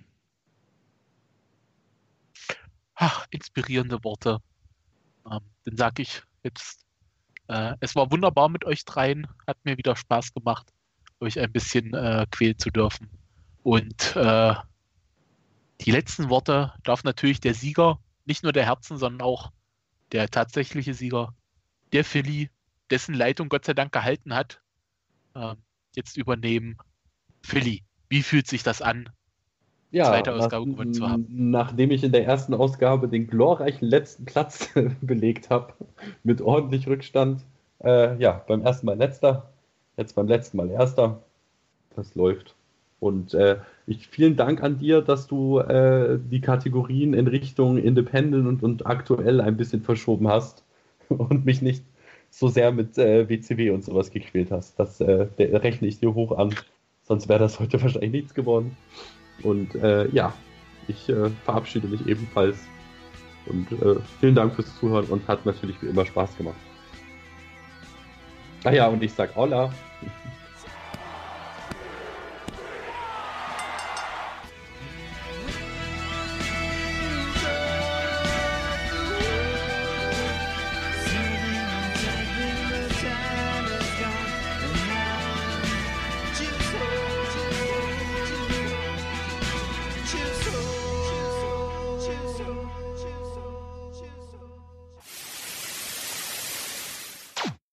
Ach, inspirierende Worte. Ähm, dann sage ich jetzt, äh, es war wunderbar mit euch dreien, hat mir wieder Spaß gemacht, euch ein bisschen äh, quälen zu dürfen. Und äh, die letzten Worte darf natürlich der Sieger, nicht nur der Herzen, sondern auch der tatsächliche Sieger, der Philly, dessen Leitung Gott sei Dank gehalten hat, äh, jetzt übernehmen. Philly, wie fühlt sich das an, Ja, zweite nach, Ausgabe gewonnen zu haben? Nachdem ich in der ersten Ausgabe den glorreichen letzten Platz belegt habe, mit ordentlich Rückstand, äh, ja, beim ersten Mal letzter, jetzt beim letzten Mal erster, das läuft. Und äh, ich, vielen Dank an dir, dass du äh, die Kategorien in Richtung Independent und, und aktuell ein bisschen verschoben hast und mich nicht so sehr mit äh, W C W und sowas gequält hast. Das äh, der, rechne ich dir hoch an, sonst wäre das heute wahrscheinlich nichts geworden. Und äh, ja, ich äh, verabschiede mich ebenfalls und äh, vielen Dank fürs Zuhören und hat natürlich wie immer Spaß gemacht. Ah ja, und ich sag Hola.